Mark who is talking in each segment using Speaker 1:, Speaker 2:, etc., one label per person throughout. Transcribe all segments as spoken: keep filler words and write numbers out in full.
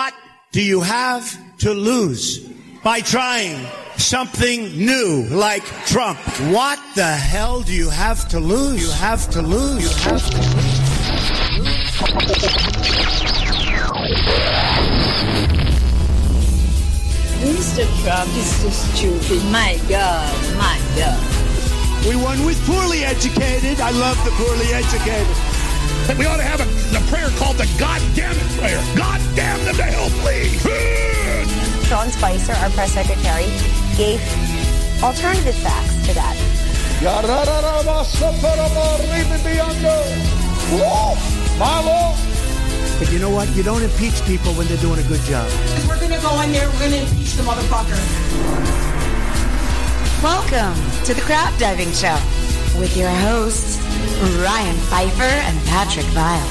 Speaker 1: What do you have to lose by trying something new like Trump? What the hell do you have to lose? You have to lose. You have to lose.
Speaker 2: Mister Trump is so stupid. My God, my God.
Speaker 1: We won with poorly educated. I love the poorly educated.
Speaker 3: We ought to have a, a prayer called the God damn it prayer. God damn them to hell, please.
Speaker 4: Sean Spicer, our press secretary, gave alternative facts to that.
Speaker 1: But you know what? You don't impeach people when they're doing a good job.
Speaker 5: We're going to go in there, we're going to impeach the motherfucker.
Speaker 6: Welcome to the Crap Diving Show with your hosts, Ryan Pfeiffer and Patrick Vile.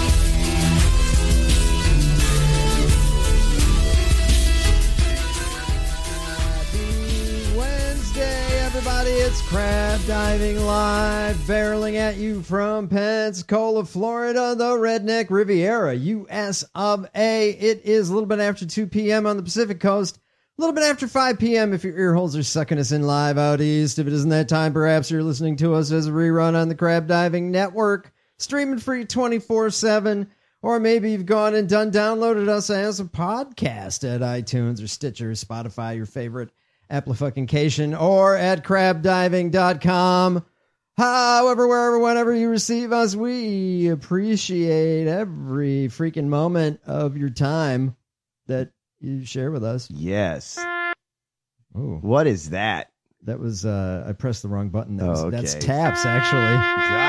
Speaker 7: Happy Wednesday, everybody. It's Crab Diving Live, barreling at you from Pensacola, Florida, the Redneck Riviera, U S of A. It is a little bit after two p.m. on the Pacific Coast. A little bit after five p.m. if your ear holes are sucking us in live out east. If it isn't that time, perhaps you're listening to us as a rerun on the Crab Diving Network, streaming free twenty-four seven, or maybe you've gone and done downloaded us as a podcast at iTunes or Stitcher, Spotify, your favorite application, or at crab diving dot com. However, wherever, whenever you receive us, we appreciate every freaking moment of your time that you share with us.
Speaker 8: Yes.
Speaker 7: Ooh.
Speaker 8: What is that?
Speaker 7: That was, uh, I pressed the wrong button. That was,
Speaker 8: oh, okay.
Speaker 7: That's taps, actually.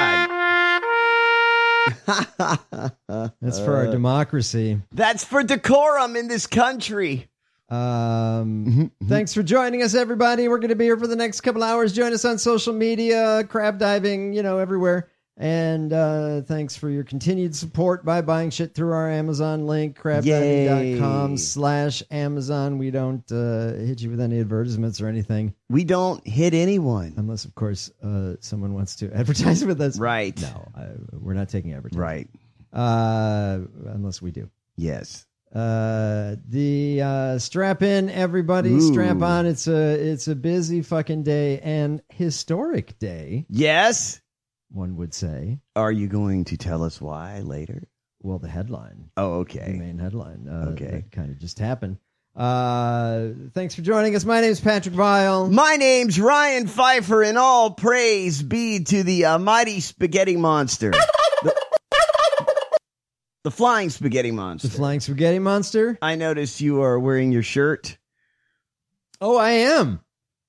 Speaker 8: God.
Speaker 7: That's for our democracy.
Speaker 8: That's for decorum in this country.
Speaker 7: Um,
Speaker 8: mm-hmm, mm-hmm.
Speaker 7: Thanks for joining us, everybody. We're going to be here for the next couple hours. Join us on social media, crab diving, you know, everywhere. And uh, thanks for your continued support by buying shit through our Amazon link, crab diving dot com slash Amazon. We don't uh, hit you with any advertisements or anything.
Speaker 8: We don't hit anyone.
Speaker 7: Unless, of course, uh, someone wants to advertise with us.
Speaker 8: Right.
Speaker 7: No, I, we're not taking advertising.
Speaker 8: Right.
Speaker 7: Uh, unless we do.
Speaker 8: Yes.
Speaker 7: Uh, the uh, strap in, everybody.
Speaker 8: Ooh.
Speaker 7: Strap on. It's a, it's a busy fucking day and historic day.
Speaker 8: Yes.
Speaker 7: One would say.
Speaker 8: Are you going to tell us why later?
Speaker 7: Well, the headline.
Speaker 8: Oh, okay.
Speaker 7: The main headline. Uh,
Speaker 8: okay.
Speaker 7: That kind of just happened. Uh, thanks for joining us. My name's Patrick Vile.
Speaker 8: My name's Ryan Pfeiffer, and all praise be to the uh, mighty spaghetti monster. the, the flying spaghetti monster.
Speaker 7: The flying spaghetti monster?
Speaker 8: I noticed you are wearing your shirt.
Speaker 7: Oh, I am.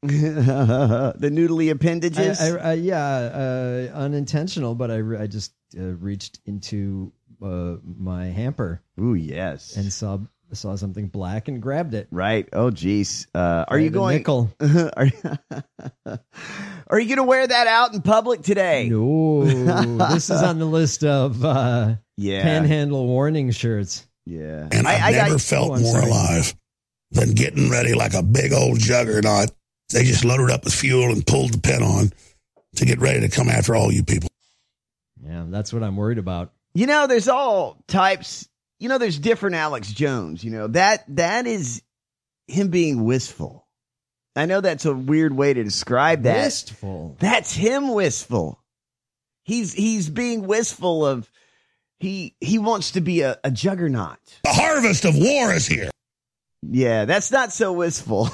Speaker 8: The noodly appendages.
Speaker 7: I, I, I, yeah, uh, unintentional, but I, I just uh, reached into uh, my hamper.
Speaker 8: Ooh, yes,
Speaker 7: and saw saw something black and grabbed it.
Speaker 8: Right. Oh, geez. Uh, are you going?
Speaker 7: Nickel.
Speaker 8: are, are you going to wear that out in public today?
Speaker 7: No. This is on the list of uh,
Speaker 8: yeah
Speaker 7: panhandle warning shirts.
Speaker 8: Yeah,
Speaker 3: and I've I, I never got, felt oh, more sorry. alive than getting ready like a big old juggernaut. They just loaded up with fuel and pulled the pin on to get ready to come after all you people.
Speaker 7: Yeah, that's what I'm worried about.
Speaker 8: You know, there's all types. You know, there's different Alex Jones. You know, that that is him being wistful. I know that's a weird way to describe that.
Speaker 7: Wistful.
Speaker 8: That's him wistful. He's he's being wistful of he he wants to be a, a juggernaut.
Speaker 3: The harvest of war is here.
Speaker 8: Yeah, that's not so wistful.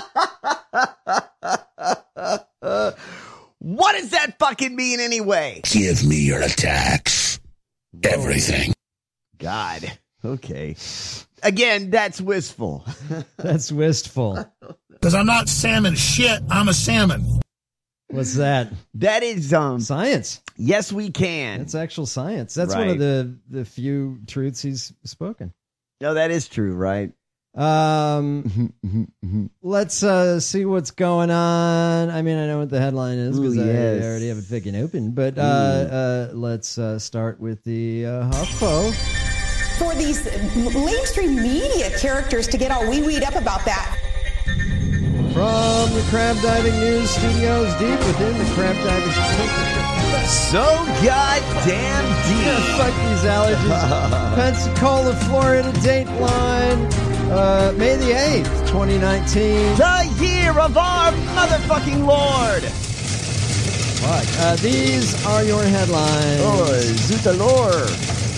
Speaker 8: What does that fucking mean anyway?
Speaker 3: Give me your attacks. Everything.
Speaker 8: God. Okay. Again, that's wistful.
Speaker 7: That's wistful.
Speaker 3: Because I'm not salmon shit. I'm a salmon.
Speaker 7: What's that?
Speaker 8: That is um
Speaker 7: science.
Speaker 8: Yes, we can.
Speaker 7: That's actual science. That's
Speaker 8: right.
Speaker 7: One of the, the few truths he's spoken.
Speaker 8: No, that is true, right?
Speaker 7: Um, let's uh, see what's going on. I mean, I know what the headline is because
Speaker 8: yes.
Speaker 7: I already have it fucking open. But uh, uh, let's uh, start with the uh, HuffPo.
Speaker 5: For these mainstream media characters to get all wee-weed up about that.
Speaker 7: From the Crab Diving News Studios, deep within the Crab Diving
Speaker 8: So goddamn deep.
Speaker 7: Yeah, fuck these allergies. Pensacola, Florida, Dateline, uh, May the eighth, twenty nineteen.
Speaker 8: The year of our motherfucking Lord.
Speaker 7: Fuck. Uh, these are your headlines.
Speaker 8: Oh, Zutalor.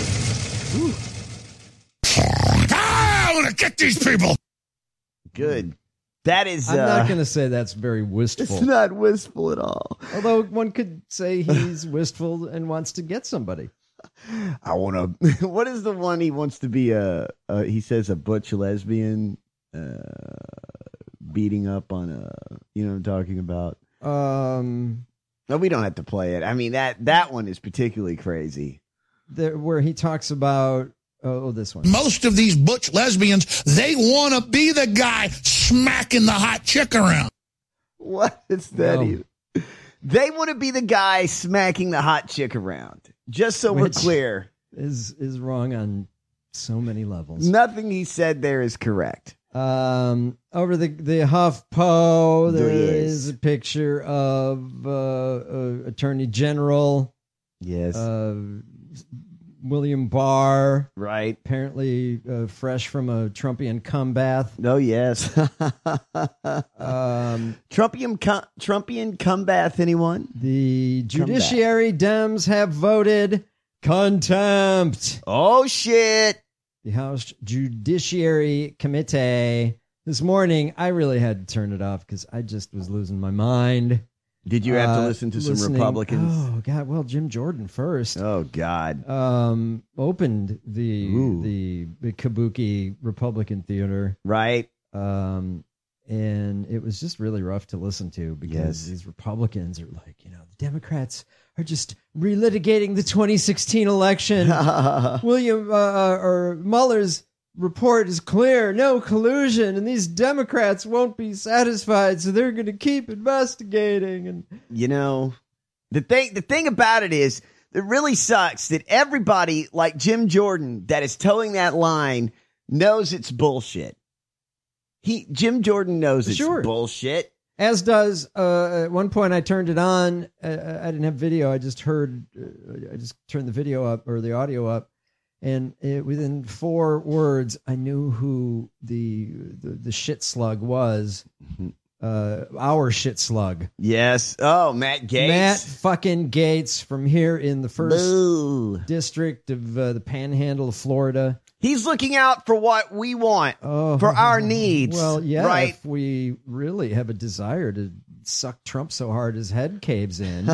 Speaker 3: Ah, I want to get these people.
Speaker 8: Good. That is.
Speaker 7: I'm
Speaker 8: uh,
Speaker 7: not going to say that's very wistful.
Speaker 8: It's not wistful at all.
Speaker 7: Although one could say he's wistful and wants to get somebody.
Speaker 8: I want to. What is the one he wants to be? A, a he says a butch lesbian, uh, beating up on a. You know what I'm talking about?
Speaker 7: Um,
Speaker 8: no, we don't have to play it. I mean that that one is particularly crazy.
Speaker 7: There, where he talks about. Oh, this one.
Speaker 3: Most of these butch lesbians, they want to be the guy smacking the hot chick around.
Speaker 8: What is that?
Speaker 7: No.
Speaker 8: Even? They want to be the guy smacking the hot chick around. Just so
Speaker 7: Which
Speaker 8: we're clear,
Speaker 7: is is wrong on so many levels.
Speaker 8: nothing he said there is correct.
Speaker 7: Um, over the the HuffPo, there
Speaker 8: Yes.
Speaker 7: is a picture of uh, uh, Attorney General
Speaker 8: Yes,
Speaker 7: uh, William Barr,
Speaker 8: right.
Speaker 7: apparently uh, fresh from a Trumpian cumbath.
Speaker 8: Oh yes.
Speaker 7: Um,
Speaker 8: Trumpian cum- Trumpian cumbath. Anyone?
Speaker 7: the Judiciary Dems have voted contempt.
Speaker 8: Oh shit.
Speaker 7: The House Judiciary Committee. This morning, I really had to turn it off because I just was losing my mind.
Speaker 8: Did you have to
Speaker 7: Uh,
Speaker 8: listen to some
Speaker 7: listening-
Speaker 8: Republicans?
Speaker 7: Oh God! Well, Jim Jordan first
Speaker 8: Oh God.
Speaker 7: um, opened the
Speaker 8: Ooh.
Speaker 7: the the Kabuki Republican Theater,
Speaker 8: Right.
Speaker 7: um, and it was just really rough to listen to because
Speaker 8: Yes.
Speaker 7: these Republicans are like, you know, the Democrats are just relitigating the twenty sixteen election. William uh, uh, or Mueller's report is clear, no collusion, and these Democrats won't be satisfied, so they're going to keep investigating. And
Speaker 8: You know, the thing the thing about it is, it really sucks that everybody like Jim Jordan that is towing that line knows it's bullshit. He Jim Jordan knows it's
Speaker 7: Sure.
Speaker 8: bullshit.
Speaker 7: as does uh, at one point I turned it on. Uh, I didn't have video. I just heard. Uh, I just turned the video up or the audio up, and it, within four words, I knew who the the, the shit slug was. Uh, our shit slug.
Speaker 8: Yes. Oh, Matt Gaetz.
Speaker 7: Matt fucking Gaetz from here in the first
Speaker 8: Boo.
Speaker 7: district of uh, the Panhandle of Florida.
Speaker 8: He's looking out for what we want,
Speaker 7: Oh,
Speaker 8: for our needs.
Speaker 7: Well, yeah,
Speaker 8: right.
Speaker 7: if we really have a desire to suck Trump so hard his head caves in.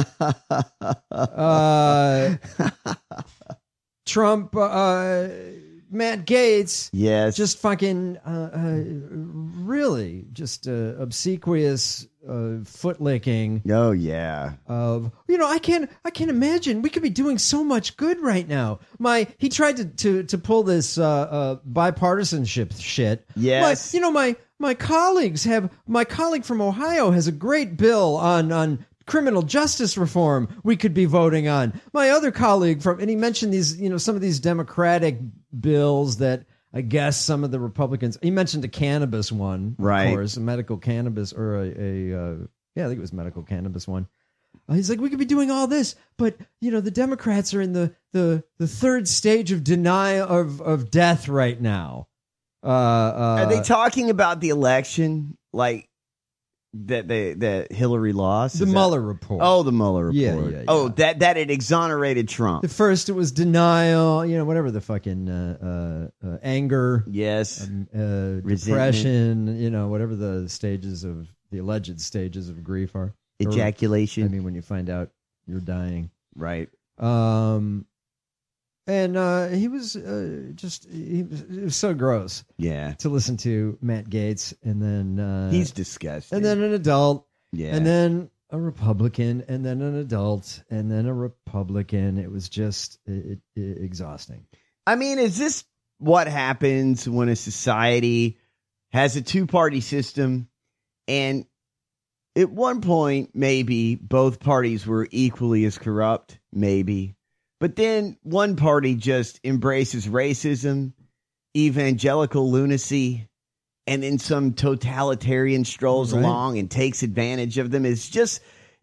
Speaker 7: uh, Trump, uh, Matt Gaetz,
Speaker 8: Yes.
Speaker 7: just fucking, uh, uh, really, just uh, obsequious uh, foot licking
Speaker 8: Oh yeah.
Speaker 7: of, you know, I can't, I can't imagine we could be doing so much good right now. My, he tried to to to pull this uh, uh, bipartisanship shit.
Speaker 8: Yes.
Speaker 7: My, you know, my my colleagues have, my colleague from Ohio has a great bill on on criminal justice reform we could be voting on. My other colleague from, and he mentioned these, you know, some of these Democratic bills that I guess some of the Republicans, he mentioned a cannabis one,
Speaker 8: Right.
Speaker 7: of course, a medical cannabis or a, a uh, yeah, I think it was medical cannabis one. Uh, he's like, we could be doing all this, but you know, the Democrats are in the the the third stage of denial of of death right now. Uh, uh,
Speaker 8: Are they talking about the election, like that they that Hillary lost?
Speaker 7: the
Speaker 8: Is that-
Speaker 7: Mueller report?
Speaker 8: Oh, the Mueller report.
Speaker 7: Yeah, yeah, yeah.
Speaker 8: Oh, that that it exonerated Trump.
Speaker 7: The first it was denial, you know, whatever the fucking uh, uh, uh, anger,
Speaker 8: Yes.
Speaker 7: um, uh,
Speaker 8: Resentment.
Speaker 7: depression, you know, whatever the stages of the alleged stages of grief are. Or,
Speaker 8: Ejaculation.
Speaker 7: I mean, when you find out you're dying.
Speaker 8: right.
Speaker 7: Um, and uh, he was uh, just he was, it was so gross
Speaker 8: Yeah.
Speaker 7: to listen to Matt Gaetz, and then uh,
Speaker 8: He's disgusting.
Speaker 7: and then an adult,
Speaker 8: yeah.
Speaker 7: and then a Republican, and then an adult, and then a Republican. It was just it, it, exhausting.
Speaker 8: I mean, is this what happens when a society has a two-party system and at one point maybe both parties were equally as corrupt, maybe, but then one party just embraces racism, evangelical lunacy, and then some totalitarian strolls
Speaker 7: Right.
Speaker 8: along and takes advantage of them? It's just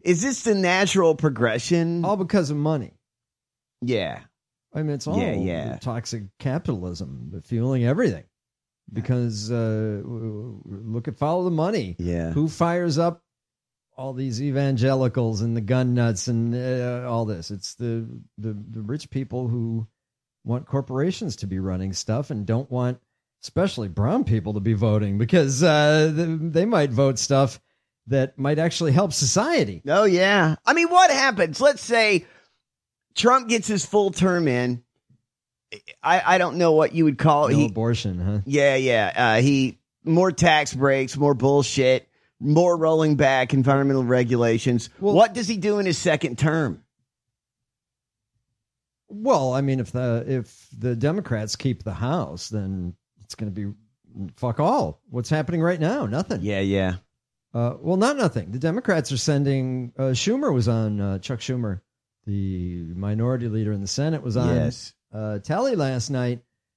Speaker 8: is this the natural progression?
Speaker 7: All because of money.
Speaker 8: Yeah.
Speaker 7: I mean, it's all
Speaker 8: Yeah, yeah.
Speaker 7: toxic capitalism fueling everything. Because uh, look at follow the money.
Speaker 8: Yeah.
Speaker 7: Who fires up all these evangelicals and the gun nuts and uh, all this? It's the, the the rich people who want corporations to be running stuff and don't want, especially brown people, to be voting because uh, they might vote stuff that might actually help society.
Speaker 8: Oh, yeah. I mean, what happens? Let's say Trump gets his full term in. I, I don't know what you would call it.
Speaker 7: No
Speaker 8: He,
Speaker 7: abortion, huh?
Speaker 8: yeah, yeah. Uh, he more tax breaks, more bullshit, more rolling back environmental regulations.
Speaker 7: Well-
Speaker 8: what does he do in his second term?
Speaker 7: Well, I mean, if the if the Democrats keep the House, then it's going to be fuck all. What's happening right now? Nothing.
Speaker 8: Yeah, yeah.
Speaker 7: Uh, well, not nothing. The Democrats are sending. Uh, Schumer was on. Uh, Chuck Schumer, the minority leader in the Senate, was on
Speaker 8: Yes.
Speaker 7: uh, Tally last night,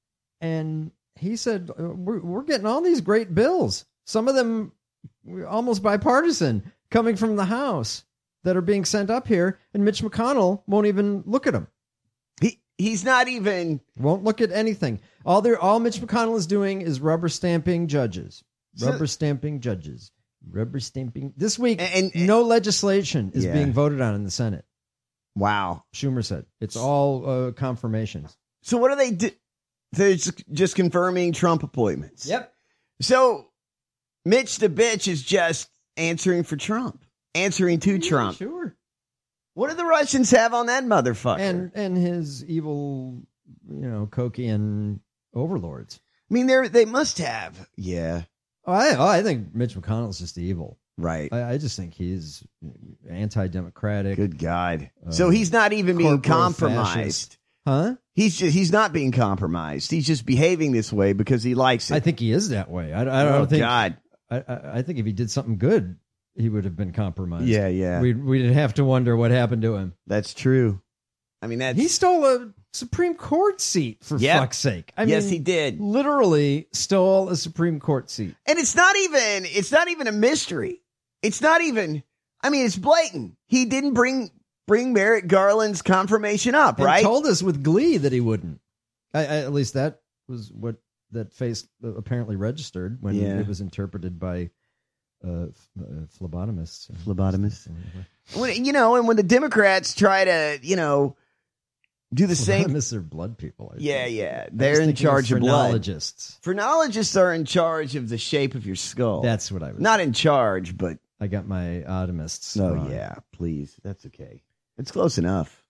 Speaker 7: and he said uh, we're we're getting all these great bills. Some of them almost bipartisan, coming from the House that are being sent up here, and Mitch McConnell won't even look at them.
Speaker 8: He he's not even.
Speaker 7: Won't look at anything. All they all Mitch McConnell is doing is rubber stamping judges.
Speaker 8: So-
Speaker 7: Rubber stamping judges. Rubber stamping. This week,
Speaker 8: And- and-
Speaker 7: no legislation is
Speaker 8: Yeah.
Speaker 7: being voted on in the Senate.
Speaker 8: Wow.
Speaker 7: Schumer said it's all uh, confirmations.
Speaker 8: So what do they do? They're just, just confirming Trump appointments.
Speaker 7: Yep.
Speaker 8: So Mitch the bitch is just answering for Trump, answering to Trump.
Speaker 7: Sure.
Speaker 8: What do the Russians have on that motherfucker?
Speaker 7: And and his evil, you know, Kochian overlords.
Speaker 8: I mean, they they must have. Yeah.
Speaker 7: Oh, I oh, I think Mitch McConnell's just evil.
Speaker 8: Right.
Speaker 7: I, I just think he's anti-democratic.
Speaker 8: Good God.
Speaker 7: Uh,
Speaker 8: so he's not even being
Speaker 7: corporal
Speaker 8: compromised.
Speaker 7: fascist. Huh?
Speaker 8: He's just, he's not being compromised. He's just behaving this way because he likes it.
Speaker 7: I think he is that way. I, I
Speaker 8: oh,
Speaker 7: don't think.
Speaker 8: God.
Speaker 7: I, I I think if he did something good, he would have been compromised.
Speaker 8: Yeah, yeah.
Speaker 7: We'd we'd have to wonder what happened to him.
Speaker 8: That's true. I mean, that's.
Speaker 7: He stole a Supreme Court seat for
Speaker 8: Yep.
Speaker 7: fuck's sake. I
Speaker 8: yes,
Speaker 7: mean,
Speaker 8: he did.
Speaker 7: literally stole a Supreme Court seat.
Speaker 8: And it's not even, it's not even a mystery. It's not even, I mean, it's blatant. He didn't bring, bring Merrick Garland's confirmation up,
Speaker 7: And
Speaker 8: right?
Speaker 7: told us with glee that he wouldn't. I, I, at least that was what that face apparently registered when
Speaker 8: Yeah.
Speaker 7: it was interpreted by uh, f- uh, phlebotomists.
Speaker 8: Phlebotomists. When, you know, and when the Democrats try to, you know, do the same.
Speaker 7: Phlebotomists are blood people. I
Speaker 8: Yeah,
Speaker 7: think.
Speaker 8: yeah.
Speaker 7: I was
Speaker 8: They're in
Speaker 7: thinking
Speaker 8: charge of blood.
Speaker 7: phrenologists.
Speaker 8: Phrenologists are in charge of the shape of your skull.
Speaker 7: That's what I was.
Speaker 8: Not in charge, but.
Speaker 7: I got my otomists.
Speaker 8: Oh,
Speaker 7: wrong.
Speaker 8: yeah. Please. That's okay. It's close enough.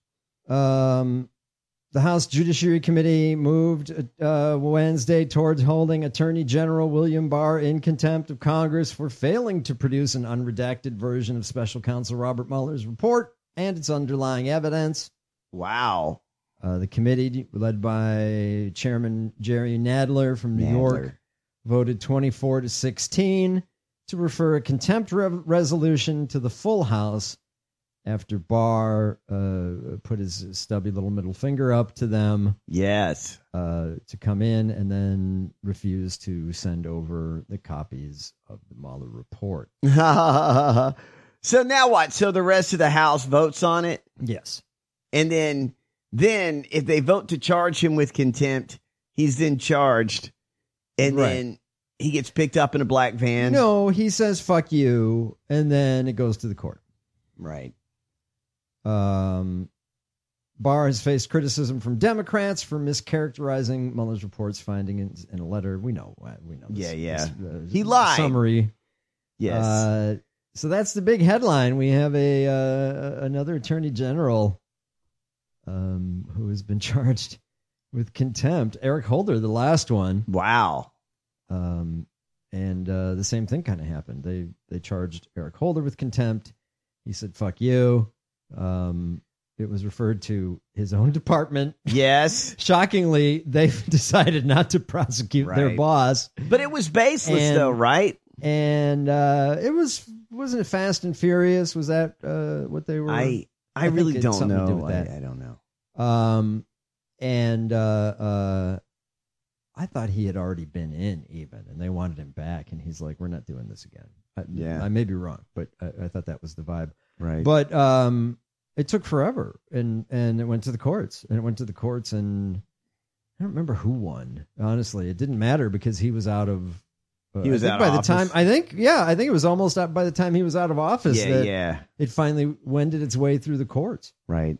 Speaker 7: Um, the House Judiciary Committee moved uh, Wednesday towards holding Attorney General William Barr in contempt of Congress for failing to produce an unredacted version of Special Counsel Robert Mueller's report and its underlying evidence.
Speaker 8: Wow.
Speaker 7: Uh, the committee, led by Chairman Jerry Nadler from New
Speaker 8: Nadler.
Speaker 7: York, voted twenty-four to sixteen to refer a contempt re- resolution to the full House after Barr uh, put his stubby little middle finger up to them
Speaker 8: Yes.
Speaker 7: uh, to come in and then refused to send over the copies of the Mueller report.
Speaker 8: So now what? So the rest of the House votes on it?
Speaker 7: Yes.
Speaker 8: And then, then if they vote to charge him with contempt, he's then charged. And
Speaker 7: Right.
Speaker 8: then he gets picked up in a black van.
Speaker 7: No, he says, fuck you, and then it goes to the court.
Speaker 8: Right.
Speaker 7: Um, Barr has faced criticism from Democrats for mischaracterizing Mueller's report's finding in, in a letter. We know. uh, We know. This,
Speaker 8: Yeah, yeah.
Speaker 7: this, uh,
Speaker 8: He lied.
Speaker 7: Summary.
Speaker 8: Yes.
Speaker 7: Uh, so that's the big headline. We have a uh, another attorney general um, who has been charged with contempt. Eric Holder, the last one.
Speaker 8: Wow.
Speaker 7: Um, and uh, the same thing kind of happened. They they charged Eric Holder with contempt. He said, fuck you. Um, it was referred to his own department.
Speaker 8: Yes.
Speaker 7: Shockingly, they've decided not to prosecute their
Speaker 8: Right.
Speaker 7: boss.
Speaker 8: But it was baseless,
Speaker 7: And-
Speaker 8: though, right?
Speaker 7: And uh, it was, wasn't it Fast and Furious? Was that uh, what they were?
Speaker 8: I I,
Speaker 7: I think
Speaker 8: really
Speaker 7: it's
Speaker 8: don't
Speaker 7: something to do
Speaker 8: know.
Speaker 7: with that.
Speaker 8: I, I don't know.
Speaker 7: Um, and uh, uh, I thought he had already been in even, and they wanted him back, and he's like, "We're not doing this again." I,
Speaker 8: Yeah.
Speaker 7: I may be wrong, but I, I thought that was the vibe.
Speaker 8: Right.
Speaker 7: But um, it took forever, and and it went to the courts, and it went to the courts, and I don't remember who won. Honestly, it didn't matter because he was out of. Uh,
Speaker 8: He was
Speaker 7: I think
Speaker 8: out
Speaker 7: by
Speaker 8: of
Speaker 7: the
Speaker 8: office?
Speaker 7: time. I think, yeah, I think it was almost out by the time he was out of office.
Speaker 8: Yeah,
Speaker 7: that
Speaker 8: yeah.
Speaker 7: It finally wended its way through the courts.
Speaker 8: Right.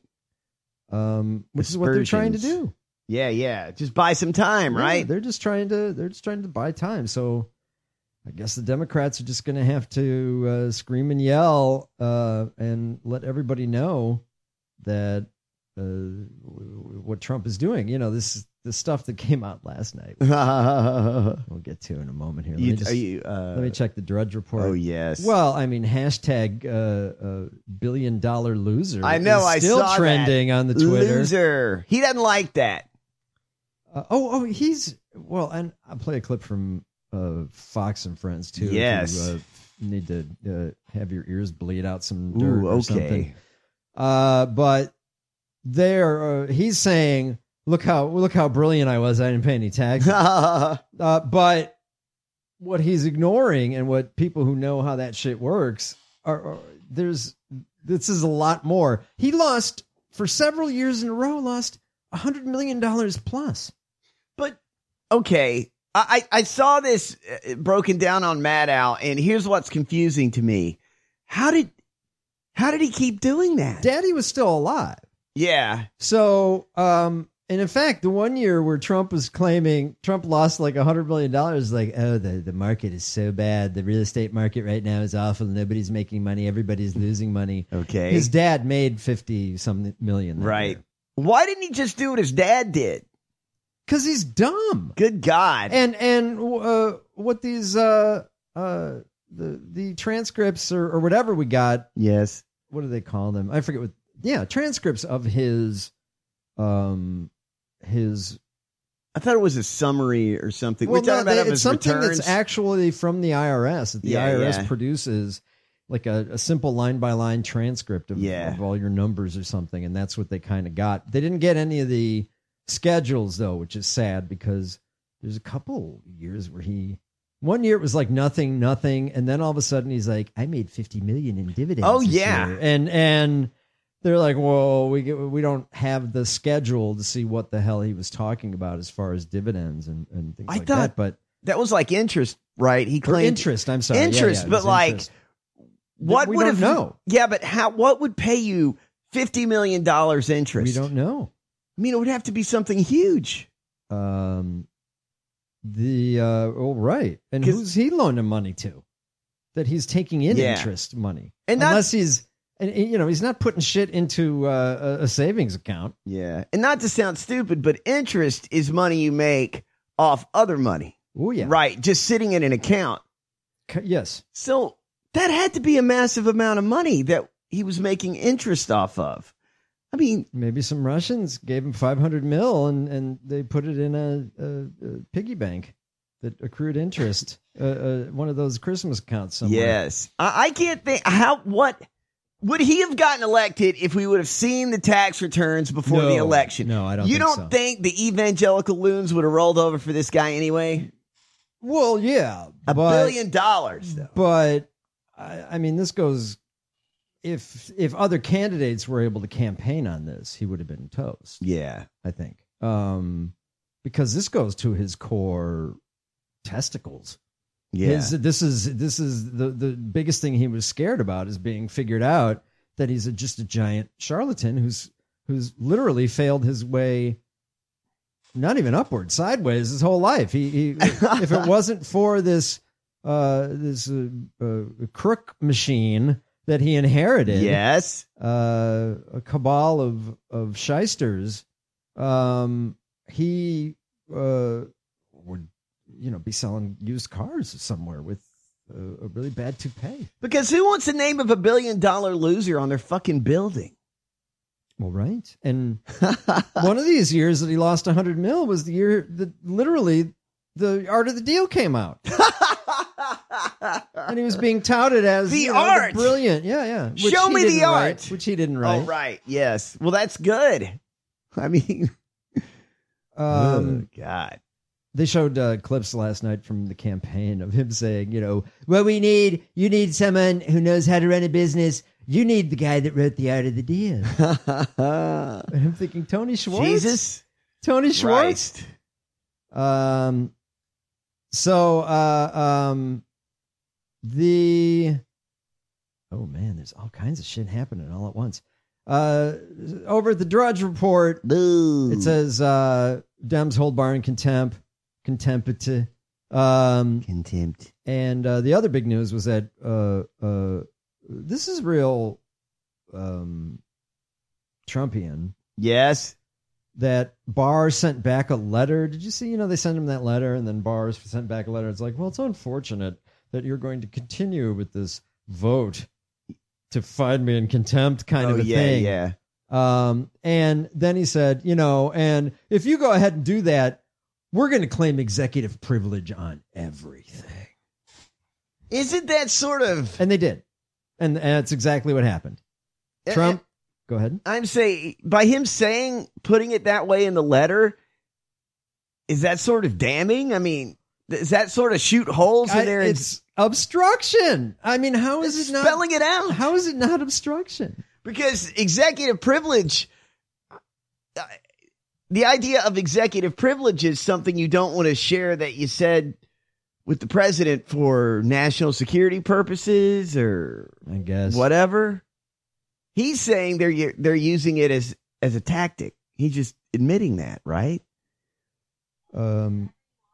Speaker 7: Um, which is what they're trying to do.
Speaker 8: Yeah, yeah. Just buy some time,
Speaker 7: Yeah,
Speaker 8: right?
Speaker 7: they're just trying to. They're just trying to buy time. So, I guess the Democrats are just going to have to uh, scream and yell uh, and let everybody know that uh, what Trump is doing. You know, this this stuff that came out last night. We'll get to in a moment here. Let
Speaker 8: You-
Speaker 7: me, just,
Speaker 8: are you, uh,
Speaker 7: let me check the Drudge Report.
Speaker 8: Oh, yes.
Speaker 7: Well, I mean, hashtag uh, uh, billion dollar loser.
Speaker 8: I know.
Speaker 7: is
Speaker 8: I
Speaker 7: still
Speaker 8: saw
Speaker 7: trending
Speaker 8: that.
Speaker 7: on the Twitter.
Speaker 8: Loser. He doesn't like that.
Speaker 7: Uh, oh, oh, he's well, and I'll play a clip from uh, Fox and Friends too.
Speaker 8: Yes.
Speaker 7: If you, uh, need to uh, have your ears bleed out some dirt
Speaker 8: Ooh,
Speaker 7: or
Speaker 8: okay.
Speaker 7: something. Uh, but there, uh, he's saying, "Look how look how brilliant I was. I didn't pay any taxes." uh, but what he's ignoring, and what people who know how that shit works, are, are there's this is a lot more. He lost for several years in a row. Lost a hundred million dollars plus.
Speaker 8: But okay, I, I saw this uh, broken down on Maddow, and here's what's confusing to me: how did how did he keep doing that?
Speaker 7: Daddy was still alive.
Speaker 8: Yeah.
Speaker 7: So, um, and in fact, the one year where Trump was claiming Trump lost like a hundred million dollars, like, oh, the, the market is so bad. The real estate market right now is awful. Nobody's making money. Everybody's losing money.
Speaker 8: Okay.
Speaker 7: His dad made fifty some million. that
Speaker 8: Right.
Speaker 7: year.
Speaker 8: Why didn't he just do what his dad did?
Speaker 7: Cause he's dumb.
Speaker 8: Good God.
Speaker 7: And, and, uh, what these, uh, uh, the, the transcripts or, or whatever we got,
Speaker 8: Yes.
Speaker 7: what do they call them? I forget what, yeah, transcripts of his, um, his,
Speaker 8: I thought it was a summary or something.
Speaker 7: well,
Speaker 8: We're talking
Speaker 7: no,
Speaker 8: about
Speaker 7: they-
Speaker 8: of
Speaker 7: it's
Speaker 8: his
Speaker 7: something
Speaker 8: returns.
Speaker 7: that's actually from the I R S. That the
Speaker 8: Yeah,
Speaker 7: I R S
Speaker 8: yeah.
Speaker 7: produces like a, a simple line by line transcript of,
Speaker 8: Yeah.
Speaker 7: of all your numbers or something. And that's what they kind of got. They didn't get any of the schedules though, which is sad because there's a couple years where he, one year it was like nothing, nothing. And then all of a sudden he's like, I made fifty million in dividends.
Speaker 8: Oh,
Speaker 7: this
Speaker 8: yeah.
Speaker 7: year." And, and they're like, well, we get, we don't have the schedule to see what the hell he was talking about as far as dividends and, and things
Speaker 8: I
Speaker 7: like
Speaker 8: thought
Speaker 7: that. But
Speaker 8: that was like interest, right? He
Speaker 7: or
Speaker 8: claimed
Speaker 7: interest, I'm sorry. Yeah,
Speaker 8: interest,
Speaker 7: yeah, it
Speaker 8: but
Speaker 7: was
Speaker 8: like,
Speaker 7: interest.
Speaker 8: what
Speaker 7: we
Speaker 8: would
Speaker 7: don't
Speaker 8: have
Speaker 7: know.
Speaker 8: Yeah, but how? What would pay you fifty million dollars interest?
Speaker 7: We don't know.
Speaker 8: I mean, it would have to be something huge.
Speaker 7: Um, the uh, oh right, and
Speaker 8: 'Cause-
Speaker 7: who's he loaning money to? That he's taking in
Speaker 8: Yeah.
Speaker 7: interest money,
Speaker 8: And not-
Speaker 7: unless he's, and you know, he's not putting shit into uh, a, a savings account.
Speaker 8: Yeah, and not to sound stupid, but interest is money you make off other money,
Speaker 7: Oh yeah,
Speaker 8: right? Just sitting in an account.
Speaker 7: C- yes.
Speaker 8: So that had to be a massive amount of money that he was making interest off of. I mean,
Speaker 7: Maybe some Russians gave him five hundred mil, and and they put it in a, a, a piggy bank that accrued interest. uh, uh, one of those Christmas accounts somewhere.
Speaker 8: yes, I, I can't think how what. Would he have gotten elected if we would have seen the tax returns before
Speaker 7: No.
Speaker 8: the election?
Speaker 7: No, I don't
Speaker 8: You
Speaker 7: think
Speaker 8: don't
Speaker 7: so.
Speaker 8: think the evangelical loons would have rolled over for this guy anyway?
Speaker 7: Well, yeah,
Speaker 8: A
Speaker 7: but,
Speaker 8: billion dollars, though.
Speaker 7: But I, I mean, this goes. If if other candidates were able to campaign on this, he would have been toast.
Speaker 8: Yeah.
Speaker 7: I think, um, because this goes to his core testicles.
Speaker 8: Yeah.
Speaker 7: His, this is this is the the biggest thing he was scared about is being figured out that he's a, just a giant charlatan who's who's literally failed his way. Not even upward, sideways his whole life. He, he if it wasn't for this uh, this uh, uh, crook machine that he inherited,
Speaker 8: yes.
Speaker 7: uh, a cabal of of shysters, um, he uh, would you know be selling used cars somewhere with a, a really bad toupee.
Speaker 8: Because who wants the name of a billion dollar loser on their fucking building?
Speaker 7: Well, right. And one of these years that he lost a hundred mil was the year that literally the Art of the Deal came out. And he was being touted as
Speaker 8: The
Speaker 7: you know,
Speaker 8: art.
Speaker 7: brilliant. Yeah, yeah. Which
Speaker 8: Show
Speaker 7: he
Speaker 8: me the
Speaker 7: didn't write,
Speaker 8: art.
Speaker 7: which he didn't write.
Speaker 8: Oh, right. Yes. Well, that's good. I mean,
Speaker 7: Um,
Speaker 8: oh, God.
Speaker 7: they showed uh, clips last night from the campaign of him saying, you know, well, we need, you need someone who knows how to run a business. You need the guy that wrote The Art of the Deal. And I'm thinking, Tony Schwartz?
Speaker 8: Jesus.
Speaker 7: Tony Schwartz? Right. Um, so, uh, um, the, oh man, there's all kinds of shit happening all at once. Uh, over at the Drudge Report,
Speaker 8: Boo.
Speaker 7: It says, uh, Dems hold Barr in contempt, contempt, um,
Speaker 8: contempt.
Speaker 7: And, uh, the other big news was that, uh, uh, this is real, um, Trumpian.
Speaker 8: Yes.
Speaker 7: That Barr sent back a letter. Did you see, you know, they sent him that letter and then Barr sent back a letter. It's like, well, it's unfortunate that you're going to continue with this vote to find me in contempt kind
Speaker 8: oh,
Speaker 7: of a
Speaker 8: yeah,
Speaker 7: thing.
Speaker 8: Yeah.
Speaker 7: Um, and then he said, you know, and if you go ahead and do that, we're going to claim executive privilege on everything.
Speaker 8: Isn't that sort of...
Speaker 7: And they did. And, and that's exactly what happened. Trump, uh, go ahead.
Speaker 8: I'm saying, by him saying, putting it that way in the letter, is that sort of damning? I mean, does that sort of shoot holes in
Speaker 7: I,
Speaker 8: there?
Speaker 7: It's obstruction. I mean, how is
Speaker 8: it's
Speaker 7: it not...
Speaker 8: Spelling it out.
Speaker 7: How is it not obstruction?
Speaker 8: Because executive privilege, uh, the idea of executive privilege is something you don't want to share that you said with the president for national security purposes or
Speaker 7: I guess
Speaker 8: whatever. He's saying they're they're using it as as a tactic. He's just admitting that, right?
Speaker 7: Um.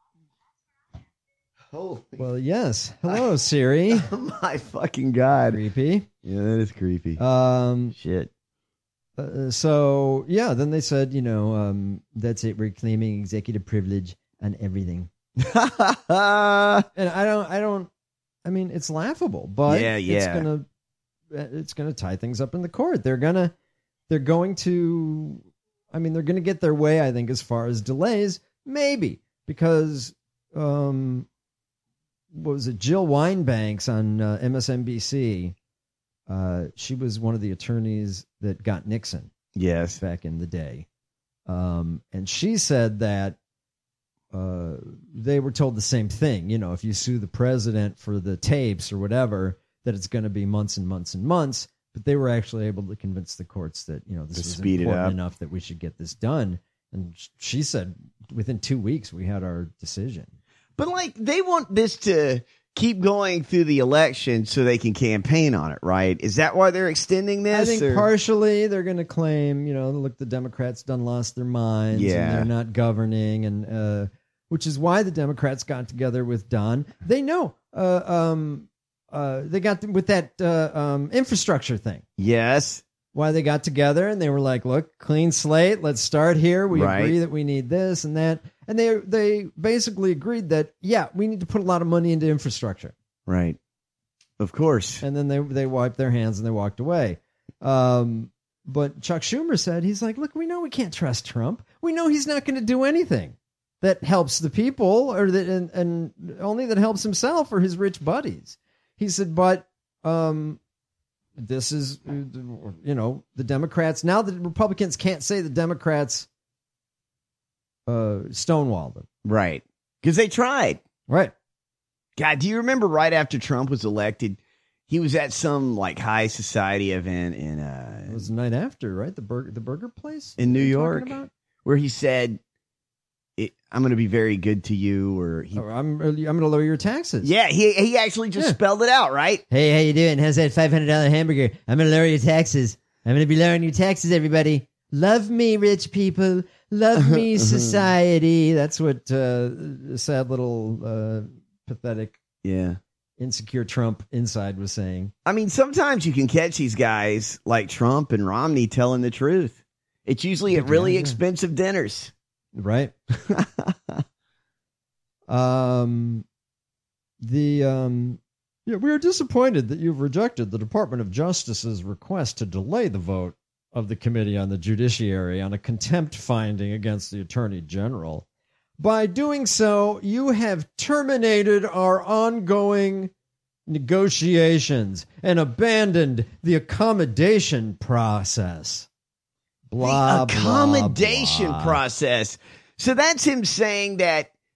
Speaker 8: Holy.
Speaker 7: Well, yes. Hello, Siri.
Speaker 8: Oh my fucking God.
Speaker 7: Creepy.
Speaker 8: Yeah, that is creepy.
Speaker 7: Um.
Speaker 8: Shit.
Speaker 7: Uh, so yeah, then they said, you know, um, that's it. We're claiming executive privilege on everything. And I don't, I don't, I mean, it's laughable, but
Speaker 8: yeah, yeah.
Speaker 7: it's gonna, it's gonna tie things up in the court. They're gonna, they're going to, I mean, they're gonna get their way. I think as far as delays, maybe because, um, what was it? Jill Wine-Banks on uh, M S N B C. Uh, she was one of the attorneys that got Nixon.
Speaker 8: Yes,
Speaker 7: back in the day, um, and she said that. Uh, they were told the same thing. You know, if you sue the president for the tapes or whatever, that it's going to be months and months and months. But they were actually able to convince the courts that, you know, this was important enough that we should get this done. And she said within two weeks we had our decision.
Speaker 8: But like they want this to keep going through the election so they can campaign on it, right? Is that why they're extending this?
Speaker 7: I think
Speaker 8: or?
Speaker 7: partially they're going to claim, you know, look, the Democrats done lost their minds
Speaker 8: yeah.
Speaker 7: and they're not governing and, uh, which is why the Democrats got together with Don. They know uh, um, uh, they got with that uh, um, infrastructure thing.
Speaker 8: Yes.
Speaker 7: Why they got together and they were like, look, clean slate. Let's start here. We
Speaker 8: right.
Speaker 7: agree that we need this and that. And they they basically agreed that, yeah, we need to put a lot of money into infrastructure.
Speaker 8: Right. Of course.
Speaker 7: And then they, they wiped their hands and they walked away. Um, but Chuck Schumer said, he's like, look, we know we can't trust Trump. We know he's not going to do anything that helps the people or that and, and only that helps himself or his rich buddies. He said, but um, this is, you know, the Democrats. Now the Republicans can't say the Democrats uh, stonewalled them.
Speaker 8: Right. Because they tried.
Speaker 7: Right.
Speaker 8: God, do you remember right after Trump was elected, he was at some like high society event in uh,
Speaker 7: it was the night after, right? The burger, the burger place
Speaker 8: in New York, where he said, It, I'm going to be very good to you, or he,
Speaker 7: oh, I'm I'm going to lower your taxes.
Speaker 8: Yeah, he he actually just yeah. spelled it out, right?
Speaker 7: Hey, how you doing? How's that five hundred dollars hamburger? I'm going to lower your taxes. I'm going to be lowering your taxes, everybody. Love me, rich people. Love me, society. That's what uh, sad little uh, pathetic,
Speaker 8: yeah,
Speaker 7: insecure Trump inside was saying.
Speaker 8: I mean, sometimes you can catch these guys like Trump and Romney telling the truth. It's usually at really yeah, yeah. expensive dinners.
Speaker 7: Right. um, the um, yeah, we are disappointed that you've rejected the Department of Justice's request to delay the vote of the Committee on the Judiciary on a contempt finding against the Attorney General. By doing so, you have terminated our ongoing negotiations and abandoned the accommodation process. Blah,
Speaker 8: the accommodation
Speaker 7: blah, blah.
Speaker 8: process. So that's him saying that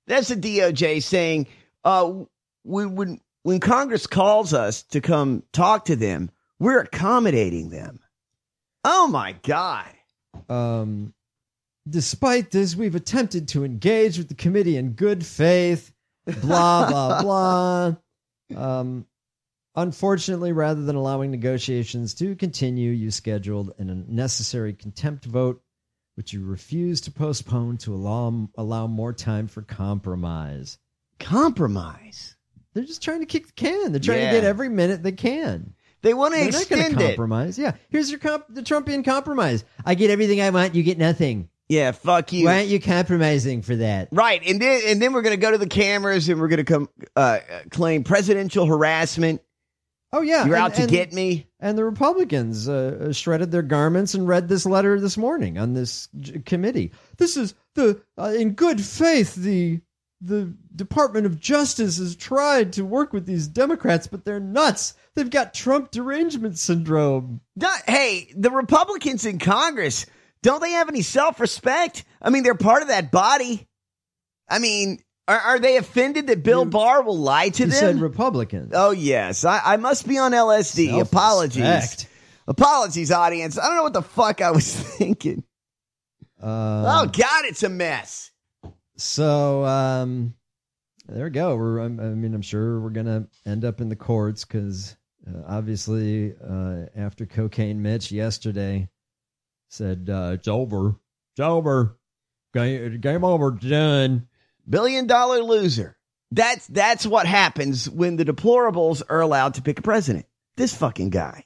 Speaker 8: That's the D O J saying, uh, we, when, when Congress calls us to come talk to them, we're accommodating them. Oh, my God.
Speaker 7: Um, despite this, we've attempted to engage with the committee in good faith, blah, blah, blah. Um, unfortunately, rather than allowing negotiations to continue, you scheduled an unnecessary contempt vote, which you refused to postpone to allow, allow more time for compromise.
Speaker 8: Compromise?
Speaker 7: They're just trying to kick the can. They're trying
Speaker 8: Yeah.
Speaker 7: to get every minute they can.
Speaker 8: They want to
Speaker 7: They're not
Speaker 8: extend
Speaker 7: gonna
Speaker 8: it.
Speaker 7: compromise. Yeah. Here's your comp- the Trumpian compromise. I get everything I want. You get nothing.
Speaker 8: Yeah, fuck you.
Speaker 7: Why aren't you compromising for that?
Speaker 8: Right, and then and then we're going to go to the cameras and we're going to come uh, claim presidential harassment.
Speaker 7: Oh, yeah.
Speaker 8: You're
Speaker 7: and-
Speaker 8: out to
Speaker 7: and-
Speaker 8: get me.
Speaker 7: And the Republicans uh, shredded their garments and read this letter this morning on this j- committee. This is the, uh, in good faith, the the Department of Justice has tried to work with these Democrats, but they're nuts. They've got Trump derangement syndrome.
Speaker 8: Not- hey, the Republicans in Congress, don't they have any self-respect? I mean, they're part of that body. I mean, are, are they offended that Bill
Speaker 7: You-
Speaker 8: Barr will lie to
Speaker 7: You
Speaker 8: them?
Speaker 7: said Republicans.
Speaker 8: Oh, yes. I, I must be on L S D.
Speaker 7: Self-respect.
Speaker 8: Apologies. Apologies, audience. I don't know what the fuck I was thinking.
Speaker 7: Um,
Speaker 8: oh, God, it's a mess.
Speaker 7: So um, there we go. We're, I mean, I'm sure we're going to end up in the courts because uh, obviously uh, after Cocaine Mitch yesterday said, uh, it's over. It's over. Game, game over. Done.
Speaker 8: Billion dollar loser. That's that's what happens when the deplorables are allowed to pick a president. This fucking guy.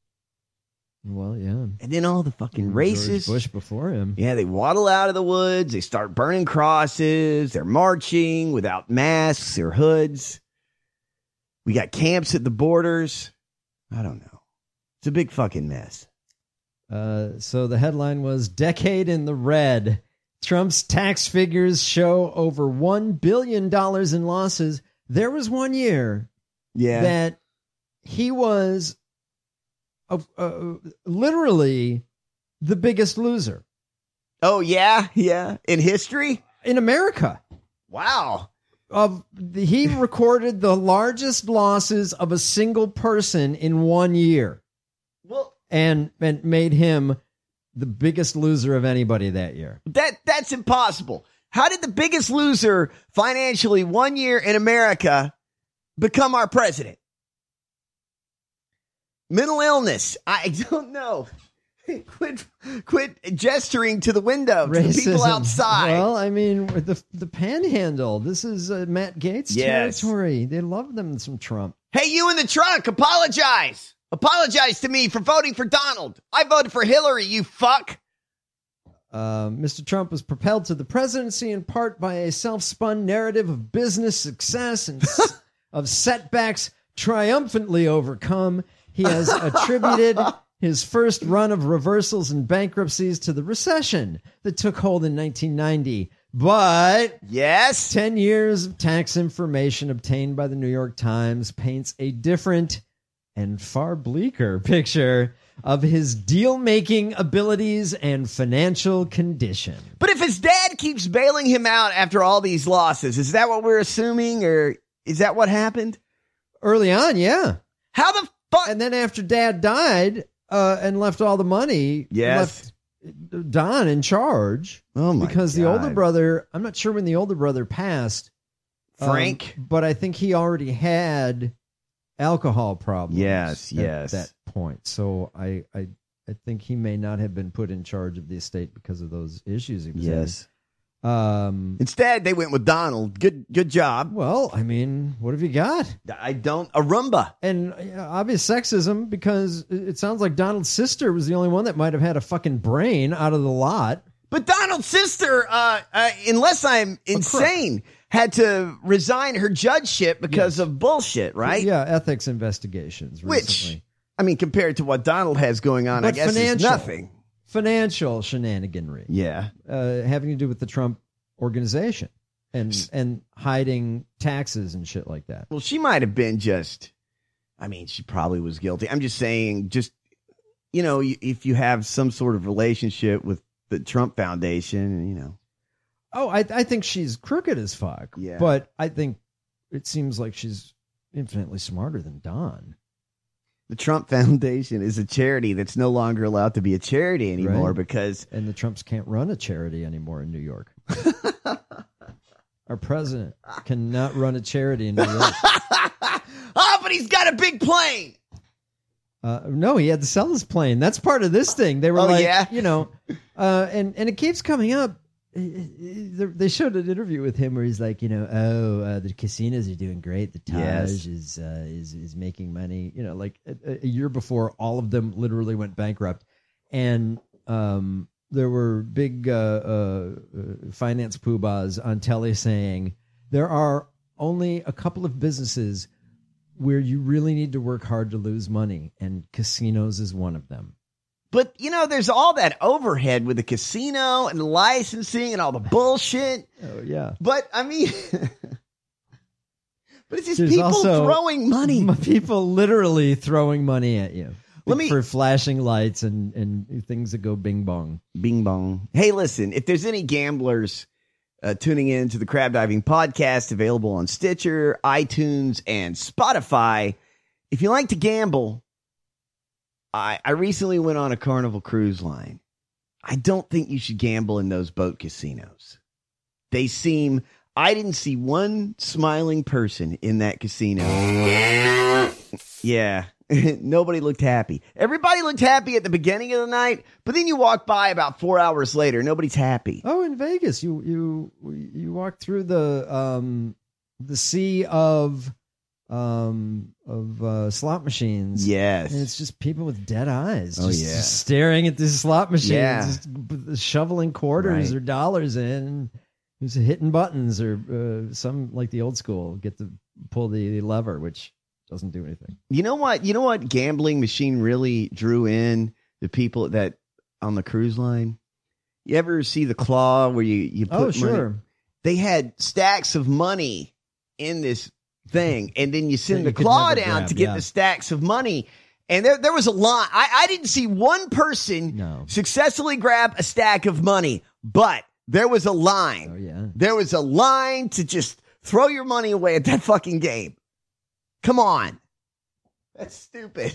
Speaker 7: Well, yeah.
Speaker 8: And then all the fucking
Speaker 7: George
Speaker 8: racists.
Speaker 7: Bush before him.
Speaker 8: Yeah, they waddle out of the woods. They start burning crosses. They're marching without masks or hoods. We got camps at the borders. I don't know. It's a big fucking mess.
Speaker 7: Uh, so the headline was Decade in the Red. Trump's tax figures show over one billion dollars in losses. There was one year
Speaker 8: Yeah.
Speaker 7: that he was uh, uh, literally the biggest loser
Speaker 8: oh, yeah? Yeah. In history?
Speaker 7: in America.
Speaker 8: Wow.
Speaker 7: Of he recorded the largest losses of a single person in one year,
Speaker 8: Well,
Speaker 7: and and made him the biggest loser of anybody that year.
Speaker 8: that that's impossible. How did the biggest loser financially one year in America become our president? Mental illness. I don't know. quit, quit gesturing to the window to the people
Speaker 7: Racism.
Speaker 8: outside.
Speaker 7: Well, I mean, with the the Panhandle. This is uh, Matt Gaetz
Speaker 8: Yes.
Speaker 7: territory. They love them some Trump.
Speaker 8: Hey, you in the truck, apologize. Apologize to me for voting for Donald. I voted for Hillary, you fuck.
Speaker 7: Uh, Mister Trump was propelled to the presidency in part by a self-spun narrative of business success and s- of setbacks triumphantly overcome. He has attributed his first run of reversals and bankruptcies to the recession that took hold in nineteen ninety. But
Speaker 8: Yes.
Speaker 7: ten years of tax information obtained by the New York Times paints a different and far bleaker picture of his deal-making abilities and financial condition.
Speaker 8: But if his dad keeps bailing him out after all these losses, is that what we're assuming, or is that what happened?
Speaker 7: Early on, yeah.
Speaker 8: How the fuck?
Speaker 7: And then after Dad died uh, and left all the money,
Speaker 8: Yes.
Speaker 7: left Don in charge.
Speaker 8: Oh my
Speaker 7: because the
Speaker 8: God.
Speaker 7: older brother, I'm not sure when the older brother passed, um,
Speaker 8: Frank?
Speaker 7: but I think he already had alcohol problems.
Speaker 8: Yes,
Speaker 7: at
Speaker 8: yes.
Speaker 7: that point. So I, I, I think he may not have been put in charge of the estate because of those issues he was in.
Speaker 8: Yes.
Speaker 7: Um.
Speaker 8: Instead, they went with Donald. Good, good job.
Speaker 7: Well, I mean, what have you got?
Speaker 8: I don't a Roomba.
Speaker 7: And uh, obvious sexism, because it it sounds like Donald's sister was the only one that might have had a fucking brain out of the lot.
Speaker 8: But Donald's sister, uh, uh, unless I'm insane, had to resign her judgeship because
Speaker 7: Yes.
Speaker 8: of bullshit, right?
Speaker 7: Yeah, ethics investigations
Speaker 8: Which,
Speaker 7: recently.
Speaker 8: I mean, compared to what Donald has going on, I
Speaker 7: But
Speaker 8: guess it's
Speaker 7: financial.
Speaker 8: nothing.
Speaker 7: Financial shenaniganry.
Speaker 8: Yeah.
Speaker 7: Uh, having to do with the Trump organization and and hiding taxes and shit like that.
Speaker 8: Well, she might have been just, I mean, she probably was guilty. I'm just saying, just, you know, if you have some sort of relationship with the Trump Foundation, you know.
Speaker 7: Oh, I, I think she's crooked as fuck.
Speaker 8: Yeah.
Speaker 7: But I think it seems like she's infinitely smarter than Don.
Speaker 8: The Trump Foundation is a charity that's no longer allowed to be a charity anymore
Speaker 7: Right.
Speaker 8: because...
Speaker 7: And the Trumps can't run a charity anymore in New York. Our president cannot run a charity in New York.
Speaker 8: Oh, but he's got a big plane.
Speaker 7: Uh, no, he had to sell his plane. That's part of this thing. They were
Speaker 8: Oh,
Speaker 7: like,
Speaker 8: yeah?
Speaker 7: you know, uh, and, and it keeps coming up. They showed an interview with him where he's like, you know, oh, uh, the casinos are doing great. The Taj
Speaker 8: Yes.
Speaker 7: is, uh, is is making money. You know, like a, a year before, all of them literally went bankrupt, and um, there were big uh, uh, finance poobahs on telly saying there are only a couple of businesses where you really need to work hard to lose money, and casinos is one of them.
Speaker 8: But, you know, there's all that overhead with the casino and the licensing and all the bullshit.
Speaker 7: Oh, yeah.
Speaker 8: But, I mean, but it's just
Speaker 7: There's
Speaker 8: people
Speaker 7: also
Speaker 8: throwing money.
Speaker 7: m- People literally throwing money at you.
Speaker 8: Let me-
Speaker 7: for flashing lights and, and things that go bing bong.
Speaker 8: Bing bong. Hey, listen, if there's any gamblers uh, tuning in to the Crab Diving Podcast, available on Stitcher, iTunes, and Spotify, if you like to gamble, I, I recently went on a Carnival cruise line. I don't think you should gamble in those boat casinos. They seem... I didn't see one smiling person in that casino. Yeah. Nobody looked happy. Everybody looked happy at the beginning of the night, but then you walk by about four hours later. Nobody's happy.
Speaker 7: Oh, in Vegas, you you you walk through the um the sea of um of uh, slot machines.
Speaker 8: Yes.
Speaker 7: And it's just people with dead eyes.
Speaker 8: Oh,
Speaker 7: just,
Speaker 8: yeah.
Speaker 7: just staring at these slot machines,
Speaker 8: Yeah.
Speaker 7: just b- shoveling quarters
Speaker 8: Right.
Speaker 7: or dollars in. Who's hitting buttons or uh, some like the old school get to pull the lever, which doesn't do anything.
Speaker 8: You know what? You know what gambling machine really drew in the people that on the cruise line? You ever see the claw where you, you put
Speaker 7: Oh,
Speaker 8: money?
Speaker 7: sure.
Speaker 8: They had stacks of money in this thing, and then you send
Speaker 7: That
Speaker 8: the
Speaker 7: you could
Speaker 8: claw
Speaker 7: never
Speaker 8: down
Speaker 7: grab,
Speaker 8: to get
Speaker 7: yeah.
Speaker 8: the stacks of money. And there, there was a line. I, I didn't see one person
Speaker 7: No.
Speaker 8: successfully grab a stack of money, but there was a line.
Speaker 7: Oh, yeah.
Speaker 8: There was a line to just throw your money away at that fucking game. Come on. That's stupid.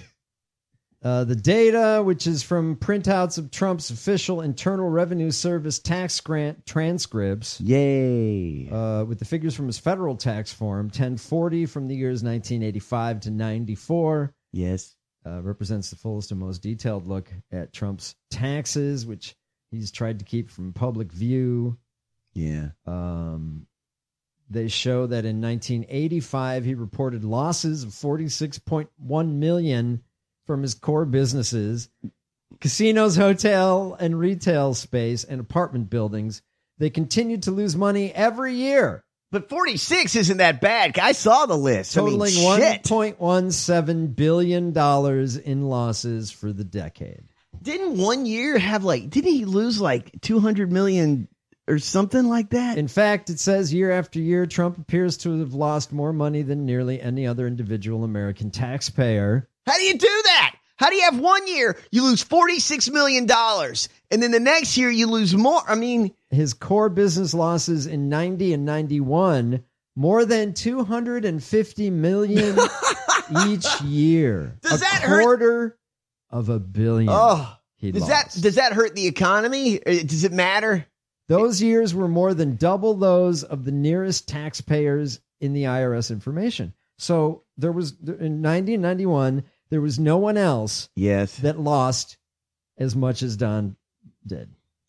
Speaker 7: Uh, the data, which is from printouts of Trump's official Internal Revenue Service tax grant transcripts,
Speaker 8: Yay.
Speaker 7: uh, with the figures from his federal tax form, ten forty from the years nineteen eighty-five to ninety-four,
Speaker 8: Yes.
Speaker 7: uh, represents the fullest and most detailed look at Trump's taxes, which he's tried to keep from public view.
Speaker 8: Yeah.
Speaker 7: Um, they show that in nineteen eighty-five, he reported losses of forty-six point one million dollars from his core businesses, casinos, hotel, and retail space, and apartment buildings. They continued to lose money every year,
Speaker 8: But forty-six isn't that bad. I saw the list.
Speaker 7: totaling
Speaker 8: I mean,
Speaker 7: one
Speaker 8: shit.
Speaker 7: point one seven billion dollars in losses for the decade.
Speaker 8: Didn't one year have like, didn't he lose like two hundred million or something like that?
Speaker 7: In fact, it says year after year, Trump appears to have lost more money than nearly any other individual American taxpayer.
Speaker 8: How do you do that? How do you have one year you lose forty-six million dollars and then the next year you lose more? I mean,
Speaker 7: His core business losses in ninety and ninety-one, more than two hundred fifty million each year.
Speaker 8: Does
Speaker 7: a
Speaker 8: that hurt?
Speaker 7: quarter of a billion.
Speaker 8: oh,
Speaker 7: he
Speaker 8: does
Speaker 7: lost.
Speaker 8: that does that hurt the economy? Uh, Does it matter?
Speaker 7: Those years were more than double those of the nearest taxpayers in the I R S information. So there was in ninety and ninety-one, there was no one else
Speaker 8: Yes.
Speaker 7: that lost as much as Don did.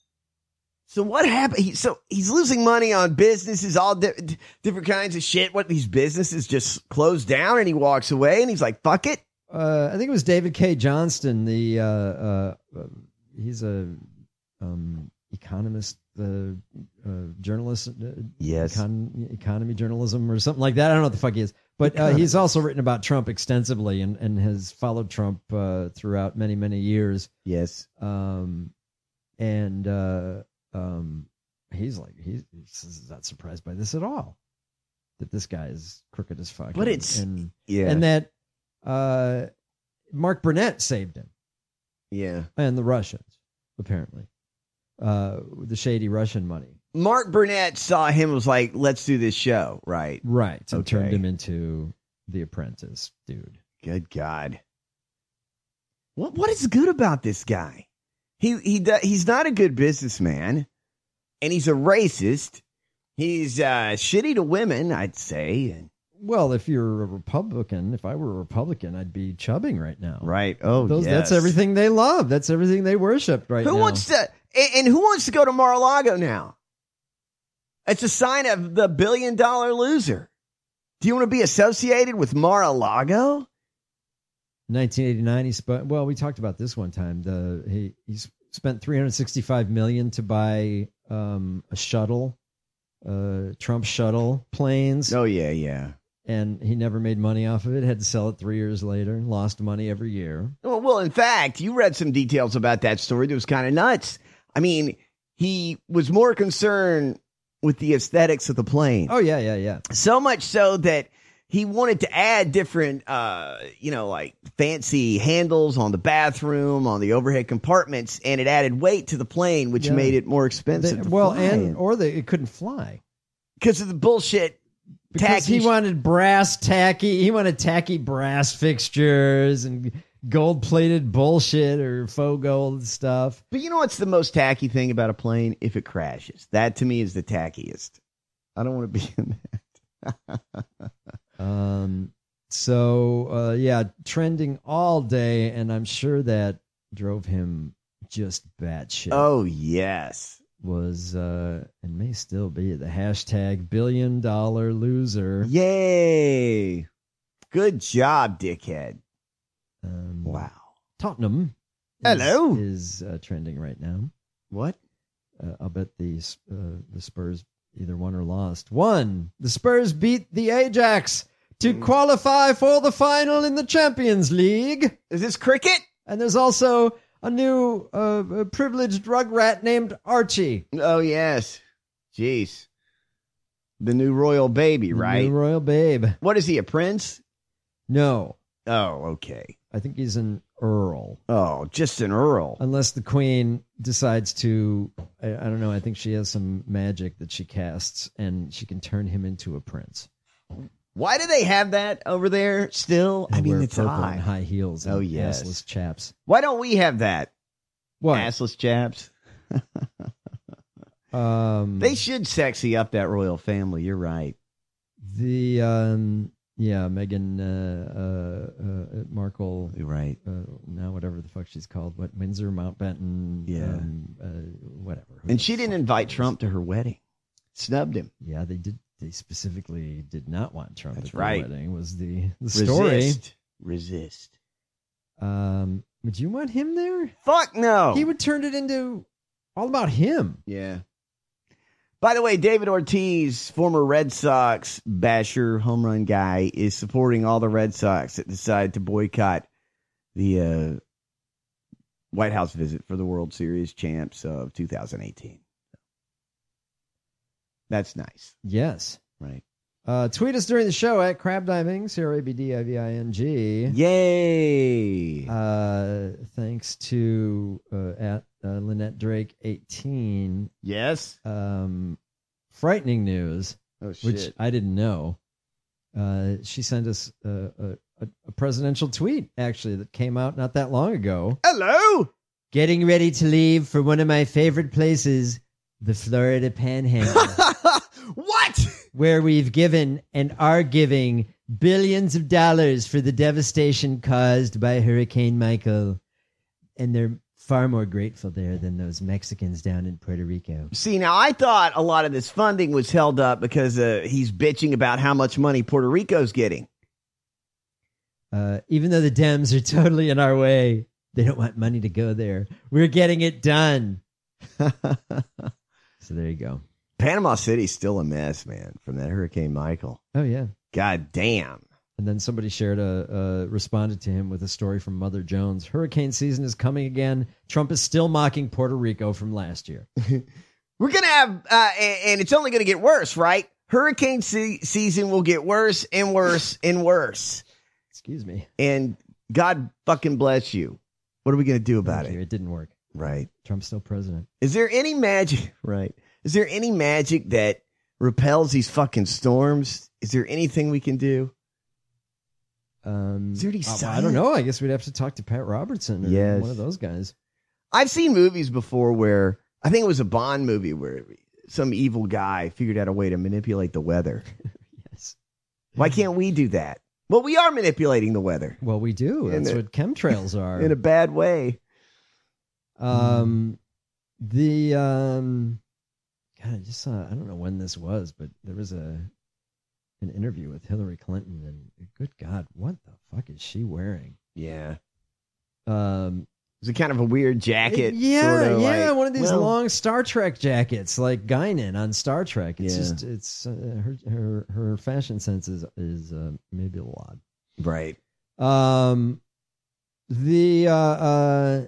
Speaker 8: So what happened? He, so he's losing money on businesses, all di- d- different kinds of shit. What, these businesses just closed down and he walks away and he's like, fuck it.
Speaker 7: Uh, I think it was David K. Johnston. The uh, uh, uh, he's a um, economist, uh, uh, journalist. Uh,
Speaker 8: Yes.
Speaker 7: econ- economy journalism or something like that. I don't know what the fuck he is, but uh, he's also written about Trump extensively and, and has followed Trump uh, throughout many many years.
Speaker 8: Yes.
Speaker 7: Um, and uh, um, he's like he's, he's not surprised by this at all. That this guy is crooked as fuck.
Speaker 8: But
Speaker 7: and-
Speaker 8: it's-
Speaker 7: and
Speaker 8: Yeah.
Speaker 7: and that uh, Mark Burnett saved him
Speaker 8: yeah.
Speaker 7: and the Russians apparently, uh, the shady Russian money
Speaker 8: Mark Burnett saw him and was like, let's do this show, right?
Speaker 7: Right. And
Speaker 8: Okay.
Speaker 7: turned him into The Apprentice, dude.
Speaker 8: Good God. What What is good about this guy? He he do, He's not a good businessman, and he's a racist. He's uh, shitty to women, I'd say. And,
Speaker 7: Well, if you're a Republican, if I were a Republican, I'd be chubbing right now.
Speaker 8: right. Oh,
Speaker 7: Those,
Speaker 8: yes.
Speaker 7: That's everything they love. That's everything they worship right
Speaker 8: Who
Speaker 7: now.
Speaker 8: wants to, and, and who wants to go to Mar-a-Lago now? It's a sign of the billion dollar loser. Do you want to be associated with Mar-a-Lago?
Speaker 7: nineteen eighty-nine, he spent, well, we talked about this one time. The He, he spent three hundred sixty-five million dollars to buy um, a shuttle, uh, Trump shuttle planes.
Speaker 8: Oh, yeah, yeah.
Speaker 7: And he never made money off of it. Had to sell it three years later. Lost money every year.
Speaker 8: Well, well, in fact, you read some details about that story that was kind of nuts. I mean, he was more concerned with the aesthetics of the plane.
Speaker 7: Oh, yeah, yeah, yeah.
Speaker 8: So much so that he wanted to add different, uh, you know, like fancy handles on the bathroom, on the overhead compartments, and it added weight to the plane, which
Speaker 7: Yeah.
Speaker 8: made it more expensive
Speaker 7: They-
Speaker 8: to
Speaker 7: well,
Speaker 8: fly
Speaker 7: and or they it couldn't fly.
Speaker 8: because of the bullshit.
Speaker 7: Because
Speaker 8: Tacky
Speaker 7: he
Speaker 8: sh-
Speaker 7: wanted brass tacky. He wanted tacky brass fixtures and gold plated bullshit or faux gold stuff.
Speaker 8: But you know what's the most tacky thing about a plane? If it crashes, that to me is the tackiest. I don't want to be in that.
Speaker 7: Um. So uh, yeah, trending all day, and I'm sure that drove him just batshit.
Speaker 8: Oh yes.
Speaker 7: Was uh, and may still be the hashtag billion dollar loser.
Speaker 8: Yay! Good job, dickhead.
Speaker 7: Um,
Speaker 8: Wow.
Speaker 7: Tottenham. Is,
Speaker 8: Hello.
Speaker 7: is uh, trending right now.
Speaker 8: What?
Speaker 7: Uh, I'll bet the uh, the Spurs either won or lost. Won. The Spurs beat the Ajax to qualify for the final in the Champions League.
Speaker 8: Is this cricket?
Speaker 7: And there's also a new uh, a privileged rug rat named Archie.
Speaker 8: Oh yes. Jeez. The new royal baby,
Speaker 7: The
Speaker 8: right?
Speaker 7: new royal babe.
Speaker 8: What is he, a prince?
Speaker 7: No,
Speaker 8: Oh, okay.
Speaker 7: I think he's an earl.
Speaker 8: Oh, just an earl.
Speaker 7: Unless the queen decides to, I, I don't know, I think she has some magic that she casts and she can turn him into a prince.
Speaker 8: Why do they have that over there still?
Speaker 7: And
Speaker 8: I mean,
Speaker 7: wear
Speaker 8: it's
Speaker 7: purple
Speaker 8: odd.
Speaker 7: and high heels and
Speaker 8: Oh, yes.
Speaker 7: assless chaps.
Speaker 8: Why don't we have that?
Speaker 7: What?
Speaker 8: Assless chaps.
Speaker 7: Um,
Speaker 8: They should sexy up that royal family. You're right.
Speaker 7: the, um, yeah, Meghan uh, uh, uh, Markle,
Speaker 8: You're right.
Speaker 7: uh, now whatever the fuck she's called, what, Windsor, Mountbatten,
Speaker 8: Yeah.
Speaker 7: um, uh, whatever.
Speaker 8: And she didn't invite Trump to her wedding. Snubbed him.
Speaker 7: Yeah, they did. They specifically did not want Trump
Speaker 8: That's
Speaker 7: at the
Speaker 8: right.
Speaker 7: wedding. Was the the story?
Speaker 8: Resist. Resist.
Speaker 7: Um, would you want him there?
Speaker 8: Fuck no.
Speaker 7: He would turn it into all about him.
Speaker 8: Yeah. By the way, David Ortiz, former Red Sox basher, home run guy, is supporting all the Red Sox that decide to boycott the uh, White House visit for the World Series champs of two thousand eighteen. That's nice,
Speaker 7: Yes.
Speaker 8: right?
Speaker 7: Uh, tweet us during the show at Crab Diving, C R A B D I V I N G.
Speaker 8: Yay!
Speaker 7: Uh, thanks to uh, at uh, Lynette Drake eighteen.
Speaker 8: yes.
Speaker 7: Um, frightening news,
Speaker 8: Oh shit!
Speaker 7: which I didn't know. Uh, she sent us a, a, a presidential tweet actually that came out not that long ago.
Speaker 8: Hello.
Speaker 7: Getting ready to leave for one of my favorite places, the Florida Panhandle,
Speaker 8: What?
Speaker 7: where we've given and are giving billions of dollars for the devastation caused by Hurricane Michael. And they're far more grateful there than those Mexicans down in Puerto Rico.
Speaker 8: See, now I thought a lot of this funding was held up because uh, he's bitching about how much money Puerto Rico's getting.
Speaker 7: Uh, even though the Dems are totally in our way, they don't want money to go there. We're getting it done. So there you go.
Speaker 8: Panama City's still a mess, man, from that Hurricane Michael.
Speaker 7: Oh, yeah.
Speaker 8: God damn.
Speaker 7: And then somebody shared a, uh, responded to him with a story from Mother Jones. Hurricane season is coming again. Trump is still mocking Puerto Rico from last year.
Speaker 8: We're going to have, uh, and, and it's only going to get worse, right? Hurricane se- season will get worse and worse and worse.
Speaker 7: Excuse me.
Speaker 8: And God fucking bless you. What are we going to do about
Speaker 7: Thank you.
Speaker 8: it?
Speaker 7: It didn't work.
Speaker 8: Right.
Speaker 7: Trump's still president.
Speaker 8: Is there any magic? Right. Is there any magic that repels these fucking storms? Is there anything we can do?
Speaker 7: Um,
Speaker 8: Is there any
Speaker 7: uh, well, I don't know. I guess we'd have to talk to Pat Robertson or
Speaker 8: Yes.
Speaker 7: one of those guys.
Speaker 8: I've seen movies before where, I think it was a Bond movie where some evil guy figured out a way to manipulate the weather.
Speaker 7: Yes.
Speaker 8: Why can't we do that? Well, we are manipulating the weather.
Speaker 7: Well, we do.
Speaker 8: In
Speaker 7: That's
Speaker 8: a-
Speaker 7: what chemtrails are.
Speaker 8: In a bad way.
Speaker 7: Um, the um, God, I just saw. I don't know when this was, but there was a an interview with Hillary Clinton, and good God, what the fuck is she wearing?
Speaker 8: Yeah.
Speaker 7: Um,
Speaker 8: Is it kind of a weird jacket?
Speaker 7: yeah,
Speaker 8: sorta
Speaker 7: yeah,
Speaker 8: like-
Speaker 7: one of these
Speaker 8: well,
Speaker 7: long Star Trek jackets, like Guinan on Star Trek. It's
Speaker 8: Yeah.
Speaker 7: just, it's uh, her her her fashion sense is is uh, maybe a lot.
Speaker 8: Right.
Speaker 7: Um, the uh, uh,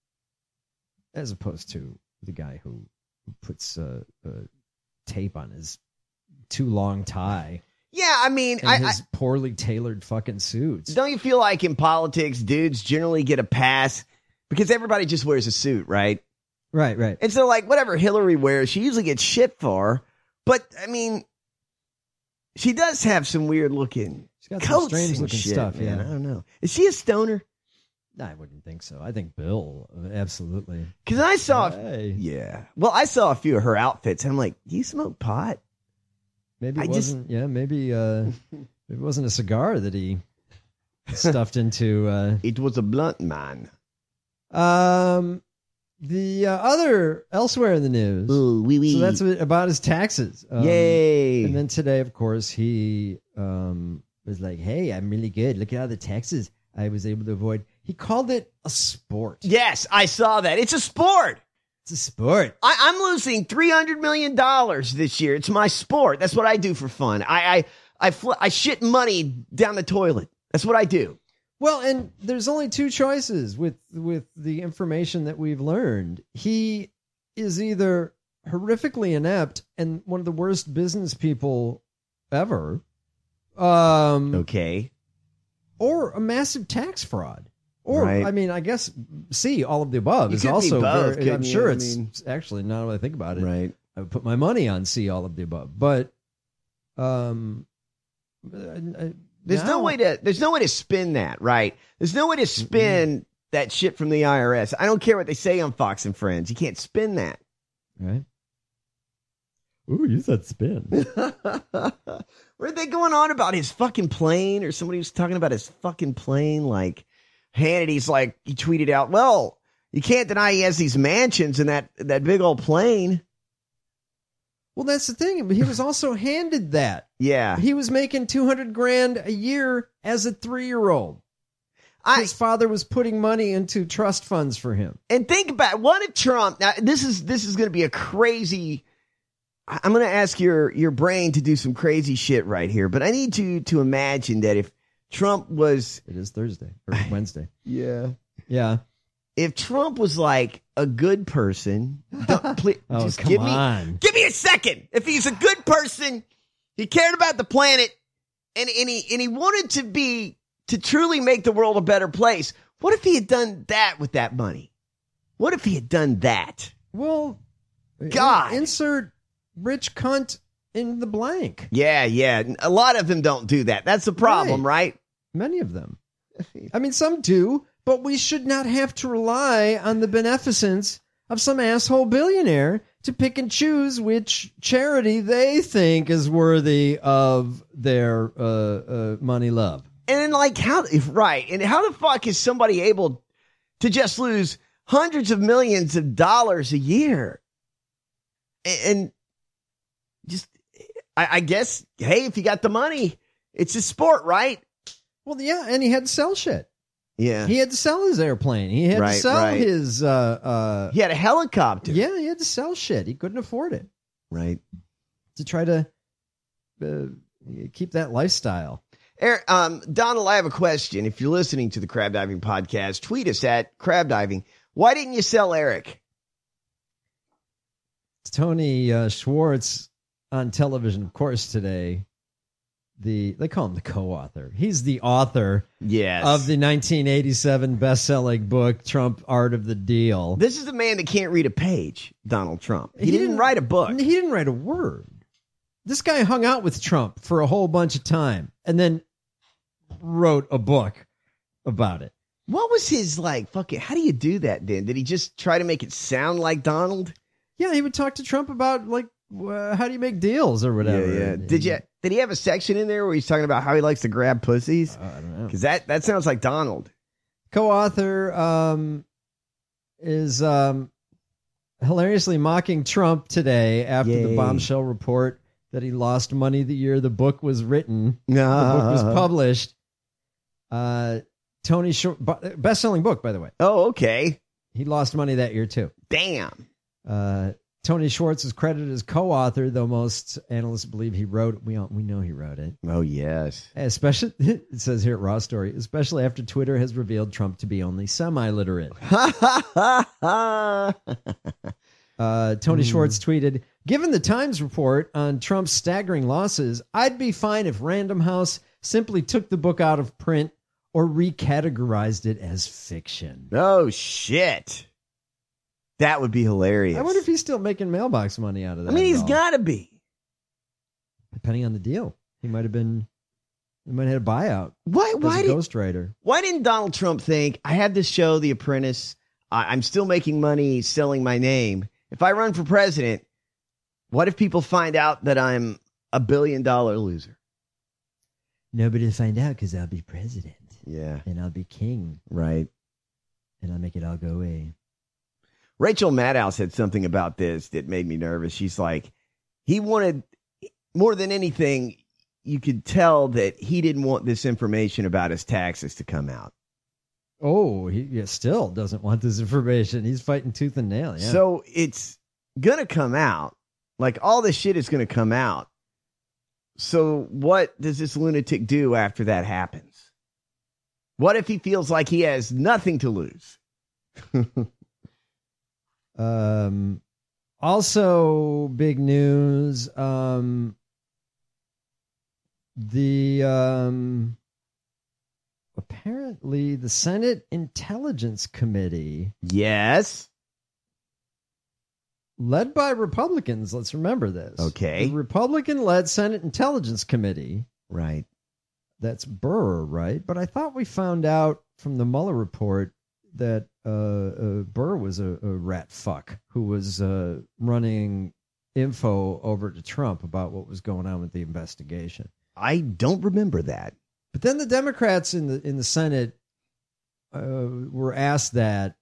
Speaker 7: as opposed to the guy who puts uh, uh, tape on his too long tie
Speaker 8: Yeah, I mean,
Speaker 7: and
Speaker 8: I,
Speaker 7: his
Speaker 8: I
Speaker 7: poorly tailored fucking suits.
Speaker 8: don't you feel like in politics, dudes generally get a pass because everybody just wears a suit, right?
Speaker 7: Right, right.
Speaker 8: And so, like, whatever Hillary wears, she usually gets shit for. But I mean, she does have some weird looking
Speaker 7: She's got some
Speaker 8: coats
Speaker 7: strange
Speaker 8: and
Speaker 7: looking
Speaker 8: shit,
Speaker 7: stuff.
Speaker 8: man.
Speaker 7: Yeah,
Speaker 8: I don't know. Is she a stoner?
Speaker 7: I wouldn't think so. I think Bill, uh, absolutely.
Speaker 8: Because I saw,
Speaker 7: Hey.
Speaker 8: yeah. Well, I saw a few of her outfits, and I'm like, do you smoke pot?
Speaker 7: Maybe it
Speaker 8: I just-
Speaker 7: wasn't. Yeah, maybe uh, it wasn't a cigar that he stuffed into. Uh,
Speaker 8: It was a blunt, man.
Speaker 7: um, the uh, other elsewhere in the news.
Speaker 8: Ooh, wee wee.
Speaker 7: So that's what, about his taxes. Um,
Speaker 8: Yay.
Speaker 7: And then today, of course, he um, was like, "Hey, I'm really good. Look at all the taxes I was able to avoid." He called it a sport.
Speaker 8: Yes, I saw that. It's a sport.
Speaker 7: It's a sport.
Speaker 8: I, I'm losing three hundred million dollars this year. It's my sport. That's what I do for fun. I I I, fl- I shit money down the toilet. That's what I do.
Speaker 7: Well, and there's only two choices with with the information that we've learned. He is either horrifically inept and one of the worst business people ever, um,
Speaker 8: Okay.
Speaker 7: or a massive tax fraud. Or,
Speaker 8: Right.
Speaker 7: I mean, I guess C, all of the above
Speaker 8: You
Speaker 7: is
Speaker 8: could be
Speaker 7: also
Speaker 8: both,
Speaker 7: very, I'm
Speaker 8: couldn't you?
Speaker 7: sure
Speaker 8: I
Speaker 7: it's
Speaker 8: mean-
Speaker 7: actually, now that I think about it,
Speaker 8: Right.
Speaker 7: I would put my money on C, all of the above. But, um, I- I-
Speaker 8: There's
Speaker 7: now-
Speaker 8: no way to there's no way to spin that, right? There's no way to spin that shit from the I R S. I don't care what they say on Fox and Friends. You can't spin that.
Speaker 7: Right. Ooh, you said spin.
Speaker 8: Were they going on about his fucking plane, or somebody was talking about his fucking plane? Like Hannity's like, he tweeted out, well, you can't deny he has these mansions and that, that big old plane.
Speaker 7: Well, that's the thing. But he was also handed that.
Speaker 8: Yeah.
Speaker 7: He was making two hundred grand a year as a three-year-old.
Speaker 8: I,
Speaker 7: His father was putting money into trust funds for him.
Speaker 8: and think about what if Trump, now this is, this is going to be a crazy, I- I'm going to ask your, your brain to do some crazy shit right here, but I need you to imagine that if Trump was,
Speaker 7: It is Thursday or Wednesday.
Speaker 8: yeah,
Speaker 7: Yeah.
Speaker 8: if Trump was like a good person, don't, please,
Speaker 7: Oh,
Speaker 8: just
Speaker 7: come
Speaker 8: give me,
Speaker 7: on.
Speaker 8: give me a second. If he's a good person, he cared about the planet, and, and he and he wanted to be to truly make the world a better place. What if he had done that with that money? What if he had done that?
Speaker 7: Well,
Speaker 8: God.
Speaker 7: insert rich cunt in the blank.
Speaker 8: Yeah, yeah. A lot of them don't do that. That's the problem, right?
Speaker 7: Many of them. I mean, some do, but we should not have to rely on the beneficence of some asshole billionaire to pick and choose which charity they think is worthy of their uh, uh, money love.
Speaker 8: And then, like, how, if right, and how the fuck is somebody able to just lose hundreds of millions of dollars a year? And, and just, I, I guess, hey, if you got the money, it's a sport, right?
Speaker 7: Well, yeah, and he had to sell shit.
Speaker 8: Yeah.
Speaker 7: He had to sell his airplane. He had
Speaker 8: Right,
Speaker 7: to sell
Speaker 8: right.
Speaker 7: his. Uh, uh,
Speaker 8: He had a helicopter.
Speaker 7: yeah, he had to sell shit. He couldn't afford it
Speaker 8: Right.
Speaker 7: to try to uh, keep that lifestyle.
Speaker 8: Eric, um, Donald, I have a question. If you're listening to the Crab Diving Podcast, tweet us at Crab Diving. Why didn't you sell Eric?
Speaker 7: Tony uh, Schwartz on television, of course, today the they call him the co-author. He's the author
Speaker 8: yes.
Speaker 7: of the nineteen eighty-seven best-selling book, Trump, Art of the Deal.
Speaker 8: This is a man that can't read a page, Donald Trump. He,
Speaker 7: He
Speaker 8: didn't,
Speaker 7: didn't-
Speaker 8: write a book.
Speaker 7: He didn't write a word. This guy hung out with Trump for a whole bunch of time and then wrote a book about it.
Speaker 8: What was his, like, fucking, how do you do that, then? Did he just try to make it sound like Donald?
Speaker 7: Yeah, he would talk to Trump about, like, uh, how do you make deals or whatever.
Speaker 8: Yeah, yeah. Did you, did he have a section in there where he's talking about how he likes to grab pussies?
Speaker 7: Uh, I don't know.
Speaker 8: Because that, that sounds like Donald.
Speaker 7: Co-author um, is um, hilariously mocking Trump today after
Speaker 8: Yay.
Speaker 7: the bombshell report that he lost money the year the book was written.
Speaker 8: No.
Speaker 7: The book was published. Uh, Tony Short, best-selling book, by the way.
Speaker 8: Oh, okay.
Speaker 7: He lost money that year too.
Speaker 8: Damn.
Speaker 7: Uh, Tony Schwartz is credited as co-author, though most analysts believe he wrote it. We all, we know he wrote it.
Speaker 8: Oh, yes.
Speaker 7: Especially, it says here at Raw Story, especially after Twitter has revealed Trump to be only semi-literate. Uh, Tony
Speaker 8: Mm.
Speaker 7: Schwartz tweeted, given the Times report on Trump's staggering losses, I'd be fine if Random House simply took the book out of print or recategorized it as fiction.
Speaker 8: Oh, shit. That would be hilarious.
Speaker 7: I wonder if he's still making mailbox money out of that.
Speaker 8: I mean, he's
Speaker 7: at all.
Speaker 8: got to be.
Speaker 7: Depending on the deal. He might have been, he might have had a buyout.
Speaker 8: Why,
Speaker 7: as
Speaker 8: why,
Speaker 7: a
Speaker 8: did,
Speaker 7: ghostwriter.
Speaker 8: why didn't Donald Trump think, I have this show, The Apprentice, I, I'm still making money selling my name. If I run for president, what if people find out that I'm a billion dollar loser?
Speaker 7: Nobody will find out because I'll be president.
Speaker 8: Yeah.
Speaker 7: And I'll be king.
Speaker 8: Right.
Speaker 7: And I'll make it all go away.
Speaker 8: Rachel Maddow said something about this that made me nervous. She's like, he wanted, more than anything, you could tell that he didn't want this information about his taxes to come out.
Speaker 7: Oh, he yeah, still doesn't want this information. He's fighting tooth and nail. Yeah.
Speaker 8: So it's going to come out. Like, all this shit is going to come out. So what does this lunatic do after that happens? What if he feels like he has nothing to lose?
Speaker 7: um, also, big news. Um, the um, apparently the Senate Intelligence Committee,
Speaker 8: Yes.
Speaker 7: led by Republicans. Let's remember this.
Speaker 8: Okay.
Speaker 7: The Republican-led Senate Intelligence Committee.
Speaker 8: Right.
Speaker 7: That's Burr, right? But I thought we found out from the Mueller report that uh, uh, Burr was a, a rat fuck who was uh, running info over to Trump about what was going on with the investigation.
Speaker 8: I don't remember that.
Speaker 7: But then the Democrats in the in the Senate uh, were asked that.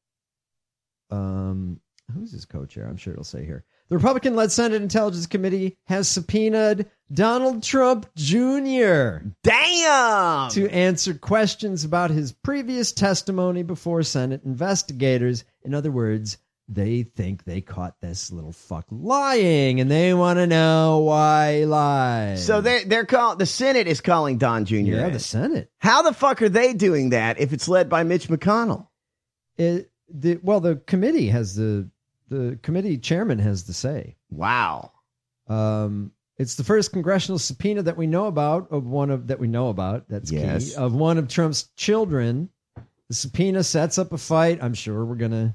Speaker 7: Um, who's his co-chair? I'm sure it'll say here. The Republican-led Senate Intelligence Committee has subpoenaed Donald Trump Junior
Speaker 8: Damn!
Speaker 7: to answer questions about his previous testimony before Senate investigators. In other words, they think they caught this little fuck lying, and they want to know why he lied.
Speaker 8: So they're, they're call, the Senate is calling Don Junior
Speaker 7: Yeah,
Speaker 8: in.
Speaker 7: the Senate.
Speaker 8: How the fuck are they doing that if it's led by Mitch McConnell?
Speaker 7: It, the, well, the committee has the the committee chairman has the say.
Speaker 8: Wow.
Speaker 7: Um, it's the first congressional subpoena that we know about of one of that we know about. That's
Speaker 8: Yes.
Speaker 7: key of one of Trump's children. The subpoena sets up a fight. I'm sure we're gonna.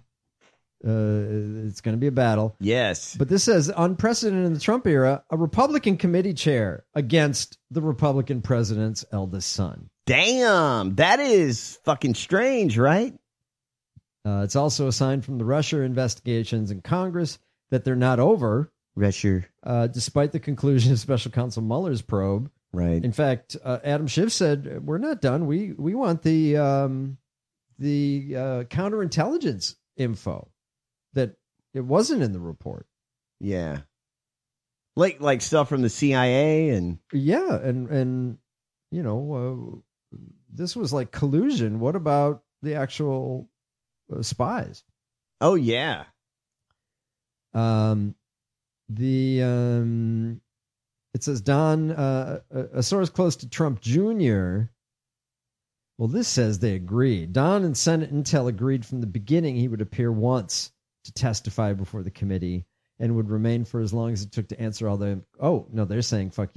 Speaker 7: Uh, it's going to be a battle.
Speaker 8: Yes.
Speaker 7: But this says unprecedented in the Trump era, a Republican committee chair against the Republican president's eldest son.
Speaker 8: Damn. That is fucking strange, right?
Speaker 7: Uh, it's also a sign from the Russia investigations in Congress that they're not over,
Speaker 8: Russia.
Speaker 7: uh, despite the conclusion of Special Counsel Mueller's probe.
Speaker 8: Right.
Speaker 7: In fact, uh, Adam Schiff said, we're not done. We we want the um, the uh, counterintelligence info that it wasn't in the report.
Speaker 8: Yeah. Like like stuff from the C I A and
Speaker 7: Yeah, and and you know, uh, this was like collusion. What about the actual uh, spies?
Speaker 8: oh yeah.
Speaker 7: Um, the um, it says Don, uh, a, a source close to Trump Junior Well, this says they agreed. Don and Senate Intel agreed from the beginning he would appear once to testify before the committee and would remain for as long as it took to answer all the. Oh no, they're saying fuck you.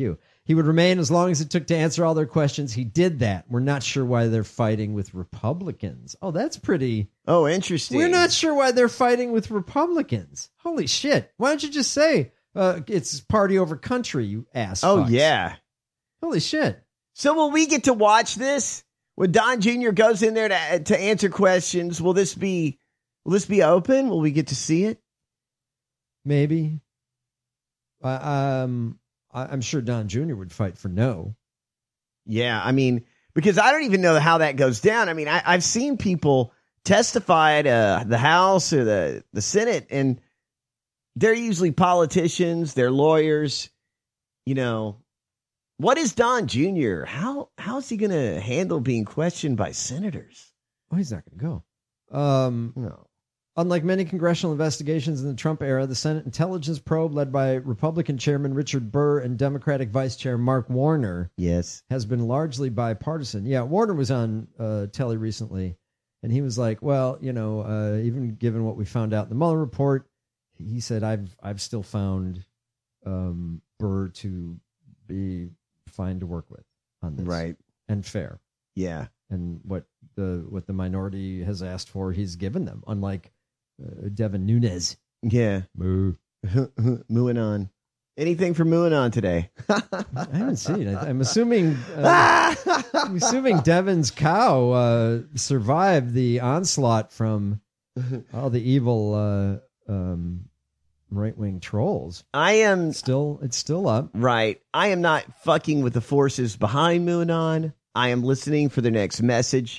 Speaker 7: He would remain as long as it took to answer all their questions. He did that. We're not sure why they're fighting with Republicans. Oh, that's pretty.
Speaker 8: Oh, interesting.
Speaker 7: We're not sure why they're fighting with Republicans. Holy shit. Why don't you just say uh, it's party over country, you ass
Speaker 8: Oh,
Speaker 7: fucks.
Speaker 8: yeah.
Speaker 7: Holy shit.
Speaker 8: So will we get to watch this? When Don Junior goes in there to to answer questions, will this be will this be open? Will we get to see it?
Speaker 7: Maybe. Uh, um, I, I'm sure Don Junior would fight for no.
Speaker 8: Yeah, I mean, because I don't even know how that goes down. I mean, I, I've seen people testify at uh, the House or the, the Senate, and they're usually politicians, they're lawyers. You know, what is Don Junior? How how is he going to handle being questioned by senators?
Speaker 7: Oh, he's not going to go. Um,
Speaker 8: No.
Speaker 7: Unlike many congressional investigations in the Trump era, the Senate intelligence probe led by Republican Chairman Richard Burr and Democratic Vice Chair Mark Warner
Speaker 8: Yes.
Speaker 7: has been largely bipartisan. Yeah, Warner was on uh, telly recently, and he was like, well, you know, uh, even given what we found out in the Mueller report, he said, I've I've still found um, Burr to be fine to work with on this.
Speaker 8: Right.
Speaker 7: And fair.
Speaker 8: Yeah.
Speaker 7: And what the what the minority has asked for, he's given them, unlike uh, Devin Nunes.
Speaker 8: Yeah.
Speaker 7: Moo.
Speaker 8: Mooing on. Anything for mooing on today?
Speaker 7: I haven't seen it. I'm assuming uh, I'm assuming Devin's cow uh, survived the onslaught from all the evil uh, um, right-wing trolls.
Speaker 8: I am
Speaker 7: still it's still up.
Speaker 8: Right. I am not fucking with the forces behind mooing on. I am listening for the next message.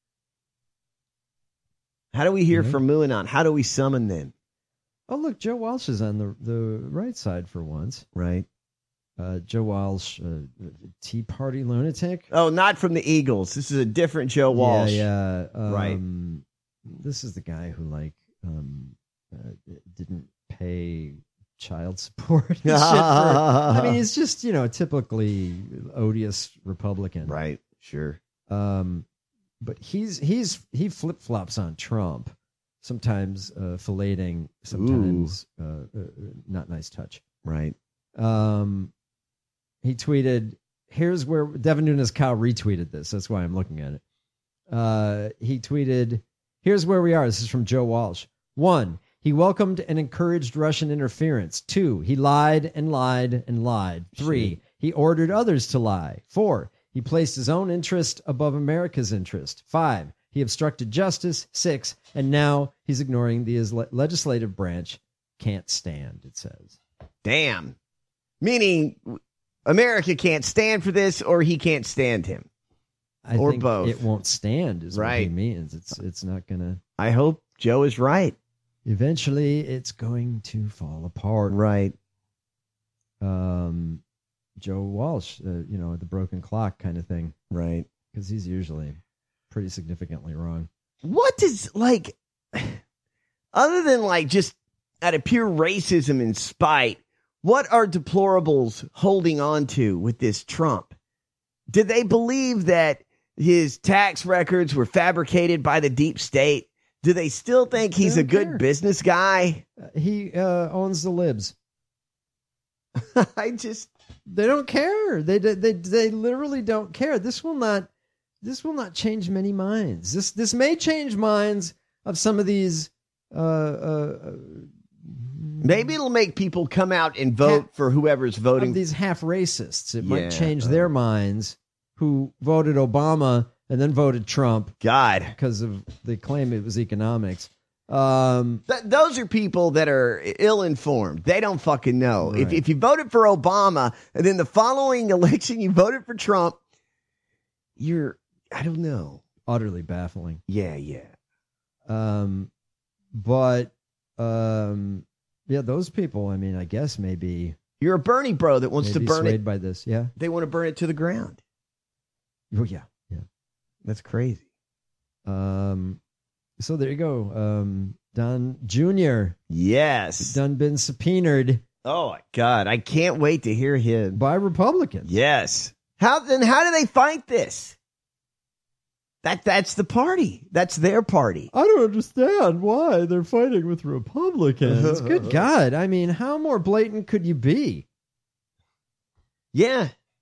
Speaker 8: How do we hear
Speaker 7: Mm-hmm.
Speaker 8: from Mooanon? How do we summon them?
Speaker 7: Oh, look, Joe Walsh is on the, the right side for once.
Speaker 8: Right.
Speaker 7: Uh, Joe Walsh, uh, Tea Party lunatic.
Speaker 8: Oh, not from the Eagles. This is a different Joe Walsh.
Speaker 7: Yeah, yeah. Um,
Speaker 8: Right.
Speaker 7: This is the guy who, like, um, uh, didn't pay child support. and shit for, I mean, he's just, you know, typically odious Republican.
Speaker 8: Right. Sure.
Speaker 7: Um, but he's he's he flip flops on Trump, sometimes uh, filleting, sometimes uh, uh, not nice touch.
Speaker 8: Right.
Speaker 7: Um, he tweeted, "Here's where Devin Nunes Cow retweeted this. That's why I'm looking at it." Uh, he tweeted, "Here's where we are." This is from Joe Walsh. One, he welcomed and encouraged Russian interference. Two, he lied and lied and lied. Three, he ordered others to lie. Four, he placed his own interest above America's interest. Five, he obstructed justice. Six, and now he's ignoring the his le- legislative branch. Can't stand, it says.
Speaker 8: Damn. Meaning America can't stand for this, or he can't stand him.
Speaker 7: I
Speaker 8: or
Speaker 7: think
Speaker 8: both.
Speaker 7: it won't stand is
Speaker 8: Right.
Speaker 7: what he means. It's it's not gonna.
Speaker 8: I hope Joe is right.
Speaker 7: Eventually, it's going to fall apart.
Speaker 8: Right.
Speaker 7: Um, Joe Walsh, uh, you know, the broken clock kind of thing.
Speaker 8: Right.
Speaker 7: Because he's usually pretty significantly wrong.
Speaker 8: What does, like, other than, like, just out of pure racism and spite, what are deplorables holding on to with this Trump? Did they believe that his tax records were fabricated by the deep state? Do they still think he's a good
Speaker 7: care.
Speaker 8: business guy?
Speaker 7: Uh, he uh, owns the libs.
Speaker 8: I just
Speaker 7: They don't care. They they they they literally don't care. This will not. This will not change many minds. This this may change minds of some of these. Uh, uh,
Speaker 8: maybe it'll make people come out and vote
Speaker 7: Half-
Speaker 8: for whoever's voting.
Speaker 7: of these half racists. It
Speaker 8: Yeah,
Speaker 7: might change
Speaker 8: uh,
Speaker 7: their minds who voted Obama and then voted Trump
Speaker 8: God,
Speaker 7: because of the claim it was economics. Um,
Speaker 8: Th- those are people that are ill-informed. They don't fucking know. If
Speaker 7: Right.
Speaker 8: if you voted for Obama and then the following election you voted for Trump, you're, I don't know.
Speaker 7: utterly baffling.
Speaker 8: Yeah, yeah.
Speaker 7: Um, but um, yeah, those people. I mean, I guess maybe
Speaker 8: You're a Bernie bro that wants
Speaker 7: maybe
Speaker 8: to burn
Speaker 7: swayed
Speaker 8: it.
Speaker 7: by this. Yeah.
Speaker 8: They want to burn it to the ground.
Speaker 7: Oh yeah. Yeah.
Speaker 8: That's crazy.
Speaker 7: Um, so there you go. Um, Don Junior
Speaker 8: Yes.
Speaker 7: done been subpoenaed
Speaker 8: Oh my God. I can't wait to hear him.
Speaker 7: by Republicans.
Speaker 8: Yes. How then how do they fight this? That that's the party. That's their party.
Speaker 7: I don't understand why they're fighting with Republicans. Good God. I mean, how more blatant could you be?
Speaker 8: Yeah.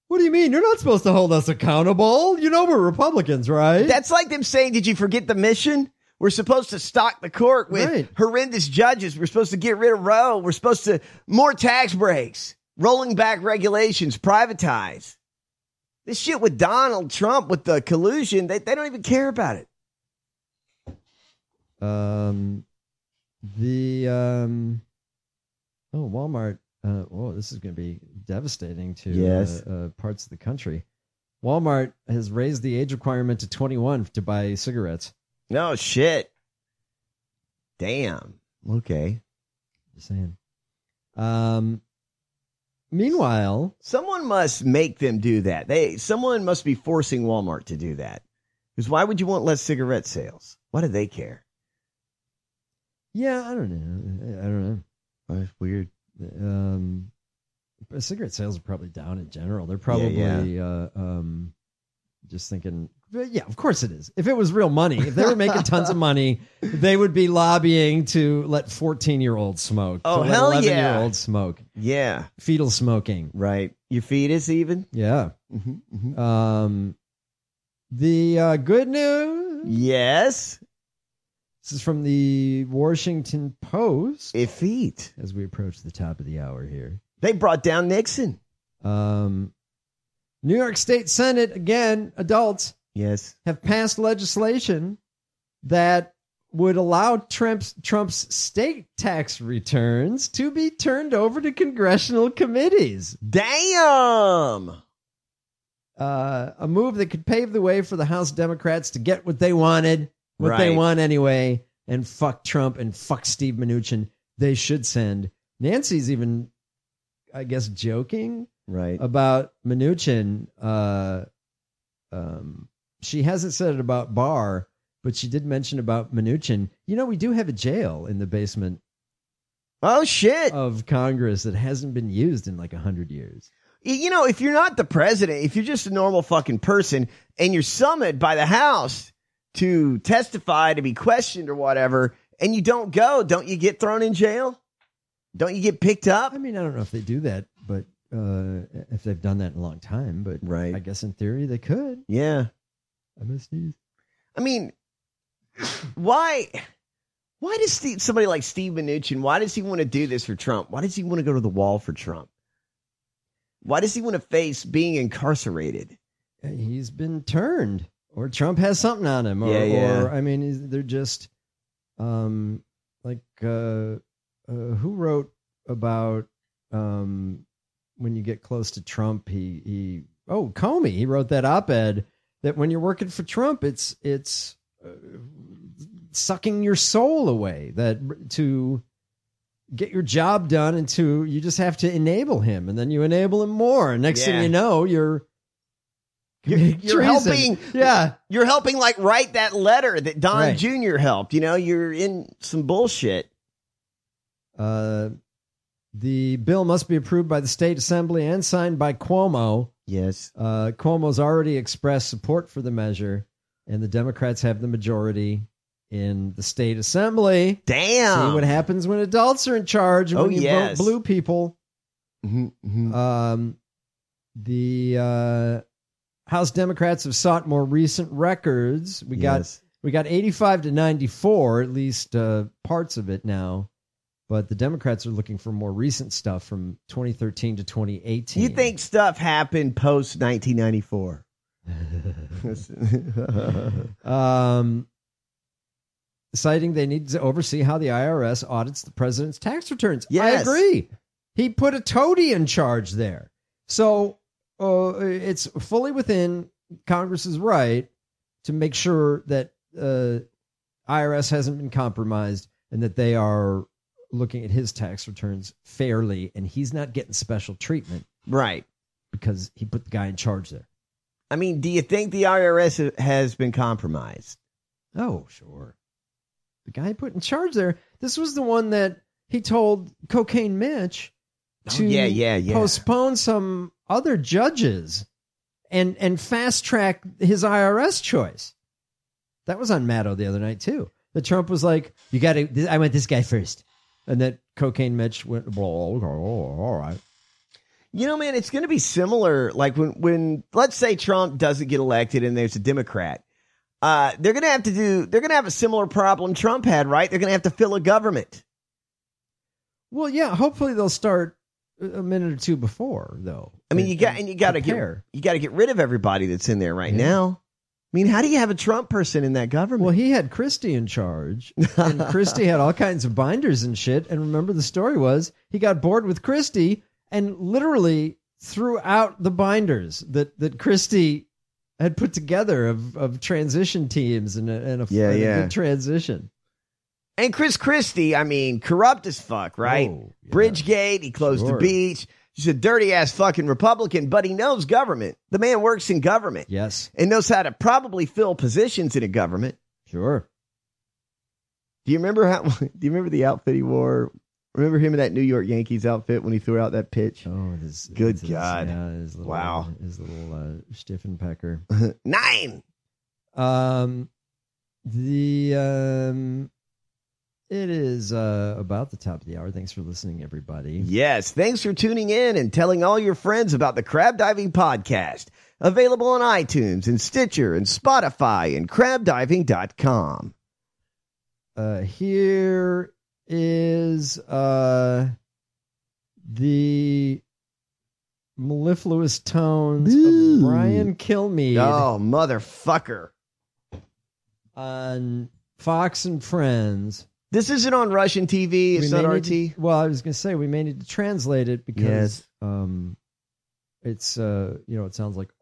Speaker 7: What do you mean? You're not supposed to hold us accountable. You know we're Republicans, right?
Speaker 8: That's like them saying, did you forget the mission? We're supposed to stock the court with
Speaker 7: Right.
Speaker 8: horrendous judges. We're supposed to get rid of Roe. We're supposed to more tax breaks, rolling back regulations, privatize. This shit with Donald Trump, with the collusion, they, they don't even care about it.
Speaker 7: Um, the, um, oh, Walmart. Uh, oh, this is going to be devastating to
Speaker 8: Yes.
Speaker 7: uh, uh, parts of the country. Walmart has raised the age requirement to twenty-one to buy cigarettes.
Speaker 8: No shit. Damn. Okay.
Speaker 7: Just saying. Um, meanwhile,
Speaker 8: Someone must make them do that. They Someone must be forcing Walmart to do that. Because why would you want less cigarette sales? Why do they care?
Speaker 7: yeah, I don't know. I don't know.
Speaker 8: That's weird.
Speaker 7: Um, cigarette sales are probably down in general. They're probably
Speaker 8: Yeah,
Speaker 7: Uh, um, just thinking, but yeah, of course it is. If it was real money, if they were making tons of money, they would be lobbying to let fourteen-year-olds smoke.
Speaker 8: Oh,
Speaker 7: to
Speaker 8: hell
Speaker 7: let
Speaker 8: yeah.
Speaker 7: eleven-year-olds smoke.
Speaker 8: Yeah.
Speaker 7: Fetal smoking.
Speaker 8: Right. Your fetus even?
Speaker 7: Yeah.
Speaker 8: Mm-hmm, mm-hmm.
Speaker 7: Um, the uh, good news.
Speaker 8: Yes.
Speaker 7: This is from the Washington Post.
Speaker 8: Effete.
Speaker 7: As we approach the top of the hour here.
Speaker 8: They brought down Nixon.
Speaker 7: Um, New York State Senate, again, adults,
Speaker 8: Yes.
Speaker 7: have passed legislation that would allow Trump's, Trump's state tax returns to be turned over to congressional committees.
Speaker 8: Damn.
Speaker 7: Uh, a move that could pave the way for the House Democrats to get what they wanted, what
Speaker 8: Right.
Speaker 7: they want anyway, and fuck Trump and fuck Steve Mnuchin. They should send. Nancy's even, I guess, joking
Speaker 8: Right.
Speaker 7: about Mnuchin. Uh, um, she hasn't said it about Barr, but she did mention about Mnuchin. You know, we do have a jail in the basement
Speaker 8: Oh, shit.
Speaker 7: of Congress that hasn't been used in like a hundred years.
Speaker 8: You know, if you're not the president, if you're just a normal fucking person and you're summoned by the House to testify, to be questioned or whatever, and you don't go, don't you get thrown in jail? Don't you get picked up?
Speaker 7: I mean, I don't know if they do that, but uh, if they've done that in a long time, but
Speaker 8: Right.
Speaker 7: I guess in theory they could.
Speaker 8: Yeah.
Speaker 7: I miss these.
Speaker 8: I mean, why why does Steve, somebody like Steve Mnuchin, why does he want to do this for Trump? Why does he want to go to the wall for Trump? Why does he want to face being incarcerated?
Speaker 7: He's been turned, or Trump has something on him, or,
Speaker 8: Yeah, yeah.
Speaker 7: or I mean, he's- they're just um like uh, uh who wrote about um when you get close to Trump, he he oh Comey, he wrote that op-ed that when you're working for Trump, it's it's uh, sucking your soul away, that to get your job done, and to you just have to enable him, and then you enable him more, and next
Speaker 8: Yeah.
Speaker 7: thing you know, you're
Speaker 8: You're, you're
Speaker 7: treason.
Speaker 8: helping.
Speaker 7: Yeah.
Speaker 8: You're helping like write that letter that Don
Speaker 7: Right.
Speaker 8: Junior helped. You know, you're in some bullshit.
Speaker 7: Uh, the bill must be approved by the state assembly and signed by Cuomo.
Speaker 8: Yes.
Speaker 7: Uh, Cuomo's already expressed support for the measure, and the Democrats have the majority in the state assembly.
Speaker 8: Damn.
Speaker 7: See what happens when adults are in charge and
Speaker 8: Oh,
Speaker 7: when you
Speaker 8: yes.
Speaker 7: vote blue people.
Speaker 8: Mhm, mhm.
Speaker 7: Um, the uh, House Democrats have sought more recent records. We got
Speaker 8: Yes.
Speaker 7: we got eighty-five to ninety-four, at least uh, parts of it now. But the Democrats are looking for more recent stuff from twenty thirteen to twenty eighteen.
Speaker 8: You think stuff happened post nineteen ninety-four?
Speaker 7: Um, citing they need to oversee how the I R S audits the president's tax returns. I
Speaker 8: Yes.
Speaker 7: agree. He put a toady in charge there. So uh, it's fully within Congress's right to make sure that uh, I R S hasn't been compromised and that they are looking at his tax returns fairly, and he's not getting special treatment
Speaker 8: Right.
Speaker 7: because he put the guy in charge there.
Speaker 8: I mean, do you think the I R S has been compromised?
Speaker 7: Oh, sure. The guy he put in charge there, this was the one that he told Cocaine Mitch to
Speaker 8: Oh, yeah, yeah, yeah.
Speaker 7: postpone some other judges and and fast track his I R S choice. That was on Maddow the other night, too. That Trump was like, you got to, I want this guy first. And that Cocaine Mitch went, well, okay, all right.
Speaker 8: You know, man, it's going to be similar. Like when, when, let's say Trump doesn't get elected and there's a Democrat, uh, they're going to have to do, they're going to have a similar problem Trump had, right? They're going to have to fill a government.
Speaker 7: Well, yeah, hopefully they'll start a minute or two before, though.
Speaker 8: I mean, you got, and you got to get, you got to get rid of everybody that's in there right yeah. now. I mean, how do you have a Trump person in that government?
Speaker 7: Well, he had Christie in charge, and Christie had all kinds of binders and shit. And remember, the story was he got bored with Christie and literally threw out the binders that, that Christie had put together of, of transition teams and a, and a,
Speaker 8: yeah,
Speaker 7: and
Speaker 8: yeah.
Speaker 7: a good transition.
Speaker 8: And Chris Christie, I mean, corrupt as fuck, right?
Speaker 7: Oh, yeah.
Speaker 8: Bridgegate, he closed
Speaker 7: Sure.
Speaker 8: the beach. He's a dirty ass fucking Republican, but he knows government. The man works in government.
Speaker 7: Yes.
Speaker 8: And knows how to probably fill positions in a government.
Speaker 7: Sure.
Speaker 8: Do you remember how, do you remember the outfit he wore? Remember him in that New York Yankees outfit when he threw out that pitch?
Speaker 7: Oh, his,
Speaker 8: good
Speaker 7: his,
Speaker 8: God.
Speaker 7: Yeah, his little,
Speaker 8: wow.
Speaker 7: His little uh, Stiffenpecker.
Speaker 8: Nine.
Speaker 7: Um, the, um, It is uh, about the top of the hour. Thanks for listening, everybody.
Speaker 8: Yes, thanks for tuning in and telling all your friends about the Crab Diving Podcast. Available on iTunes and Stitcher and Spotify and crab diving dot com.
Speaker 7: Uh, here is uh, the mellifluous tones
Speaker 8: Ooh.
Speaker 7: of Brian Kilmeade.
Speaker 8: Oh, motherfucker.
Speaker 7: On Fox and Friends.
Speaker 8: This isn't on Russian T V. It's
Speaker 7: We
Speaker 8: not
Speaker 7: may
Speaker 8: R
Speaker 7: need
Speaker 8: T.
Speaker 7: to- well, I was going to say we may need to translate it because
Speaker 8: Yes.
Speaker 7: um, it's uh, you know, it sounds like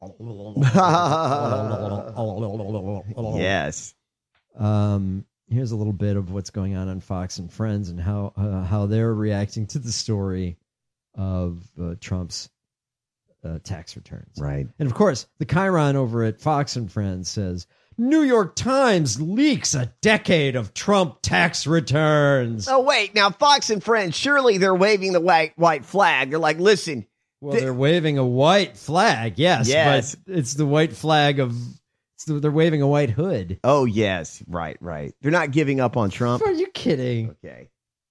Speaker 8: Yes.
Speaker 7: Um, here's a little bit of what's going on on Fox and Friends and how uh, how they're reacting to the story of uh, Trump's uh, tax returns.
Speaker 8: Right.
Speaker 7: And of course, the Chiron over at Fox and Friends says, New York Times leaks a decade of Trump tax returns.
Speaker 8: Oh, wait. Now, Fox and Friends, surely they're waving the white, white flag. They're like, listen.
Speaker 7: Well, they're waving a white flag, yes,
Speaker 8: Yes.
Speaker 7: but it's the white flag of, it's the, they're waving a white hood.
Speaker 8: Oh, yes. Right, right. They're not giving up on Trump.
Speaker 7: Are you kidding?
Speaker 8: Okay.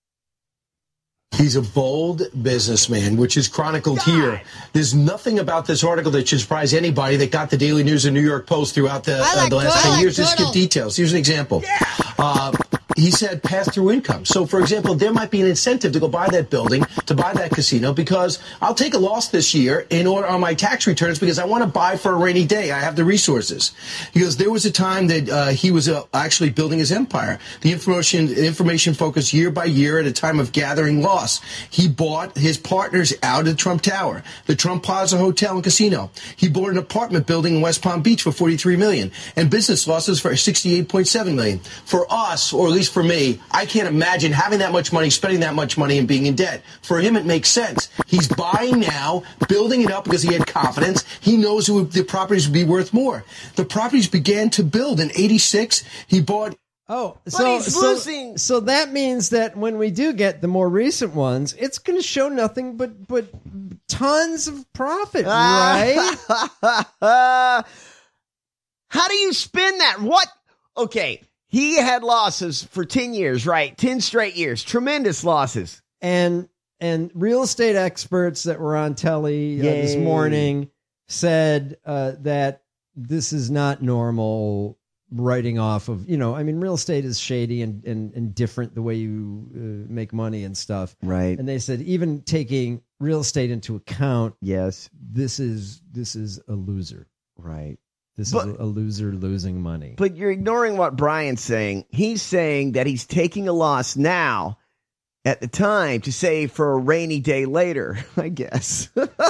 Speaker 9: He's a bold businessman, which is chronicled God. here. There's nothing about this article that should surprise anybody that got the Daily News and New York Post throughout the,
Speaker 10: like
Speaker 9: uh, the last
Speaker 10: turtle.
Speaker 9: ten
Speaker 10: I like
Speaker 9: years. Just give
Speaker 10: turtle.
Speaker 9: details. Here's an example. Yeah. Uh, he said pass-through income. So, for example, there might be an incentive to go buy that building, to buy that casino, because I'll take a loss this year in order on my tax returns because I want to buy for a rainy day. I have the resources. Because there was a time that uh, he was uh, actually building his empire. The information information focused year by year at a time of gathering loss. He bought his partners out of Trump Tower, the Trump Plaza Hotel and Casino. He bought an apartment building in West Palm Beach for forty-three million dollars and business losses for sixty-eight point seven million dollars. For us, or at least for me, I can't imagine having that much money, spending that much money, and being in debt. For him, it makes sense. He's buying now, building it up because he had confidence. He knows who the properties would be worth more. The properties began to build in eighty-six. He bought.
Speaker 7: Oh,
Speaker 8: But
Speaker 7: so,
Speaker 8: he's
Speaker 7: so,
Speaker 8: losing.
Speaker 7: so that means that when we do get the more recent ones, it's going to show nothing but but tons of profit, right?
Speaker 8: uh, how do you spin that? What? Okay, he had losses for ten years, right? ten straight years. Tremendous losses.
Speaker 7: and and real estate experts that were on telly uh, this
Speaker 8: Yay.
Speaker 7: morning said uh, that this is not normal writing off of, you know, I mean, real estate is shady and, and, and different the way you uh, make money and stuff.
Speaker 8: Right.
Speaker 7: And they said, even taking real estate into account,
Speaker 8: Yes.
Speaker 7: this is, this is a loser.
Speaker 8: Right.
Speaker 7: This
Speaker 8: But-
Speaker 7: is a loser losing money.
Speaker 8: But you're ignoring what Brian's saying. He's saying that he's taking a loss now at the time to save for a rainy day later, I guess.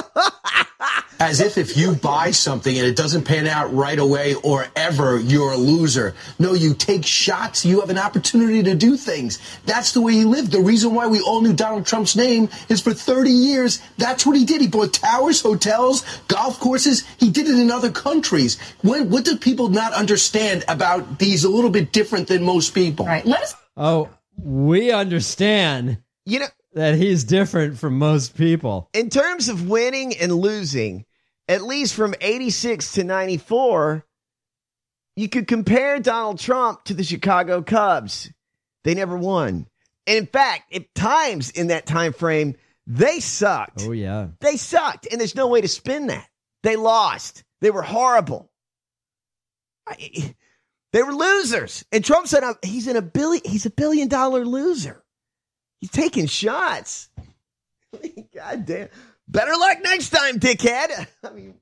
Speaker 9: As if if you buy something and it doesn't pan out right away or ever, you're a loser. No, you take shots. You have an opportunity to do things. That's the way he lived. The reason why we all knew Donald Trump's name is for thirty years. That's what he did. He bought towers, hotels, golf courses. He did it in other countries. When, what do people not understand about these a little bit different than most people?
Speaker 10: Right. Let us.
Speaker 7: Oh, we understand
Speaker 8: You know,
Speaker 7: that he's different from most people.
Speaker 8: in terms of winning and losing, at least from eighty-six to ninety-four, you could compare Donald Trump to the Chicago Cubs. They never won. And in fact, at times in that time frame, They sucked.
Speaker 7: Oh, yeah.
Speaker 8: They sucked, and there's no way to spin that. They lost. They were horrible. I, they were losers. And Trump said he's in a billion. He's a billion dollar loser. He's taking shots. God damn. Better luck next time, dickhead. I mean,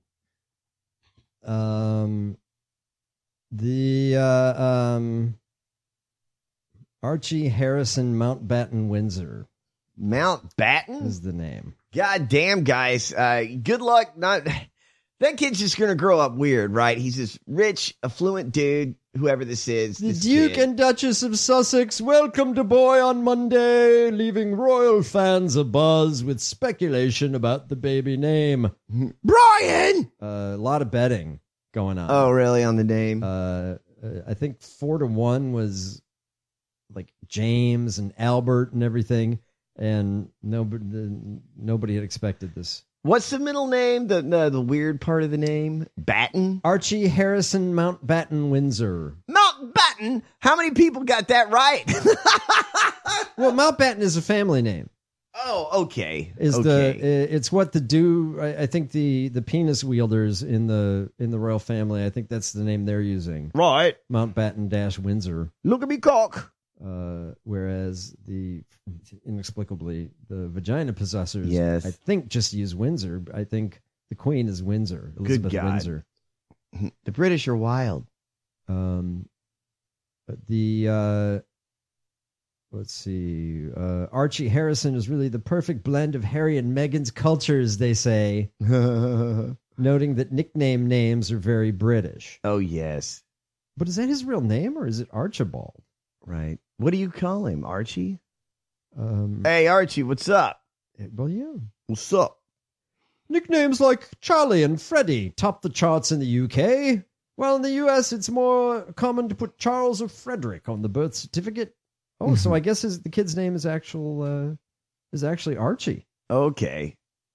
Speaker 7: um, the uh, um, Archie Harrison Mountbatten Windsor.
Speaker 8: Mountbatten
Speaker 7: is the name.
Speaker 8: God damn, guys. Uh, good luck. Not that kid's just gonna grow up weird, right? He's this rich, affluent dude. Whoever this is,
Speaker 7: the
Speaker 8: this
Speaker 7: Duke
Speaker 8: kid.
Speaker 7: and Duchess of Sussex welcomed a boy on Monday, leaving royal fans abuzz with speculation about the baby name.
Speaker 8: Brian!
Speaker 7: Uh, a lot of betting going on.
Speaker 8: Oh, really? On the name?
Speaker 7: Uh, I think four to one was like James and Albert and everything, and nobody, nobody had expected this.
Speaker 8: What's the middle name? The, the the weird part of the name? Batten?
Speaker 7: Archie Harrison Mountbatten Windsor.
Speaker 8: Mountbatten? How many people got that right?
Speaker 7: Well, Mountbatten is a family name.
Speaker 8: Oh, okay.
Speaker 7: Is
Speaker 8: okay.
Speaker 7: the it's what the do? I, I think the the penis wielders in the in the royal family. I think that's the name they're using.
Speaker 8: Right.
Speaker 7: Mountbatten dash Windsor.
Speaker 8: Look at me cock.
Speaker 7: Uh, whereas the inexplicably the vagina possessors,
Speaker 8: yes,
Speaker 7: I think just use Windsor. I think the Queen is Windsor, Elizabeth
Speaker 8: Good God.
Speaker 7: Windsor.
Speaker 8: The British are wild.
Speaker 7: Um, but the uh, let's see, uh, Archie Harrison is really the perfect blend of Harry and Meghan's cultures. They say, noting that nickname names are very British.
Speaker 8: Oh yes,
Speaker 7: but is that his real name or is it Archibald?
Speaker 8: Right. What do you call him, Archie?
Speaker 7: Um,
Speaker 8: hey, Archie, what's up?
Speaker 7: Well, yeah.
Speaker 8: What's up?
Speaker 7: Nicknames like Charlie and Freddie top the charts in the U K, while in the U S it's more common to put Charles or Frederick on the birth certificate. Oh, so I guess his, the kid's name is actual uh, is actually Archie.
Speaker 8: Okay.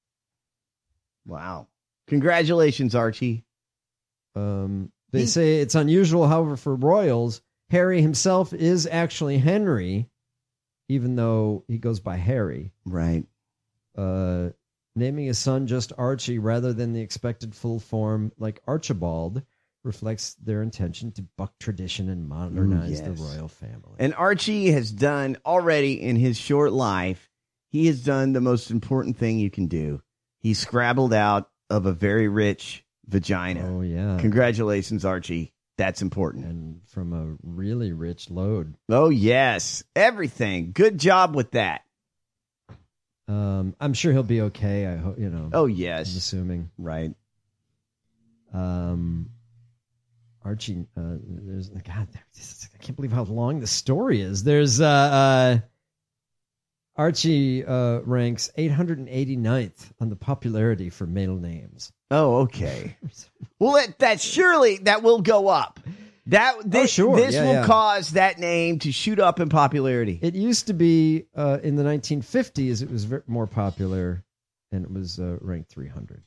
Speaker 8: Wow. Congratulations, Archie.
Speaker 7: Um, they he- say it's unusual, however, for royals. Harry himself is actually Henry, even though he goes by Harry.
Speaker 8: Right.
Speaker 7: Uh, naming his son just Archie rather than the expected full form like Archibald reflects their intention to buck tradition and modernize
Speaker 8: Ooh, yes.
Speaker 7: the royal family.
Speaker 8: And Archie has done already in his short life, he has done the most important thing you can do. He scrabbled out of a very rich vagina.
Speaker 7: Oh, yeah.
Speaker 8: Congratulations, Archie. That's important.
Speaker 7: And from a really rich load.
Speaker 8: Oh, yes. Everything. Good job with that.
Speaker 7: Um, I'm sure he'll be okay. I hope, you know.
Speaker 8: Oh, yes.
Speaker 7: I'm assuming.
Speaker 8: Right.
Speaker 7: Um, Archie, uh, there's, God, I can't believe how long the story is. There's, uh, uh, Archie uh, ranks eight hundred eighty-ninth on the popularity for male names.
Speaker 8: Oh, okay. Well, that, that surely that will go up. That this,
Speaker 7: oh, sure.
Speaker 8: this
Speaker 7: yeah,
Speaker 8: will
Speaker 7: yeah.
Speaker 8: cause that name to shoot up in popularity.
Speaker 7: It used to be uh, in the nineteen fifties. It was very, more popular, and it was uh, ranked three hundred.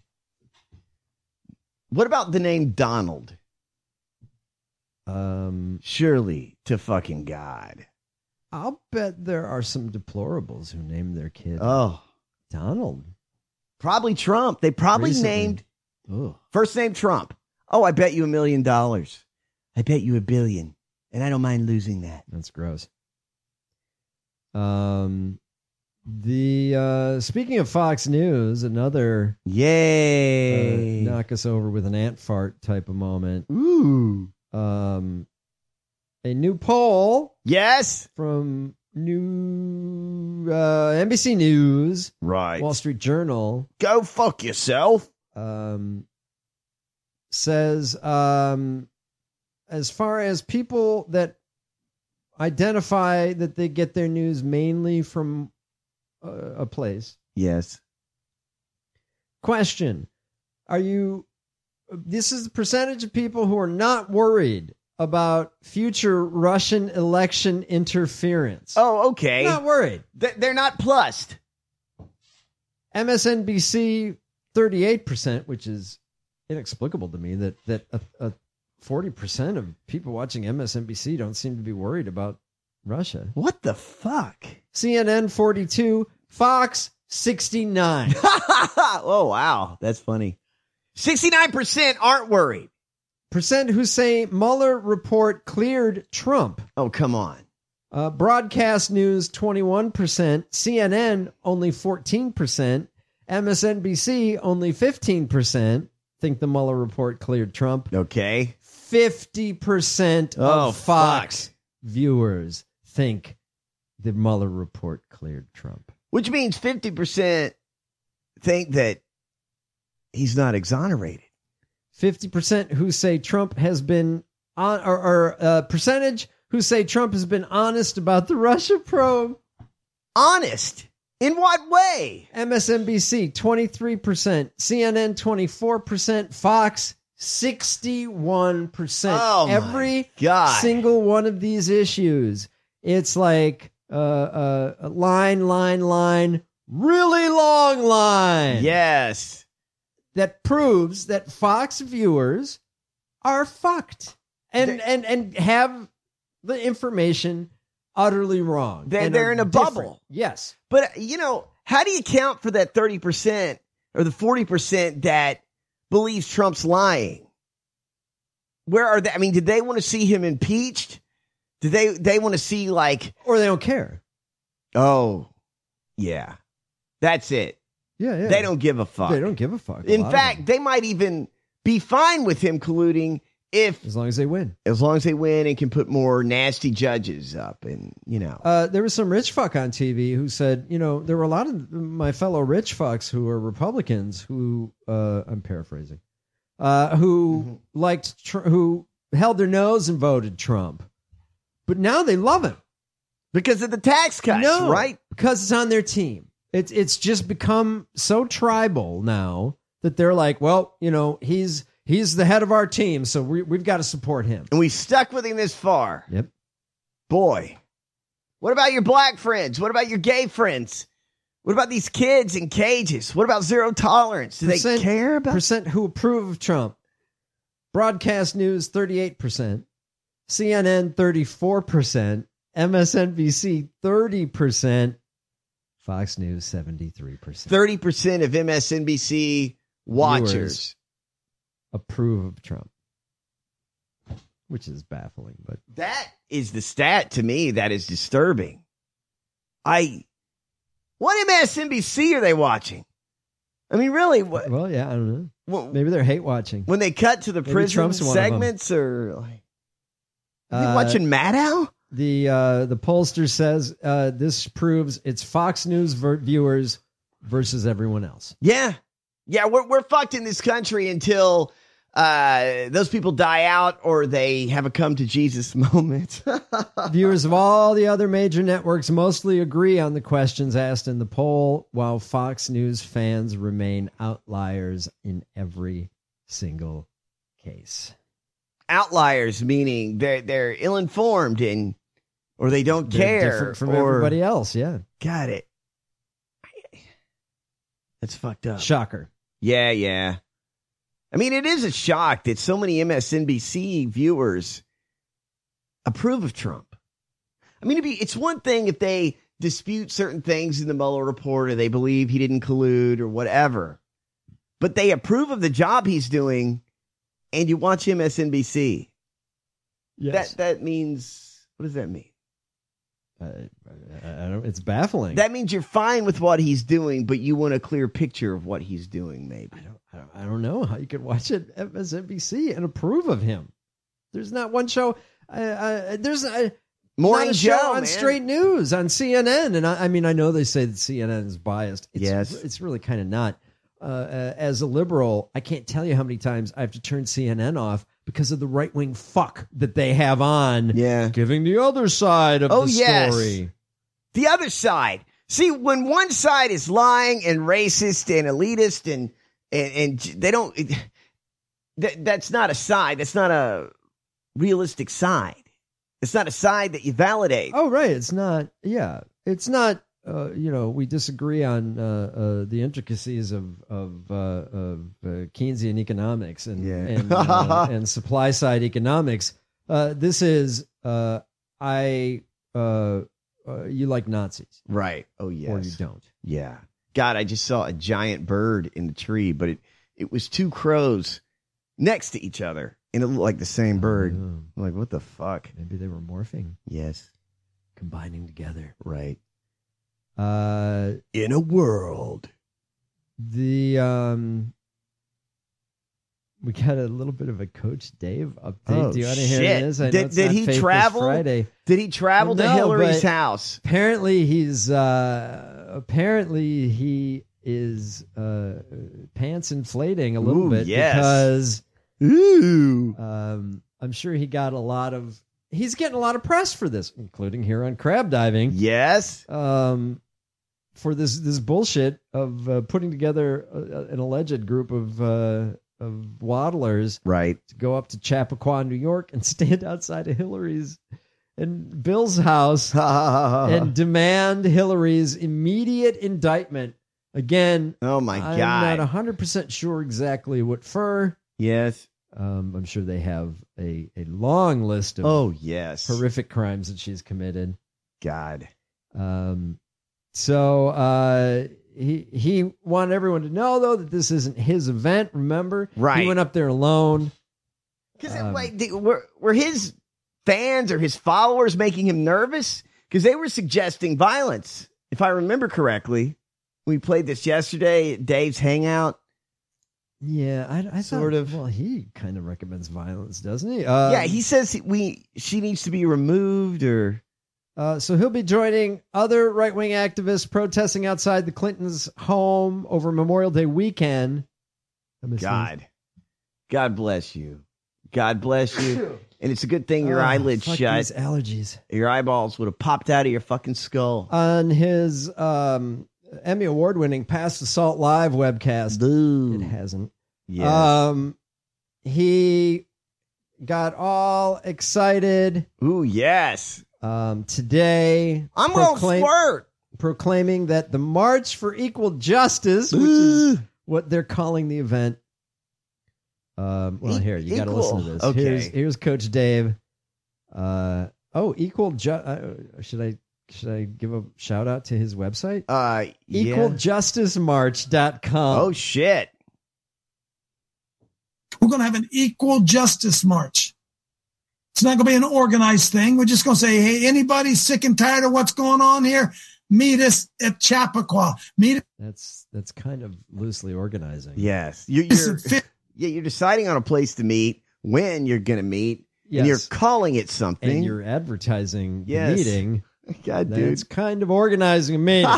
Speaker 8: What about the name Donald?
Speaker 7: Um,
Speaker 8: surely to fucking God.
Speaker 7: I'll bet there are some deplorables who named their kid
Speaker 8: oh
Speaker 7: Donald.
Speaker 8: Probably Trump. They probably
Speaker 7: Recently.
Speaker 8: named
Speaker 7: Ugh.
Speaker 8: first name Trump. Oh, I bet you a million dollars. I bet you a billion, and I don't mind losing that.
Speaker 7: That's gross. Um, the uh, speaking of Fox News, another
Speaker 8: yay
Speaker 7: uh, knock us over with an ant fart type of moment.
Speaker 8: Ooh.
Speaker 7: Um, a new poll,
Speaker 8: yes,
Speaker 7: from new uh, N B C News,
Speaker 8: right,
Speaker 7: Wall Street Journal.
Speaker 8: Go fuck yourself.
Speaker 7: Um, says um, as far as people that identify that they get their news mainly from a, a place.
Speaker 8: Yes.
Speaker 7: Question: Are you? This is the percentage of people who are not worried about future Russian election interference.
Speaker 8: Oh, okay.
Speaker 7: Not worried.
Speaker 8: They're not plussed.
Speaker 7: M S N B C, thirty-eight percent, which is inexplicable to me that, that a, a forty percent of people watching M S N B C don't seem to be worried about Russia.
Speaker 8: What the fuck?
Speaker 7: C N N, forty-two. Fox, sixty-nine.
Speaker 8: Oh, wow. That's funny. sixty-nine percent aren't worried.
Speaker 7: Percent who say Mueller report cleared Trump.
Speaker 8: Oh, come on.
Speaker 7: Uh, broadcast news, twenty-one percent. C N N, only fourteen percent. M S N B C, only fifteen percent. Think the Mueller report cleared Trump.
Speaker 8: Okay.
Speaker 7: fifty percent
Speaker 8: Oh,
Speaker 7: of Fox
Speaker 8: fuck.
Speaker 7: viewers think the Mueller report cleared Trump.
Speaker 8: Which means fifty percent think that he's not exonerated.
Speaker 7: fifty percent who say Trump has been on, or, or uh, percentage who say Trump has been honest about the Russia probe.
Speaker 8: Honest? In what way?
Speaker 7: M S N B C, twenty-three percent. C N N, twenty-four percent. Fox, sixty-one percent.
Speaker 8: Oh, my
Speaker 7: Every
Speaker 8: God.
Speaker 7: single one of these issues, it's like uh, uh, a line, line, line, really long line.
Speaker 8: Yes.
Speaker 7: That proves that Fox viewers are fucked and, and, and have the information utterly wrong.
Speaker 8: They're,
Speaker 7: and
Speaker 8: they're
Speaker 7: are
Speaker 8: in a
Speaker 7: different.
Speaker 8: bubble.
Speaker 7: Yes.
Speaker 8: But, you know, how do you count for that thirty percent or the forty percent that believes Trump's lying? Where are they? I mean, did they want to see him impeached? Did they, they want to see like...
Speaker 7: Or they don't care.
Speaker 8: Oh, yeah. That's it.
Speaker 7: Yeah, yeah.
Speaker 8: They don't give a fuck.
Speaker 7: They don't give a fuck. A
Speaker 8: In
Speaker 7: lot of
Speaker 8: fact,
Speaker 7: them.
Speaker 8: they might even be fine with him colluding if...
Speaker 7: As long as they win.
Speaker 8: As long as they win and can put more nasty judges up and, you know.
Speaker 7: Uh, there was some rich fuck on T V who said, you know, there were a lot of my fellow rich fucks who are Republicans who, uh, I'm paraphrasing, uh, who
Speaker 8: Mm-hmm.
Speaker 7: liked, tr- who held their nose and voted Trump. But now they love him.
Speaker 8: Because of the tax cuts,
Speaker 7: no,
Speaker 8: right?
Speaker 7: Because it's on their team. It's it's just become so tribal now that they're like, well, you know, he's he's the head of our team, so we, we've got to support him.
Speaker 8: And we stuck with him this far.
Speaker 7: Yep.
Speaker 8: Boy. What about your black friends? What about your gay friends? What about these kids in cages? What about zero tolerance? Do
Speaker 7: Percent-
Speaker 8: they care about
Speaker 7: percent who approve of Trump? Broadcast news, thirty-eight percent. C N N, thirty-four percent. M S N B C, thirty percent. Fox News, seventy-three percent.
Speaker 8: thirty percent of M S N B C watchers
Speaker 7: Viewers approve of Trump, which is baffling. But
Speaker 8: that is the stat to me that is disturbing. I, what M S N B C are they watching? I mean, really? What,
Speaker 7: well, yeah, I don't know.
Speaker 8: what,
Speaker 7: Maybe they're hate watching.
Speaker 8: when they cut to the
Speaker 7: Maybe
Speaker 8: prison
Speaker 7: Trump's one of them.
Speaker 8: segments, or like, are they
Speaker 7: Uh,
Speaker 8: watching Maddow?
Speaker 7: The uh, the pollster says uh, this proves it's Fox News ver- viewers versus everyone else.
Speaker 8: Yeah, yeah, we're we're fucked in this country until uh, those people die out or they have a come to Jesus moment.
Speaker 7: Viewers of all the other major networks mostly agree on the questions asked in the poll, while Fox News fans remain outliers in every single case.
Speaker 8: Outliers meaning they're they're ill informed and or they don't
Speaker 7: They're
Speaker 8: care
Speaker 7: different from
Speaker 8: or,
Speaker 7: everybody else. Yeah,
Speaker 8: Got it. That's fucked up.
Speaker 7: shocker.
Speaker 8: Yeah, yeah. I mean, it is a shock that so many M S N B C viewers approve of Trump. I mean, it'd be, it's one thing if they dispute certain things in the Mueller report or they believe he didn't collude or whatever, but they approve of the job he's doing and you watch M S N B C.
Speaker 7: Yes,
Speaker 8: That that means, what does that mean?
Speaker 7: uh, I don't, it's baffling.
Speaker 8: That means you're fine with what he's doing, but you want a clear picture of what he's doing, maybe.
Speaker 7: I don't, I don't, I don't know how you could watch it at M S N B C and approve of him. There's not one show. Uh, uh, there's a
Speaker 8: Morning
Speaker 7: not a show
Speaker 8: Joe,
Speaker 7: on
Speaker 8: man.
Speaker 7: straight news on C N N, and I, I mean I know they say that C N N is biased. It's,
Speaker 8: Yes.
Speaker 7: it's really kind of not. Uh, uh, as a liberal, I can't tell you how many times I have to turn C N N off because of the right wing fuck that they have on.
Speaker 8: Yeah.
Speaker 7: Giving the other side of
Speaker 8: Oh,
Speaker 7: the
Speaker 8: yes.
Speaker 7: story.
Speaker 8: The other side. See, when one side is lying and racist and elitist and and, and they don't, it, that, that's not a side. That's not a realistic side. It's not a side that you validate.
Speaker 7: Oh, right. It's not. Yeah, it's not. Uh, you know, we disagree on uh, uh, the intricacies of of, uh, of uh, Keynesian economics and
Speaker 8: Yeah.
Speaker 7: and, uh, and supply side economics. Uh, this is uh, I. Uh, uh, you like Nazis,
Speaker 8: Right. Oh, yes.
Speaker 7: or you don't.
Speaker 8: Yeah. God, I just saw a giant bird in the tree, but it, it was two crows next to each other, and it looked like the same bird.
Speaker 7: Oh.
Speaker 8: I'm like, what the fuck?
Speaker 7: Maybe they were morphing,
Speaker 8: Yes.
Speaker 7: combining together.
Speaker 8: Right.
Speaker 7: Uh,
Speaker 8: In a world.
Speaker 7: the um, we got a little bit of a Coach Dave update.
Speaker 8: Oh,
Speaker 7: Do you want to hear
Speaker 8: shit.
Speaker 7: this? I know
Speaker 8: Did-
Speaker 7: it's
Speaker 8: did
Speaker 7: not
Speaker 8: he
Speaker 7: Faith This
Speaker 8: travel?
Speaker 7: Friday.
Speaker 8: Did he travel
Speaker 7: Well,
Speaker 8: to
Speaker 7: no,
Speaker 8: Hillary's
Speaker 7: but
Speaker 8: house?
Speaker 7: Apparently, he's uh, apparently he is uh, pants inflating a little
Speaker 8: Ooh,
Speaker 7: bit
Speaker 8: yes.
Speaker 7: because
Speaker 8: Ooh.
Speaker 7: um, I'm sure he got a lot of. He's getting a lot of press for this, including here on Crab Diving.
Speaker 8: Yes.
Speaker 7: Um, for this this bullshit of uh, putting together a, an alleged group of uh, of waddlers
Speaker 8: Right.
Speaker 7: to go up to Chappaqua, New York, and stand outside of Hillary's and Bill's house and demand Hillary's immediate indictment. Again,
Speaker 8: oh my
Speaker 7: I'm
Speaker 8: God.
Speaker 7: not one hundred percent sure exactly what for.
Speaker 8: Yes.
Speaker 7: Um, I'm sure they have a, a long list of
Speaker 8: Oh, yes.
Speaker 7: horrific crimes that she's committed.
Speaker 8: God.
Speaker 7: Um, so uh, he he wanted everyone to know, though, that this isn't his event. Remember,
Speaker 8: Right.
Speaker 7: He went up there alone.
Speaker 8: Because
Speaker 7: Um,
Speaker 8: like, the- were were his fans or his followers making him nervous? Because they were suggesting violence, if I remember correctly. We played this yesterday at Dave's Hangout.
Speaker 7: Yeah, I, I
Speaker 8: Sort
Speaker 7: thought,
Speaker 8: of.
Speaker 7: Well, he kind of recommends violence, doesn't he? Uh,
Speaker 8: yeah, he says he- we she needs to be removed, or
Speaker 7: Uh, so he'll be joining other right wing activists protesting outside the Clintons' home over Memorial Day weekend. I'm assuming.
Speaker 8: God, God bless you, God bless you. And it's a good thing your
Speaker 7: Oh,
Speaker 8: eyelids
Speaker 7: fuck
Speaker 8: shut.
Speaker 7: these allergies.
Speaker 8: Your eyeballs would have popped out of your fucking skull.
Speaker 7: On his um, Emmy Award winning Past Assault Live webcast,
Speaker 8: Boo.
Speaker 7: it hasn't.
Speaker 8: Yes.
Speaker 7: Um, he got all excited
Speaker 8: Ooh, yes.
Speaker 7: um, today.
Speaker 8: I'm gonna
Speaker 7: proclaim-
Speaker 8: squirt.
Speaker 7: proclaiming that the March for Equal Justice, which is what they're calling the event. Um, well,
Speaker 8: E-
Speaker 7: here, you got to
Speaker 8: equal.
Speaker 7: listen to this.
Speaker 8: Okay.
Speaker 7: Here's, here's Coach Dave. Uh, oh, equal. Ju- uh, should I should I give a shout out to his website?
Speaker 8: Uh, yeah.
Speaker 7: equal justice march dot com.
Speaker 8: Oh shit.
Speaker 10: We're going to have an equal justice march. It's not going to be an organized thing. We're just going to say, hey, anybody sick and tired of what's going on here? Meet us at Chappaqua. Meet
Speaker 7: That's that's kind of loosely organizing.
Speaker 8: Yes. You, you're, yeah, you're deciding on a place to meet, when you're going to meet,
Speaker 7: Yes.
Speaker 8: and you're calling it something.
Speaker 7: And you're advertising
Speaker 8: Yes.
Speaker 7: the meeting.
Speaker 8: God, dude.
Speaker 7: That's kind of organizing a meeting.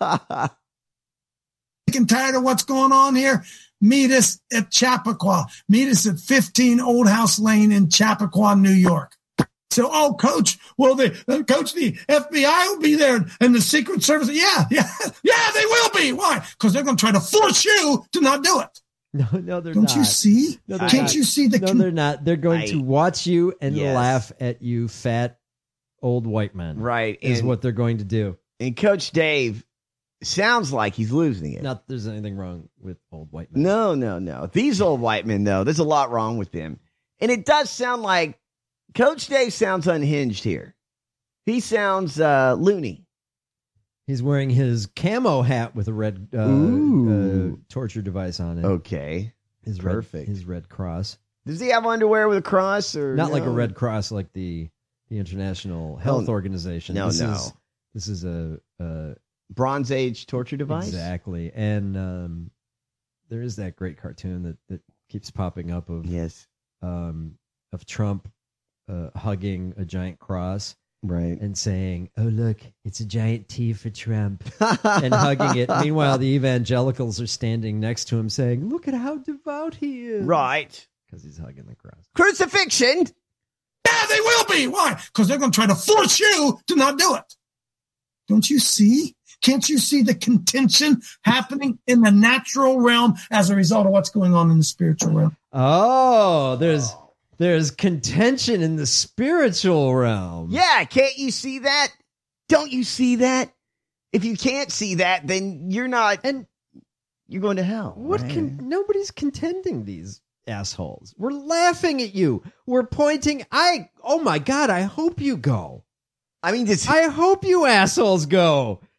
Speaker 10: sick and tired of what's going on here? Meet us at Chappaqua. Meet us at fifteen Old House Lane in Chappaqua, New York. So, oh, coach, well, the uh, coach, the F B I will be there and the Secret Service. Yeah, yeah, yeah, they will be. Why? Because they're going to try to force you to not do it.
Speaker 7: No, no, they're
Speaker 10: Don't
Speaker 7: not.
Speaker 10: you see?
Speaker 7: No, they're
Speaker 10: Can't
Speaker 7: not.
Speaker 10: you see the?
Speaker 7: No,
Speaker 10: con-
Speaker 7: they're not. They're going
Speaker 8: I-
Speaker 7: to watch you and
Speaker 8: Yes.
Speaker 7: laugh at you, fat old white men.
Speaker 8: Right.
Speaker 7: Is
Speaker 8: and,
Speaker 7: what they're going to do.
Speaker 8: and Coach Dave sounds like he's losing it.
Speaker 7: Not that there's anything wrong with old white men.
Speaker 8: No, no, no. These old white men, though, there's a lot wrong with them. And it does sound like Coach Dave sounds unhinged here. He sounds uh, loony.
Speaker 7: He's wearing his camo hat with a red uh,
Speaker 8: Ooh.
Speaker 7: uh, torture device on it.
Speaker 8: Okay.
Speaker 7: his
Speaker 8: perfect.
Speaker 7: Red, his red cross.
Speaker 8: Does he have underwear with a cross? Or
Speaker 7: Not like a
Speaker 8: no?
Speaker 7: red cross like the the International Health
Speaker 8: Oh,
Speaker 7: Organization.
Speaker 8: no,
Speaker 7: this
Speaker 8: no.
Speaker 7: Is, this is a... a
Speaker 8: Bronze Age torture device?
Speaker 7: Exactly. And um, there is that great cartoon that, that keeps popping up of
Speaker 8: Yes.
Speaker 7: um, of Trump uh, hugging a giant cross
Speaker 8: Right.
Speaker 7: and saying, "Oh, look, it's a giant T for Trump," and hugging it. Meanwhile, the evangelicals are standing next to him saying, "Look at how devout he is."
Speaker 8: Right.
Speaker 7: Because he's hugging the cross.
Speaker 8: Crucifixion.
Speaker 10: Yeah, they will be. Why? Because they're going to try to force you to not do it. Don't you see? Can't you see the contention happening in the natural realm as a result of what's going on in the spiritual realm?
Speaker 7: Oh, there's there's contention in the spiritual realm.
Speaker 8: Yeah, can't you see that? Don't you see that? If you can't see that, then you're not,
Speaker 7: And
Speaker 8: you're going to hell.
Speaker 7: what
Speaker 8: right?
Speaker 7: can nobody's contending these assholes. We're laughing at you. We're pointing. I oh my god, I hope you go.
Speaker 8: I mean, this,
Speaker 7: I hope you assholes go.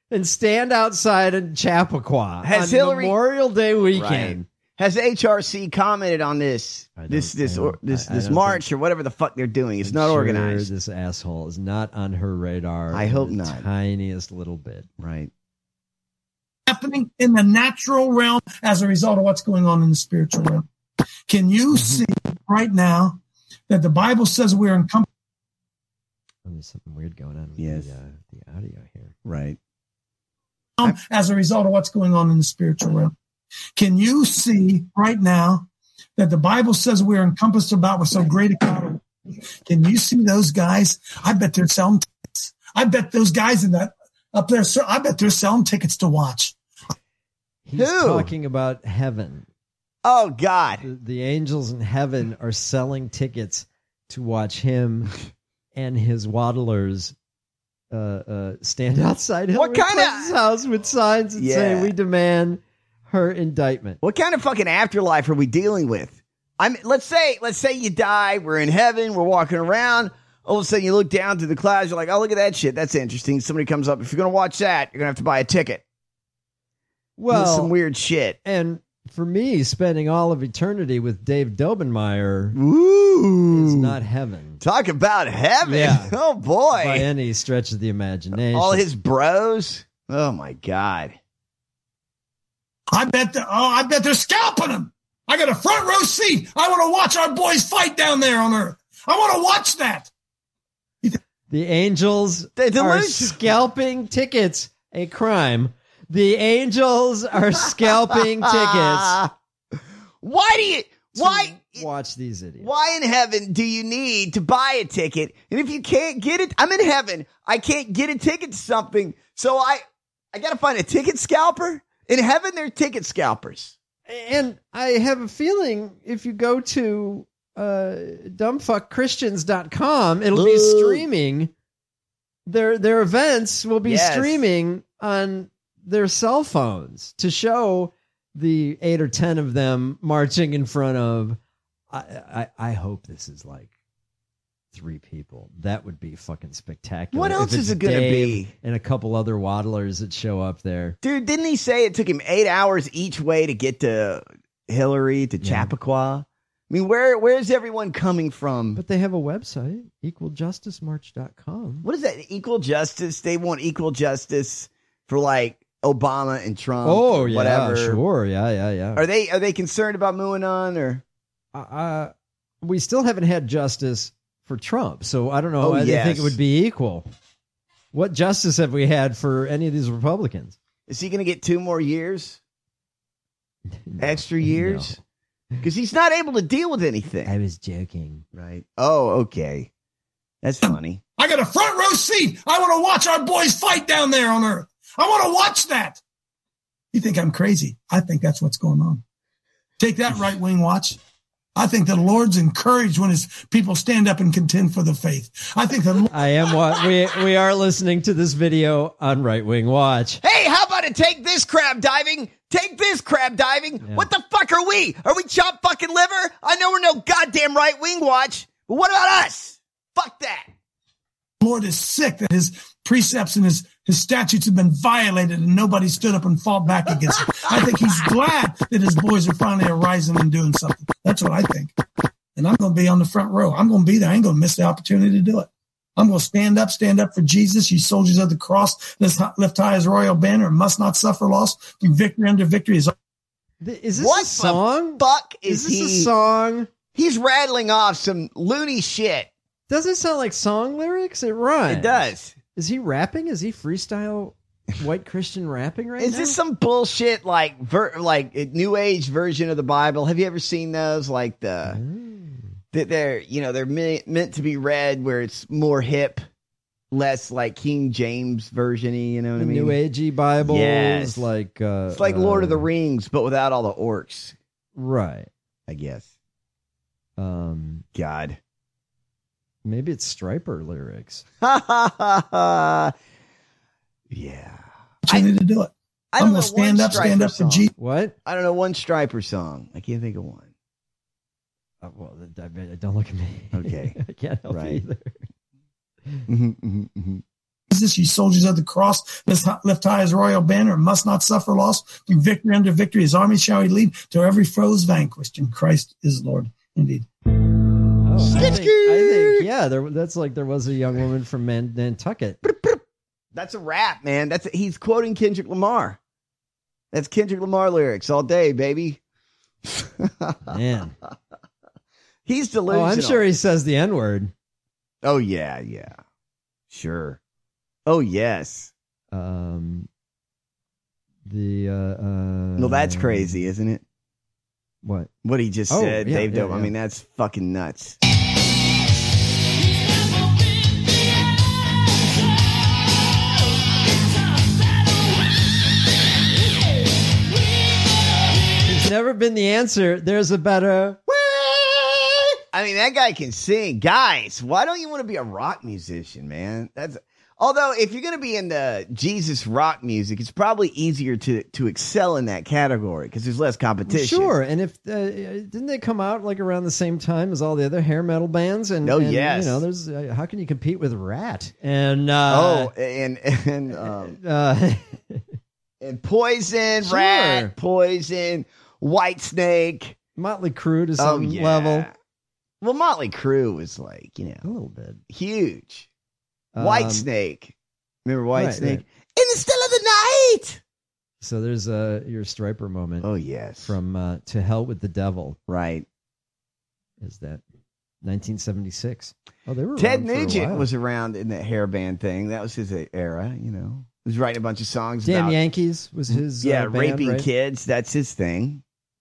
Speaker 7: and stand outside in Chappaqua
Speaker 8: Has
Speaker 7: on
Speaker 8: Hillary-
Speaker 7: Memorial Day weekend.
Speaker 8: Right. Has H R C commented on this this this or, this,
Speaker 7: I- I
Speaker 8: this
Speaker 7: don't
Speaker 8: march or whatever the fuck they're doing? It's
Speaker 7: I'm
Speaker 8: not
Speaker 7: sure
Speaker 8: organized.
Speaker 7: This asshole is not on her radar.
Speaker 8: I hope
Speaker 7: in the
Speaker 8: not.
Speaker 7: Tiniest little bit.
Speaker 8: Right.
Speaker 10: Happening in the natural realm as a result of what's going on in the spiritual realm. Can you see right now that the Bible says we're encompassed?
Speaker 7: Oh, there's something weird going on with
Speaker 8: Yes.
Speaker 7: the, uh, the audio here.
Speaker 8: Right.
Speaker 10: As a result of what's going on in the spiritual realm. Can you see right now that the Bible says we're encompassed about with so great a cloud? Can you see those guys? I bet they're selling tickets. I bet those guys in that up there, sir, I bet they're selling tickets to watch.
Speaker 7: He's
Speaker 8: Who?
Speaker 7: talking about heaven.
Speaker 8: Oh God.
Speaker 7: The, the angels in heaven are selling tickets to watch him and his waddlers uh, uh, stand outside Hillary
Speaker 8: What kinda-
Speaker 7: Clinton's house with signs that
Speaker 8: Yeah.
Speaker 7: say, "We demand her indictment."
Speaker 8: What kind of fucking afterlife are we dealing with? I mean, let's say, let's say you die. We're in heaven. We're walking around. All of a sudden, you look down through the clouds. You're like, "Oh, look at that shit. That's interesting." Somebody comes up. If you're gonna watch that, you're gonna have to buy a ticket.
Speaker 7: Well,
Speaker 8: That's some weird shit.
Speaker 7: And for me, spending all of eternity with Dave Dobenmeyer
Speaker 8: Ooh,
Speaker 7: is not heaven
Speaker 8: talk about heaven.
Speaker 7: Yeah.
Speaker 8: Oh boy,
Speaker 7: by any stretch of the imagination.
Speaker 8: all his bros. Oh my God.
Speaker 10: I bet the, oh, I bet they're scalping him. I got a front row seat. I want to watch our boys fight down there on earth. I want to watch that.
Speaker 7: The angels
Speaker 8: The
Speaker 7: are
Speaker 8: delusion.
Speaker 7: scalping tickets. A crime. The angels are scalping tickets.
Speaker 8: Why do you? Why?
Speaker 7: Watch these idiots.
Speaker 8: Why in heaven do you need to buy a ticket? And if you can't get it, I'm in heaven. I can't get a ticket to something, so I, I got to find a ticket scalper. In heaven, they're ticket scalpers.
Speaker 7: And I have a feeling if you go to uh, dumbfuck christians dot com, it'll be
Speaker 8: Ooh.
Speaker 7: streaming. Their their events will be
Speaker 8: Yes.
Speaker 7: streaming on their cell phones to show the eight or ten of them marching in front of. I I, I hope this is like three people. That would be fucking spectacular.
Speaker 8: What
Speaker 7: If
Speaker 8: else
Speaker 7: it's
Speaker 8: is it gonna
Speaker 7: Dave
Speaker 8: be?
Speaker 7: And a couple other waddlers that show up there.
Speaker 8: Dude, didn't he say it took him eight hours each way to get to Hillary, to
Speaker 7: Yeah.
Speaker 8: Chappaqua? I mean, where where's everyone coming from?
Speaker 7: But they have a website, equal justice march dot com.
Speaker 8: What is that? Equal justice? They want equal justice for like Obama and Trump.
Speaker 7: Oh
Speaker 8: or
Speaker 7: yeah,
Speaker 8: whatever.
Speaker 7: sure, yeah, yeah, yeah.
Speaker 8: Are they are they concerned about moving on or?
Speaker 7: Uh, we still haven't had justice for Trump, so I don't know.
Speaker 8: Oh,
Speaker 7: I
Speaker 8: yes.
Speaker 7: think it would be equal. What justice have we had for any of these Republicans?
Speaker 8: Is he going to get two more years? Extra years?
Speaker 7: No.
Speaker 8: Because he's not able to deal with anything.
Speaker 7: I was joking.
Speaker 8: Right. Oh, okay. That's funny.
Speaker 10: I got a front row seat. I want to watch our boys fight down there on earth. I want to watch that. You think I'm crazy? I think that's what's going on. Take that, right wing watch. I think the Lord's encouraged when his people stand up and contend for the faith. I think the
Speaker 7: I am what we we are listening to this video on Right Wing Watch.
Speaker 8: Hey, how about it? Take this crab diving. Take this crab diving.
Speaker 7: Yeah.
Speaker 8: What the fuck are we? Are we chopped fucking liver? I know we're no goddamn right wing watch, but what about us? Fuck that.
Speaker 10: Lord is sick that his precepts and his, his statutes have been violated and nobody stood up and fought back against it. I think he's glad that his boys are finally arising and doing something. That's what I think. And I'm going to be on the front row. I'm going to be there. I ain't going to miss the opportunity to do it. I'm going to stand up, stand up for Jesus, you soldiers of the cross. Let's lift high his royal banner and must not suffer loss. From victory under victory is.
Speaker 7: Is this
Speaker 8: What
Speaker 7: a song?
Speaker 8: the fuck is,
Speaker 7: Is this
Speaker 8: he?
Speaker 7: a song?
Speaker 8: He's rattling off some loony shit.
Speaker 7: Doesn't it sound like song lyrics? It rhymes.
Speaker 8: It does.
Speaker 7: Is he rapping? Is he freestyle white Christian rapping right
Speaker 8: Is
Speaker 7: now?
Speaker 8: this some bullshit like ver- like a new age version of the Bible? Have you ever seen those? Like the that they're you know they're me- meant to be read where it's more hip, less like King James version-y. You know what
Speaker 7: the
Speaker 8: I mean?
Speaker 7: New Agey Bibles,
Speaker 8: Yes.
Speaker 7: like uh,
Speaker 8: It's like Lord of the
Speaker 7: uh,
Speaker 8: Rings, but without all the orcs.
Speaker 7: right?
Speaker 8: I guess.
Speaker 7: Um,
Speaker 8: God.
Speaker 7: maybe it's Striper lyrics.
Speaker 8: Ha ha ha ha. Yeah.
Speaker 10: Opportunity to do it.
Speaker 8: I
Speaker 10: I'm
Speaker 8: don't
Speaker 10: going
Speaker 8: know
Speaker 10: to stand
Speaker 8: one
Speaker 10: up, stand
Speaker 8: Striper
Speaker 10: up for
Speaker 8: song.
Speaker 10: Jesus.
Speaker 7: What?
Speaker 8: I don't know one Striper song. I can't think of one.
Speaker 7: Uh, well, I- I- don't look at me.
Speaker 8: Okay.
Speaker 7: I can't help
Speaker 8: Right.
Speaker 7: you either.
Speaker 8: Mm-hmm, mm-hmm, mm-hmm.
Speaker 10: Jesus, ye soldiers of the cross, lift high his royal banner, and must not suffer loss. From victory unto victory, his army shall he lead, till every foe is vanquished, and Christ is Lord. Indeed.
Speaker 7: Oh, I, think, I think, yeah, there, that's like there was a young woman from Man- Nantucket.
Speaker 8: That's a rap, man. That's a, he's quoting Kendrick Lamar. That's Kendrick Lamar lyrics all day, baby.
Speaker 7: Man.
Speaker 8: He's delusional.
Speaker 7: Oh, I'm sure he says the N-word.
Speaker 8: Oh, yeah, yeah. Sure. Oh, yes.
Speaker 7: Um, the, uh, uh,
Speaker 8: well, that's crazy, isn't it?
Speaker 7: What?
Speaker 8: What he just
Speaker 7: oh,
Speaker 8: said,
Speaker 7: yeah,
Speaker 8: Dave
Speaker 7: yeah,
Speaker 8: Dope.
Speaker 7: yeah.
Speaker 8: I mean, that's fucking nuts.
Speaker 7: He's never been the answer. There's a better way.
Speaker 8: I mean, that guy can sing. Guys, why don't you want to be a rock musician, man? That's although if you're going to be in the Jesus rock music, it's probably easier to to excel in that category because there's less competition.
Speaker 7: Sure, and if uh, didn't they come out like around the same time as all the other hair metal bands? And
Speaker 8: oh
Speaker 7: and,
Speaker 8: yes,
Speaker 7: you know, there's uh, how can you compete with Rat and uh,
Speaker 8: oh and and um,
Speaker 7: uh,
Speaker 8: and Poison,
Speaker 7: sure.
Speaker 8: Rat, Poison, Whitesnake,
Speaker 7: Motley Crue to some
Speaker 8: oh, yeah.
Speaker 7: level.
Speaker 8: Well, Motley Crue was like, you know,
Speaker 7: a little bit
Speaker 8: huge.
Speaker 7: Um,
Speaker 8: Whitesnake, remember Whitesnake?
Speaker 7: right, right.
Speaker 8: In the still of the night.
Speaker 7: So there's uh, your Striper moment.
Speaker 8: Oh yes,
Speaker 7: from uh, To Hell with the Devil.
Speaker 8: Right.
Speaker 7: Is that nineteen seventy-six? Oh, they were.
Speaker 8: Ted
Speaker 7: around for a
Speaker 8: Nugent
Speaker 7: while.
Speaker 8: was around in that hair band thing. That was his era, you know. He was writing a bunch of songs.
Speaker 7: Damn
Speaker 8: about,
Speaker 7: Yankees was his.
Speaker 8: Yeah,
Speaker 7: uh, band,
Speaker 8: raping
Speaker 7: right?
Speaker 8: kids. That's his thing.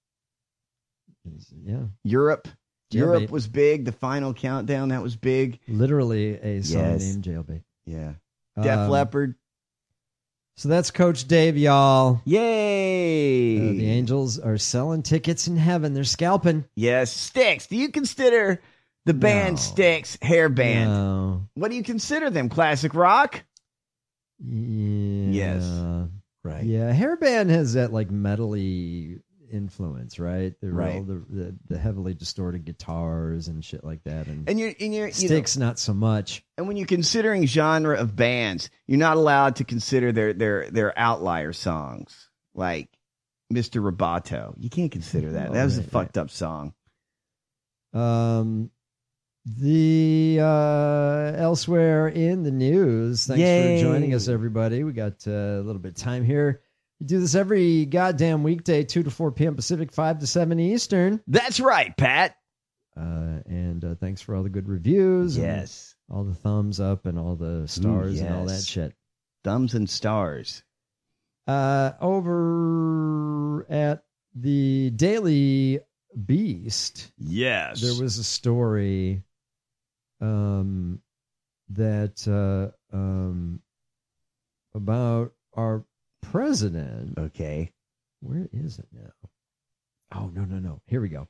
Speaker 7: Yeah.
Speaker 8: Europe.
Speaker 7: Jailbait.
Speaker 8: Europe was big. The Final Countdown, that was big.
Speaker 7: Literally a song
Speaker 8: Yes.
Speaker 7: named Jailbait.
Speaker 8: Yeah. Def
Speaker 7: Um,
Speaker 8: Leppard.
Speaker 7: So that's Coach Dave, y'all.
Speaker 8: Yay.
Speaker 7: Uh, the Angels are selling tickets in heaven. They're scalping.
Speaker 8: Yes. Styx. Do you consider the band
Speaker 7: No.
Speaker 8: Styx hair band?
Speaker 7: No.
Speaker 8: What do you consider them? Classic rock?
Speaker 7: Yeah.
Speaker 8: Yes. Right.
Speaker 7: Yeah. Hairband has that like metally influence, right? The real,
Speaker 8: Right.
Speaker 7: the, the the heavily distorted guitars and shit like that. And,
Speaker 8: And you're, and you're, you know,
Speaker 7: Styx not so much.
Speaker 8: and when you're considering genre of bands, you're not allowed to consider their their their outlier songs like Mister Roboto. You can't consider that. That was a
Speaker 7: right,
Speaker 8: fucked up song.
Speaker 7: Um, the uh, elsewhere in the news. Thanks
Speaker 8: Yay.
Speaker 7: for joining us, everybody. We got uh, a little bit of time here. We do this every goddamn weekday, two to four p.m. Pacific, five to seven Eastern.
Speaker 8: That's right, Pat.
Speaker 7: Uh, and uh, thanks for all the good reviews. and
Speaker 8: Yes.
Speaker 7: all the thumbs up and all the stars and all that
Speaker 8: yes.
Speaker 7: shit.
Speaker 8: Thumbs and stars.
Speaker 7: Uh, over at the Daily Beast,
Speaker 8: Yes.
Speaker 7: there was a story um, that uh, um, about our president.
Speaker 8: Okay.
Speaker 7: Where is it now? Oh, no, no, no. Here we go.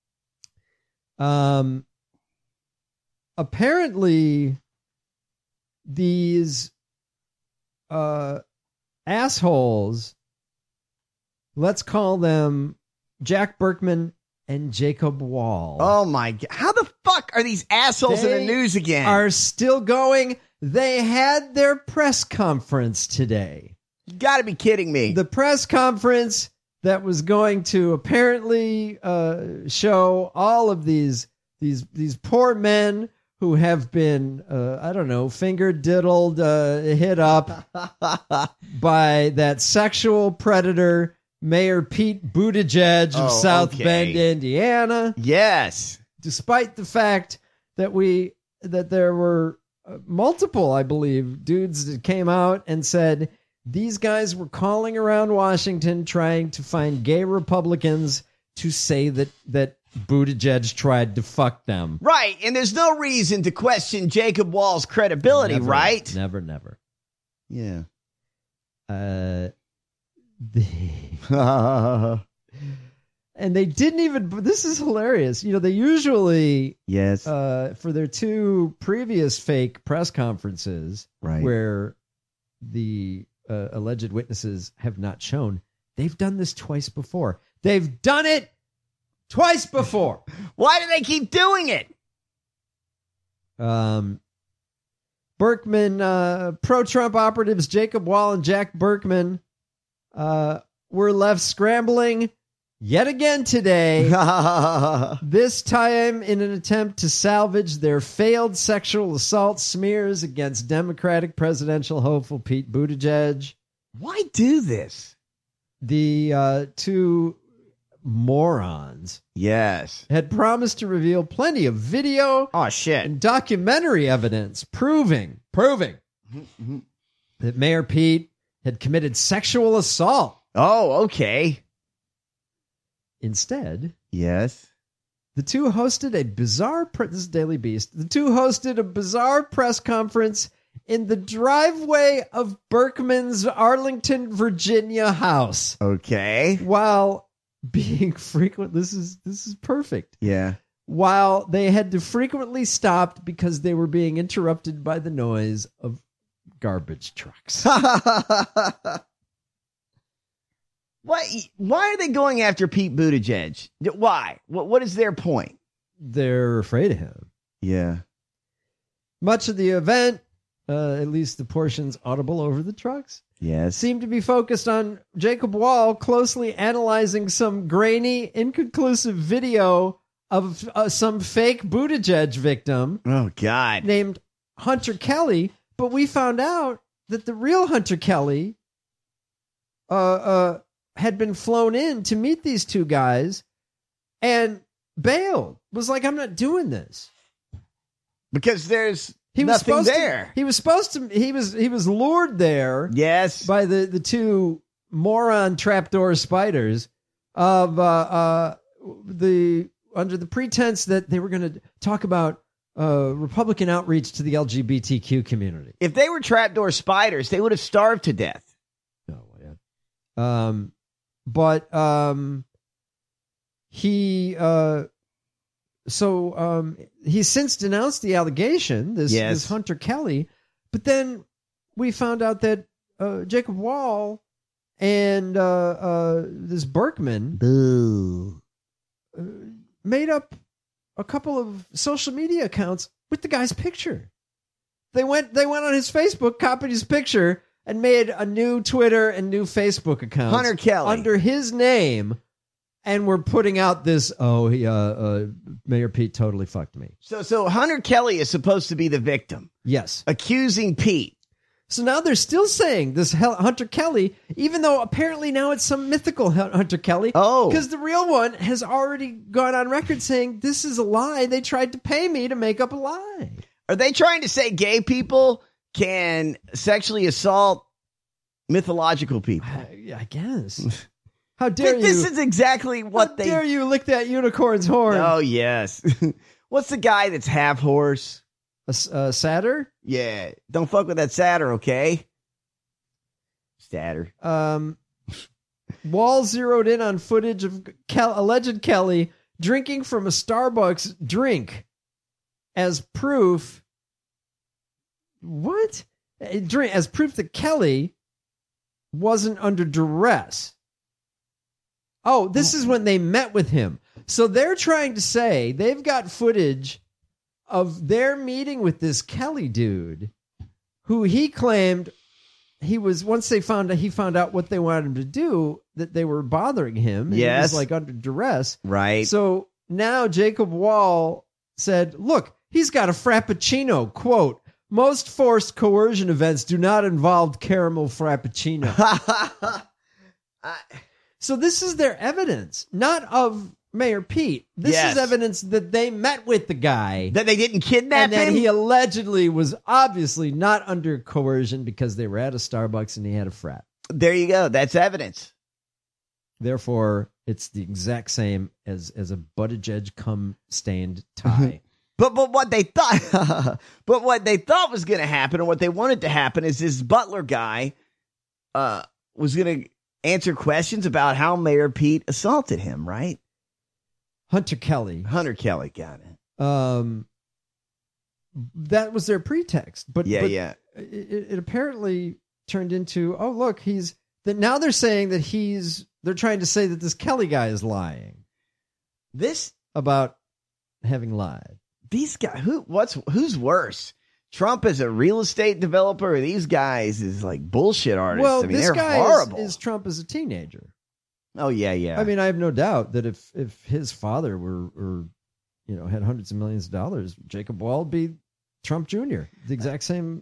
Speaker 7: Um, apparently, these uh, assholes, let's call them Jack Berkman and Jacob Wall.
Speaker 8: Oh my God. How the fuck are these assholes in
Speaker 7: They
Speaker 8: the news again?
Speaker 7: Are still going. They had their press conference today.
Speaker 8: You gotta be kidding me.
Speaker 7: The press conference that was going to apparently uh, show all of these these these poor men who have been uh, I don't know fingered, diddled, uh, hit up by that sexual predator Mayor Pete Buttigieg of
Speaker 8: Oh,
Speaker 7: South
Speaker 8: okay.
Speaker 7: Bend, Indiana.
Speaker 8: Yes.
Speaker 7: Despite the fact that we that there were uh, multiple, I believe, dudes that came out and said these guys were calling around Washington trying to find gay Republicans to say that that Buttigieg tried to fuck them.
Speaker 8: Right. And there's no reason to question Jacob Wall's credibility,
Speaker 7: Never,
Speaker 8: right?
Speaker 7: Never, never.
Speaker 8: Yeah.
Speaker 7: Uh, the and they didn't even. This is hilarious. You know, they usually
Speaker 8: yes
Speaker 7: uh, for their two previous fake press conferences,
Speaker 8: Right.
Speaker 7: where the uh, alleged witnesses have not shown. They've done this twice before. They've done it twice before.
Speaker 8: Why do they keep doing it?
Speaker 7: Um, Berkman, uh, pro-Trump operatives Jacob Wall and Jack Berkman uh, were left scrambling yet again today, this time in an attempt to salvage their failed sexual assault smears against Democratic presidential hopeful Pete Buttigieg.
Speaker 8: Why do this?
Speaker 7: The uh, two morons
Speaker 8: yes
Speaker 7: had promised to reveal plenty of video
Speaker 8: oh shit
Speaker 7: and documentary evidence proving proving
Speaker 8: mm-hmm.
Speaker 7: that Mayor Pete had committed sexual assault.
Speaker 8: Oh, okay.
Speaker 7: Instead,
Speaker 8: yes,
Speaker 7: the two hosted a bizarre pre- this is Daily Beast. The two hosted a bizarre press conference in the driveway of Berkman's Arlington, Virginia house.
Speaker 8: Okay.
Speaker 7: While being frequent this is this is perfect.
Speaker 8: Yeah.
Speaker 7: While they had to frequently stop because they were being interrupted by the noise of garbage trucks.
Speaker 8: Why why are they going after Pete Buttigieg? Why? What what is their point?
Speaker 7: They're afraid of him.
Speaker 8: Yeah.
Speaker 7: Much of the event, uh, at least the portions audible over the trucks,
Speaker 8: yes,
Speaker 7: seemed to be focused on Jacob Wall closely analyzing some grainy, inconclusive video of uh, some fake Buttigieg victim.
Speaker 8: Oh, God.
Speaker 7: Named Hunter Kelly. But we found out that the real Hunter Kelly uh, uh, had been flown in to meet these two guys and bailed. Was like, I'm not doing this.
Speaker 8: Because there's
Speaker 7: he was
Speaker 8: nothing
Speaker 7: supposed
Speaker 8: there.
Speaker 7: To, he was supposed to. He was he was lured there.
Speaker 8: Yes,
Speaker 7: by the, the two moron trapdoor spiders of uh, uh, the under the pretense that they were going to talk about uh, Republican outreach to the L G B T Q community.
Speaker 8: If they were trapdoor spiders, they would have starved to death.
Speaker 7: Oh yeah. Um, but um, he uh. So um, he's since denounced the allegation, this,
Speaker 8: yes.
Speaker 7: this Hunter Kelly, but then we found out that uh, Jacob Wall and uh, uh, this Berkman
Speaker 8: Boo.
Speaker 7: Uh, made up a couple of social media accounts with the guy's picture. They went they went on his Facebook, copied his picture, and made a new Twitter and new Facebook account.
Speaker 8: Hunter Kelly.
Speaker 7: Under his name. And we're putting out this, oh, he, uh, uh, Mayor Pete totally fucked me.
Speaker 8: So so Hunter Kelly is supposed to be the victim.
Speaker 7: Yes.
Speaker 8: Accusing Pete.
Speaker 7: So now they're still saying this Hunter Kelly, even though apparently now it's some mythical Hunter Kelly.
Speaker 8: Oh.
Speaker 7: Because the real one has already gone on record saying, this is a lie. They tried to pay me to make up a lie.
Speaker 8: Are they trying to say gay people can sexually assault mythological people?
Speaker 7: I, I guess. How dare
Speaker 8: this
Speaker 7: you?
Speaker 8: This is exactly what
Speaker 7: How
Speaker 8: they...
Speaker 7: dare you lick that unicorn's horn?
Speaker 8: Oh, yes. What's the guy that's half horse?
Speaker 7: A, a satyr?
Speaker 8: Yeah. Don't fuck with that satyr, okay? Satyr.
Speaker 7: Um, Wall zeroed in on footage of Kel- alleged Kelly drinking from a Starbucks drink as proof... What? Drink as proof that Kelly wasn't under duress. Oh, this is when they met with him. So they're trying to say they've got footage of their meeting with this Kelly dude who he claimed he was, once they found out, he found out what they wanted him to do, that they were bothering him. And
Speaker 8: yes.
Speaker 7: He was like under duress.
Speaker 8: Right.
Speaker 7: So now Jacob Wall said, look, he's got a Frappuccino, quote, most forced coercion events do not involve caramel Frappuccino. I... So this is their evidence, not of Mayor Pete. This
Speaker 8: yes.
Speaker 7: is evidence that they met with the guy.
Speaker 8: That they didn't kidnap
Speaker 7: and that
Speaker 8: him?
Speaker 7: he allegedly was obviously not under coercion because they were at a Starbucks and he had a frat.
Speaker 8: There you go. That's evidence.
Speaker 7: Therefore, it's the exact same as, as a Buttigieg cum stained tie.
Speaker 8: But but what they thought but what they thought was going to happen, or what they wanted to happen, is this Butler guy uh, was going to answer questions about how Mayor Pete assaulted him, right?
Speaker 7: Hunter Kelly.
Speaker 8: Hunter Kelly, got it.
Speaker 7: Um, that was their pretext, but
Speaker 8: yeah,
Speaker 7: but
Speaker 8: yeah.
Speaker 7: It, it apparently turned into, oh look, he's that now they're saying that he's they're trying to say that this Kelly guy is lying.
Speaker 8: This
Speaker 7: about having lied.
Speaker 8: These guys, who what's who's worse, Trump as a real estate developer, these guys is like bullshit artists.
Speaker 7: Well,
Speaker 8: I mean,
Speaker 7: this
Speaker 8: they're
Speaker 7: guy
Speaker 8: horrible.
Speaker 7: is, is Trump as a teenager.
Speaker 8: Oh, yeah, yeah.
Speaker 7: I mean, I have no doubt that if, if his father were, were, you know, had hundreds of millions of dollars, Jacob Wall would be Trump Junior The exact same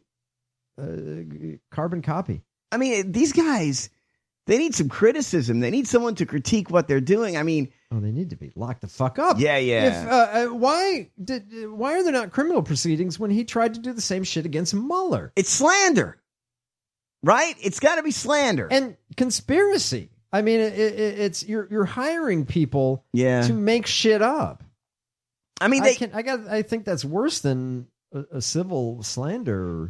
Speaker 7: uh, carbon copy.
Speaker 8: I mean, these guys, they need some criticism. They need someone to critique what they're doing. I mean,
Speaker 7: oh, they need to be locked the fuck up.
Speaker 8: Yeah, yeah.
Speaker 7: If, uh, uh, why did why are there not criminal proceedings when he tried to do the same shit against Mueller?
Speaker 8: It's slander, right? It's got to be slander
Speaker 7: and conspiracy. I mean, it, it, it's you're you're hiring people,
Speaker 8: yeah.
Speaker 7: to make shit up.
Speaker 8: I mean, they,
Speaker 7: I, can, I got. I think that's worse than a, a civil slander.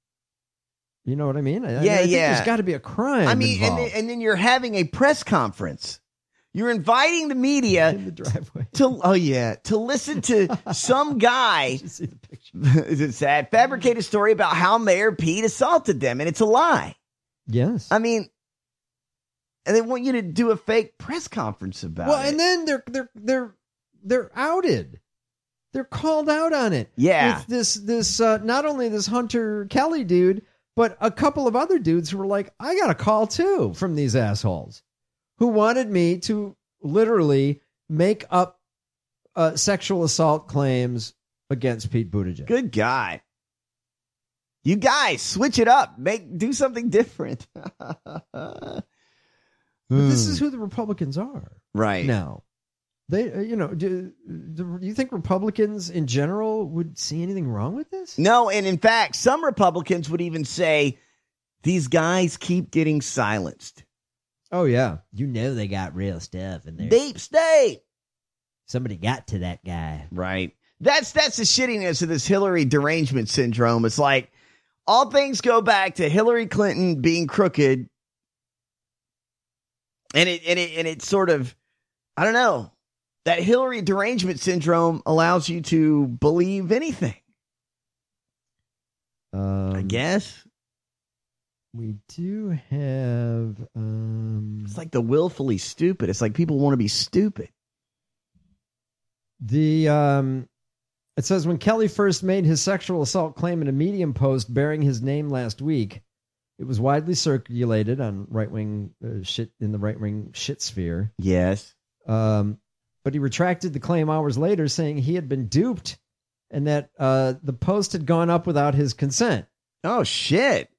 Speaker 7: You know what I mean? I,
Speaker 8: yeah,
Speaker 7: I, I think
Speaker 8: yeah.
Speaker 7: There's got to be a crime.
Speaker 8: I mean, and then, and then you're having a press conference. You're inviting the media
Speaker 7: in the driveway
Speaker 8: to, oh yeah, to listen to some guy.
Speaker 7: See the picture.
Speaker 8: Is it sad? Fabricate a story about how Mayor Pete assaulted them, and it's a lie.
Speaker 7: Yes.
Speaker 8: I mean, and they want you to do a fake press conference about
Speaker 7: well,
Speaker 8: it.
Speaker 7: and then they're they're they're they're outed. They're called out on it.
Speaker 8: Yeah.
Speaker 7: With this this uh, not only this Hunter Kelly dude, but a couple of other dudes who were like, I got a call too from these assholes who wanted me to literally make up uh, sexual assault claims against Pete Buttigieg.
Speaker 8: Good guy. You guys, switch it up. Make do something different.
Speaker 7: But this is who the Republicans are
Speaker 8: right
Speaker 7: now. They, uh, you know, do, do you think Republicans in general would see anything wrong with this?
Speaker 8: No, and in fact, some Republicans would even say these guys keep getting silenced.
Speaker 7: Oh, yeah. You know they got real stuff in there.
Speaker 8: Deep state.
Speaker 7: Somebody got to that guy.
Speaker 8: Right. That's that's the shittiness of this Hillary derangement syndrome. It's like all things go back to Hillary Clinton being crooked. And it and it and it sort of, I don't know. That Hillary derangement syndrome allows you to believe anything.
Speaker 7: Um,
Speaker 8: I guess.
Speaker 7: We do have... Um,
Speaker 8: it's like the willfully stupid. It's like people want to be stupid.
Speaker 7: The um, It says, when Kelly first made his sexual assault claim in a Medium post bearing his name last week, it was widely circulated on right-wing uh, shit in the right-wing shit sphere.
Speaker 8: Yes.
Speaker 7: Um, but he retracted the claim hours later, saying he had been duped and that uh, the post had gone up without his consent.
Speaker 8: Oh, shit.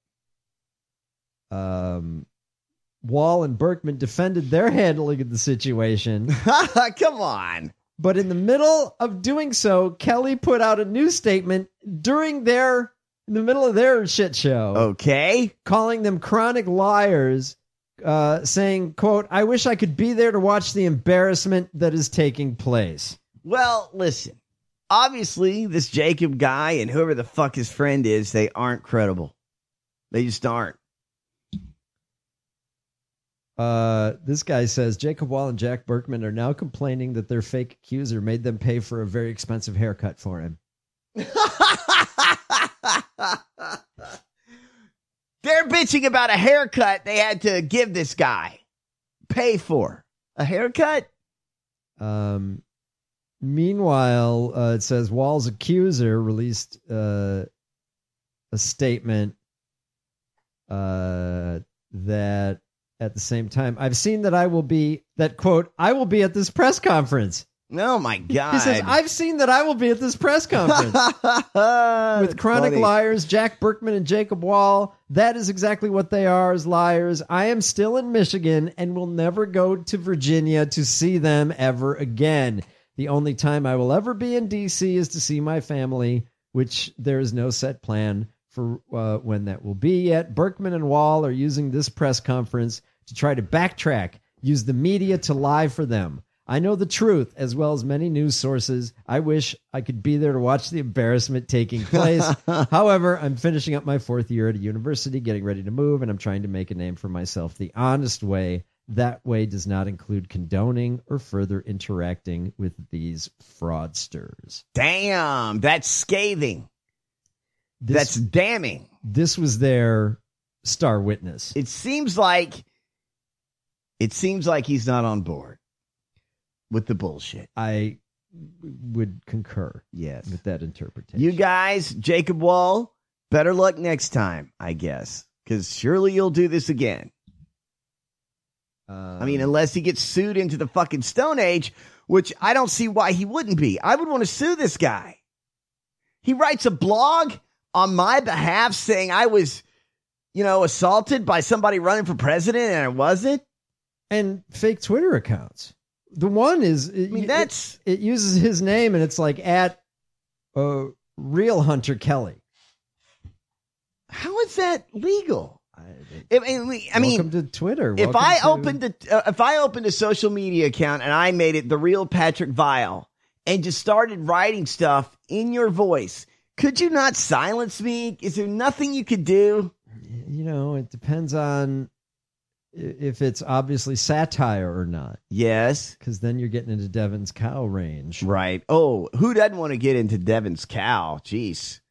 Speaker 7: Um, Wall and Berkman defended their handling of the situation.
Speaker 8: Come on.
Speaker 7: But in the middle of doing so, Kelly put out a news statement during their, in the middle of their shit show.
Speaker 8: Okay.
Speaker 7: Calling them chronic liars, uh, saying, quote, I wish I could be there to watch the embarrassment that is taking place.
Speaker 8: Well, listen, obviously this Jacob guy and whoever the fuck his friend is, they aren't credible. They just aren't.
Speaker 7: Uh, this guy says Jacob Wall and Jack Berkman are now complaining that their fake accuser made them pay for a very expensive haircut for him.
Speaker 8: They're bitching about a haircut they had to give this guy. Pay for a haircut?
Speaker 7: Um, meanwhile, uh, it says Wall's accuser released uh, a statement uh, that at the same time, I've seen that I will be, that quote, I will be at this press conference.
Speaker 8: Oh my God.
Speaker 7: He says, I've seen that I will be at this press conference. With chronic
Speaker 8: funny.
Speaker 7: liars, Jack Berkman and Jacob Wall. That is exactly what they are, as liars. I am still in Michigan and will never go to Virginia to see them ever again. The only time I will ever be in D C is to see my family, which there is no set plan for uh, when that will be yet. Berkman and Wall are using this press conference to try to backtrack, use the media to lie for them. I know the truth, as well as many news sources. I wish I could be there to watch the embarrassment taking place. However, I'm finishing up my fourth year at a university, getting ready to move, and I'm trying to make a name for myself the honest way. That way does not include condoning or further interacting with these fraudsters.
Speaker 8: Damn, that's scathing.
Speaker 7: This,
Speaker 8: that's damning.
Speaker 7: This was their star witness.
Speaker 8: It seems like it seems like he's not on board with the bullshit.
Speaker 7: I would concur.
Speaker 8: Yes.
Speaker 7: With that interpretation.
Speaker 8: You guys, Jacob Wall, better luck next time, I guess, because surely you'll do this again.
Speaker 7: Um,
Speaker 8: I mean, unless he gets sued into the fucking Stone Age, which I don't see why he wouldn't be. I would want to sue this guy. He writes a blog on my behalf saying I was, you know, assaulted by somebody running for president and I wasn't.
Speaker 7: And fake Twitter accounts. The one is, I
Speaker 8: mean, that's
Speaker 7: it, it uses his name and it's like at uh, real Hunter Kelly.
Speaker 8: How is that legal? I, I mean, I mean,
Speaker 7: welcome to Twitter.
Speaker 8: If
Speaker 7: Welcome
Speaker 8: I
Speaker 7: to...
Speaker 8: opened a, uh, if I opened a social media account and I made it the real Patrick Vile and just started writing stuff in your voice, could you not silence me? Is there nothing you could do?
Speaker 7: You know, it depends on if it's obviously satire or not.
Speaker 8: Yes.
Speaker 7: Because then you're getting into Devin's cow range.
Speaker 8: Right. Oh, who doesn't want to get into Devin's cow? Jeez.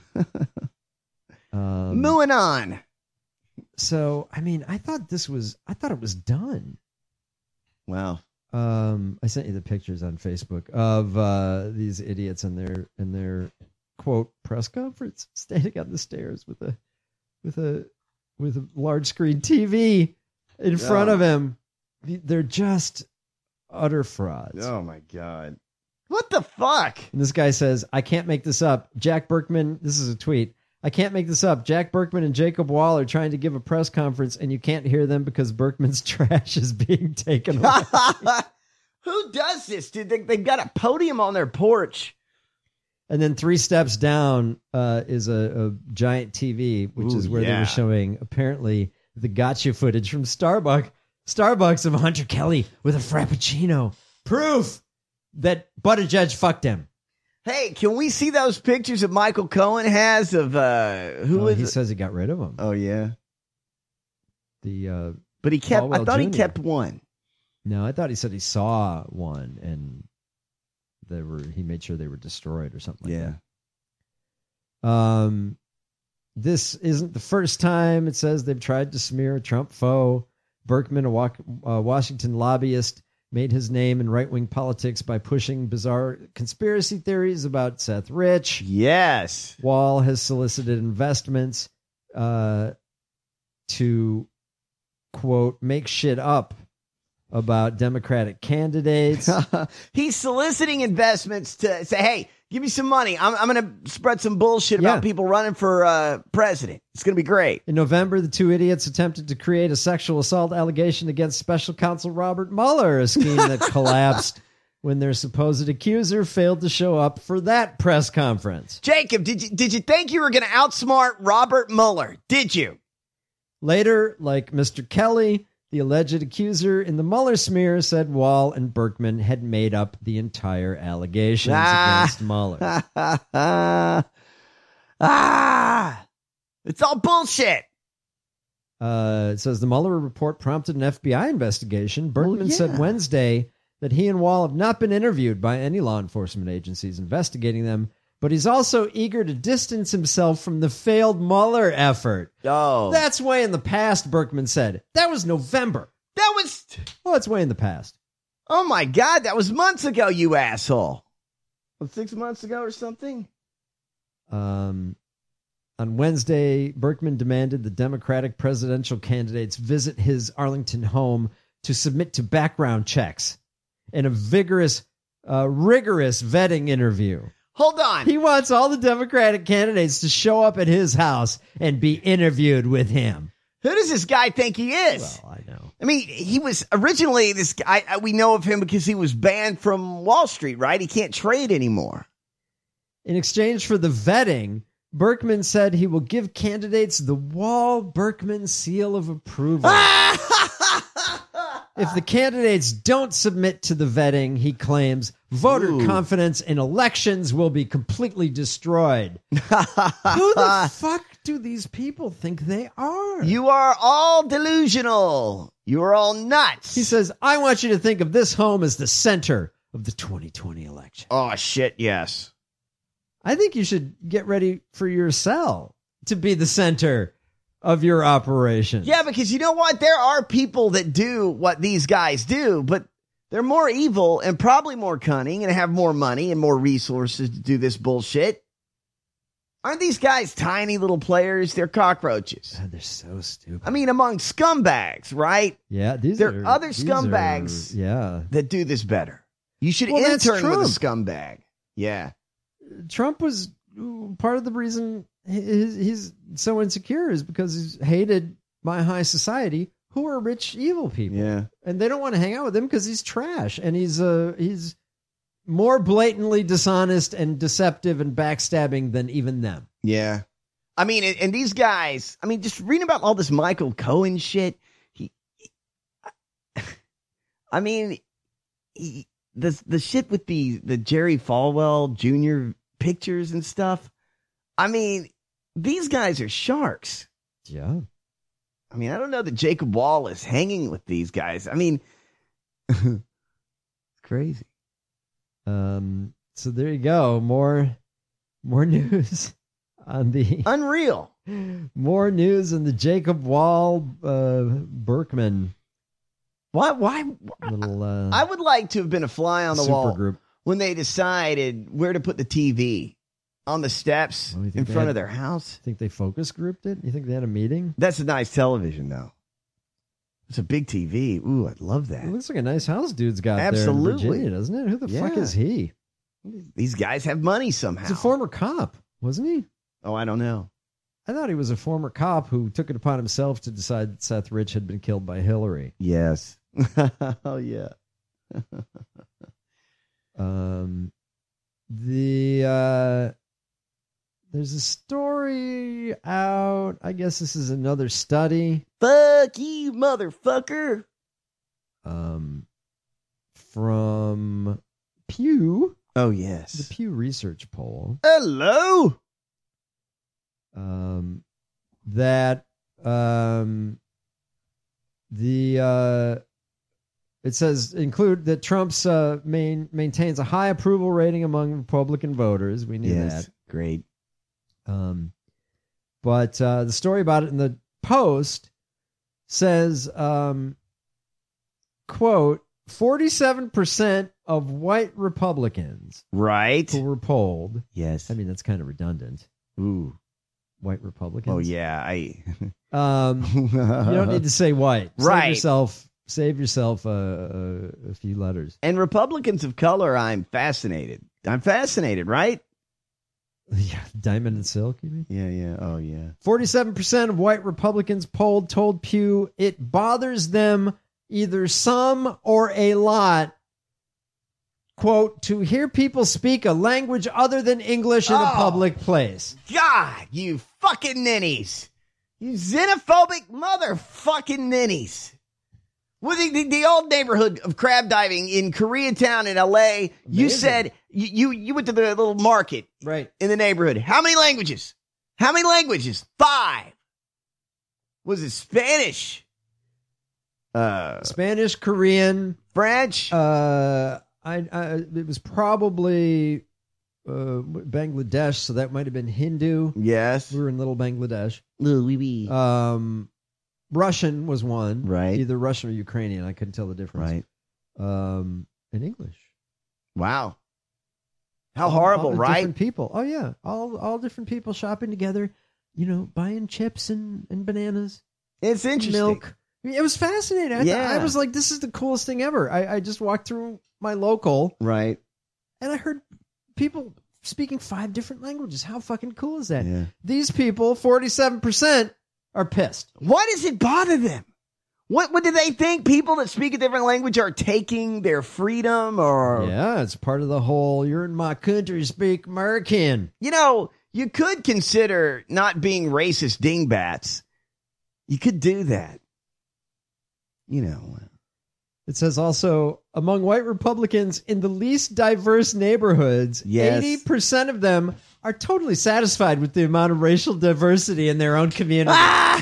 Speaker 7: um,
Speaker 8: Moving on.
Speaker 7: So, I mean, I thought this was, I thought it was done.
Speaker 8: Wow.
Speaker 7: Um, I sent you the pictures on Facebook of uh, these idiots in their, in their quote press conference, standing on the stairs with a, with a, with a large screen T V in
Speaker 8: yeah.
Speaker 7: front of him. They're just utter frauds.
Speaker 8: Oh my God. What the fuck?
Speaker 7: And this guy says, I can't make this up. Jack Berkman, this is a tweet. I can't make this up. Jack Berkman and Jacob Wall are trying to give a press conference and you can't hear them because Berkman's trash is being taken away.
Speaker 8: Who does this, dude? They, they've got a podium on their porch.
Speaker 7: And then three steps down uh, is a, a giant T V, which
Speaker 8: Ooh,
Speaker 7: is where
Speaker 8: yeah.
Speaker 7: they were showing apparently the gotcha footage from Starbucks, Starbucks of Hunter Kelly with a Frappuccino. Proof that Buttigieg fucked him.
Speaker 8: Hey, can we see those pictures that Michael Cohen has of uh, who
Speaker 7: oh,
Speaker 8: is
Speaker 7: he
Speaker 8: it?
Speaker 7: says he got rid of them.
Speaker 8: Oh yeah,
Speaker 7: the uh,
Speaker 8: but he kept.
Speaker 7: Falwell
Speaker 8: I thought
Speaker 7: Junior
Speaker 8: he kept one.
Speaker 7: No, I thought he said he saw one and they were. He made sure they were destroyed or something like
Speaker 8: Yeah.
Speaker 7: that. Um, this isn't the first time it says they've tried to smear a Trump foe. Berkman, a wa- uh, Washington lobbyist, made his name in right-wing politics by pushing bizarre conspiracy theories about Seth Rich.
Speaker 8: Yes.
Speaker 7: Wall has solicited investments uh, to, quote, make shit up about Democratic candidates.
Speaker 8: He's soliciting investments to say, hey, give me some money. I'm, I'm going to spread some bullshit about
Speaker 7: Yeah.
Speaker 8: people running for uh, president. It's going to be great.
Speaker 7: In November, the two idiots attempted to create a sexual assault allegation against special counsel Robert Mueller, a scheme that collapsed when their supposed accuser failed to show up for that press conference.
Speaker 8: Jacob, did you, did you think you were going to outsmart Robert Mueller? Did you?
Speaker 7: Later, like Mister Kelly, the alleged accuser in the Mueller smear said Wall and Berkman had made up the entire allegations
Speaker 8: Ah.
Speaker 7: against Mueller.
Speaker 8: ah, it's all bullshit.
Speaker 7: Uh, it says the Mueller report prompted an F B I investigation. Berkman
Speaker 8: yeah.
Speaker 7: said Wednesday that he and Wall have not been interviewed by any law enforcement agencies investigating them, but he's also eager to distance himself from the failed Mueller effort.
Speaker 8: Oh.
Speaker 7: That's way in the past, Berkman said. That was November.
Speaker 8: That was...
Speaker 7: Oh, it's way in the past.
Speaker 8: Oh, my God. That was months ago, you asshole. Six months ago or something?
Speaker 7: Um, on Wednesday, Berkman demanded the Democratic presidential candidates visit his Arlington home to submit to background checks and a vigorous, uh, rigorous vetting interview.
Speaker 8: Hold on.
Speaker 7: He wants all the Democratic candidates to show up at his house and be interviewed with him.
Speaker 8: Who does this guy think he is?
Speaker 7: Well, I know.
Speaker 8: I mean, he was originally this guy. We know of him because he was banned from Wall Street, right? He can't trade anymore.
Speaker 7: In exchange for the vetting, Berkman said he will give candidates the Wall-Berkman seal of approval. If the candidates don't submit to the vetting, he claims, voter
Speaker 8: Ooh.
Speaker 7: confidence in elections will be completely destroyed. Who the fuck do these people think they are?
Speaker 8: You are all delusional. You are all nuts.
Speaker 7: He says, I want you to think of this home as the center of the twenty twenty election.
Speaker 8: Oh, shit, yes.
Speaker 7: I think you should get ready for your cell to be the center of your operation.
Speaker 8: Yeah, because you know what? There are people that do what these guys do, but They're more evil and probably more cunning and have more money and more resources to do this bullshit. Aren't these guys tiny little players? They're cockroaches.
Speaker 7: God, they're so stupid.
Speaker 8: I mean, among scumbags, right?
Speaker 7: Yeah, these
Speaker 8: there
Speaker 7: are
Speaker 8: other
Speaker 7: these
Speaker 8: scumbags
Speaker 7: are, yeah.
Speaker 8: that do this better. You should
Speaker 7: Well, that's
Speaker 8: intern with a
Speaker 7: Trump.
Speaker 8: scumbag. Yeah.
Speaker 7: Trump was part of the reason he's, he's so insecure is because he's hated by high society who are rich, evil people.
Speaker 8: Yeah.
Speaker 7: And they don't want to hang out with him because he's trash. And he's uh, he's more blatantly dishonest and deceptive and backstabbing than even them.
Speaker 8: Yeah. I mean, and, and these guys, I mean, just reading about all this Michael Cohen shit. He, he I mean, he, the, the shit with the, the Jerry Falwell Junior pictures and stuff. I mean, these guys are sharks.
Speaker 7: Yeah.
Speaker 8: I mean, I don't know that Jacob Wall is hanging with these guys. I mean, it's crazy.
Speaker 7: Um. So there you go. More, more news on the
Speaker 8: unreal.
Speaker 7: More news on the Jacob Wall, uh, Berkman.
Speaker 8: Why? Why?
Speaker 7: Little. Uh,
Speaker 8: I would like to have been a fly on the
Speaker 7: super
Speaker 8: wall
Speaker 7: group.
Speaker 8: when they decided where to put the T V on the steps
Speaker 7: Well, you think
Speaker 8: in
Speaker 7: they
Speaker 8: front
Speaker 7: had-
Speaker 8: of their house.
Speaker 7: Think they focus grouped it? You think they had a meeting?
Speaker 8: That's a nice television, though. It's a big T V. Ooh, I'd love that.
Speaker 7: It looks like a nice house dude's got
Speaker 8: Absolutely.
Speaker 7: there in Virginia, doesn't it? Who the fuck
Speaker 8: Yeah.
Speaker 7: is he?
Speaker 8: These guys have money somehow.
Speaker 7: He's a former cop, wasn't he?
Speaker 8: Oh, I don't know.
Speaker 7: I thought he was a former cop who took it upon himself to decide that Seth Rich had been killed by Hillary.
Speaker 8: Yes. Oh, yeah.
Speaker 7: Um, the uh, there's a story out. I guess this is another study.
Speaker 8: Fuck you, motherfucker.
Speaker 7: Um, from Pew.
Speaker 8: Oh, yes.
Speaker 7: The Pew Research poll.
Speaker 8: Hello.
Speaker 7: Um, that um, the uh, it says include that Trump's uh, main maintains a high approval rating among Republican voters. We knew
Speaker 8: Yes.
Speaker 7: that.
Speaker 8: Great.
Speaker 7: Um, but uh, the story about it in the Post says, um, quote, forty-seven percent of white Republicans
Speaker 8: Right.
Speaker 7: who were polled.
Speaker 8: Yes.
Speaker 7: I mean, that's kind of redundant.
Speaker 8: Ooh.
Speaker 7: White Republicans.
Speaker 8: Oh, yeah. I.
Speaker 7: Um, you don't need to say white. Save
Speaker 8: Right.
Speaker 7: yourself, save yourself a, a, a few letters.
Speaker 8: And Republicans of color, I'm fascinated. I'm fascinated, right?
Speaker 7: Yeah, Diamond and Silk, you mean?
Speaker 8: Yeah, yeah. Oh, yeah.
Speaker 7: forty-seven percent of white Republicans polled told Pew it bothers them either some or a lot, quote, to hear people speak a language other than English in a
Speaker 8: Oh.
Speaker 7: public place.
Speaker 8: God, you fucking ninnies. You xenophobic motherfucking ninnies. With the, the, the old neighborhood of crab diving in Koreatown in L A, you
Speaker 7: Amazing.
Speaker 8: said you, you you went to the little market
Speaker 7: Right.
Speaker 8: in the neighborhood. How many languages? How many languages? Five. Was it Spanish? Uh,
Speaker 7: Spanish, Korean,
Speaker 8: French?
Speaker 7: uh, I, I, it was probably uh, Bangladesh, so that might have been Hindu.
Speaker 8: yes.
Speaker 7: We were in Little Bangladesh.
Speaker 8: Little wee wee.
Speaker 7: Um, Russian was one.
Speaker 8: Right.
Speaker 7: Either Russian or Ukrainian. I couldn't tell the difference.
Speaker 8: Right.
Speaker 7: Um, and English.
Speaker 8: Wow. How
Speaker 7: All-
Speaker 8: horrible,
Speaker 7: all the
Speaker 8: right?
Speaker 7: Different people. Oh yeah, all all different people shopping together. You know, buying chips and, and bananas,
Speaker 8: It's interesting.
Speaker 7: milk. I mean, it was fascinating. I,
Speaker 8: Yeah.
Speaker 7: I was like, this is the coolest thing ever. I, I just walked through my local
Speaker 8: Right.
Speaker 7: and I heard people speaking five different languages. How fucking cool is that?
Speaker 8: Yeah.
Speaker 7: These people, forty-seven percent, are pissed.
Speaker 8: Why does it bother them? What what do they think? People that speak a different language are taking their freedom, or
Speaker 7: Yeah, it's part of the whole, you're in my country, speak American.
Speaker 8: you know, you could consider not being racist dingbats. You could do that. You know.
Speaker 7: It says also, among white Republicans in the least diverse neighborhoods,
Speaker 8: Yes.
Speaker 7: eighty percent of them are totally satisfied with the amount of racial diversity in their own community.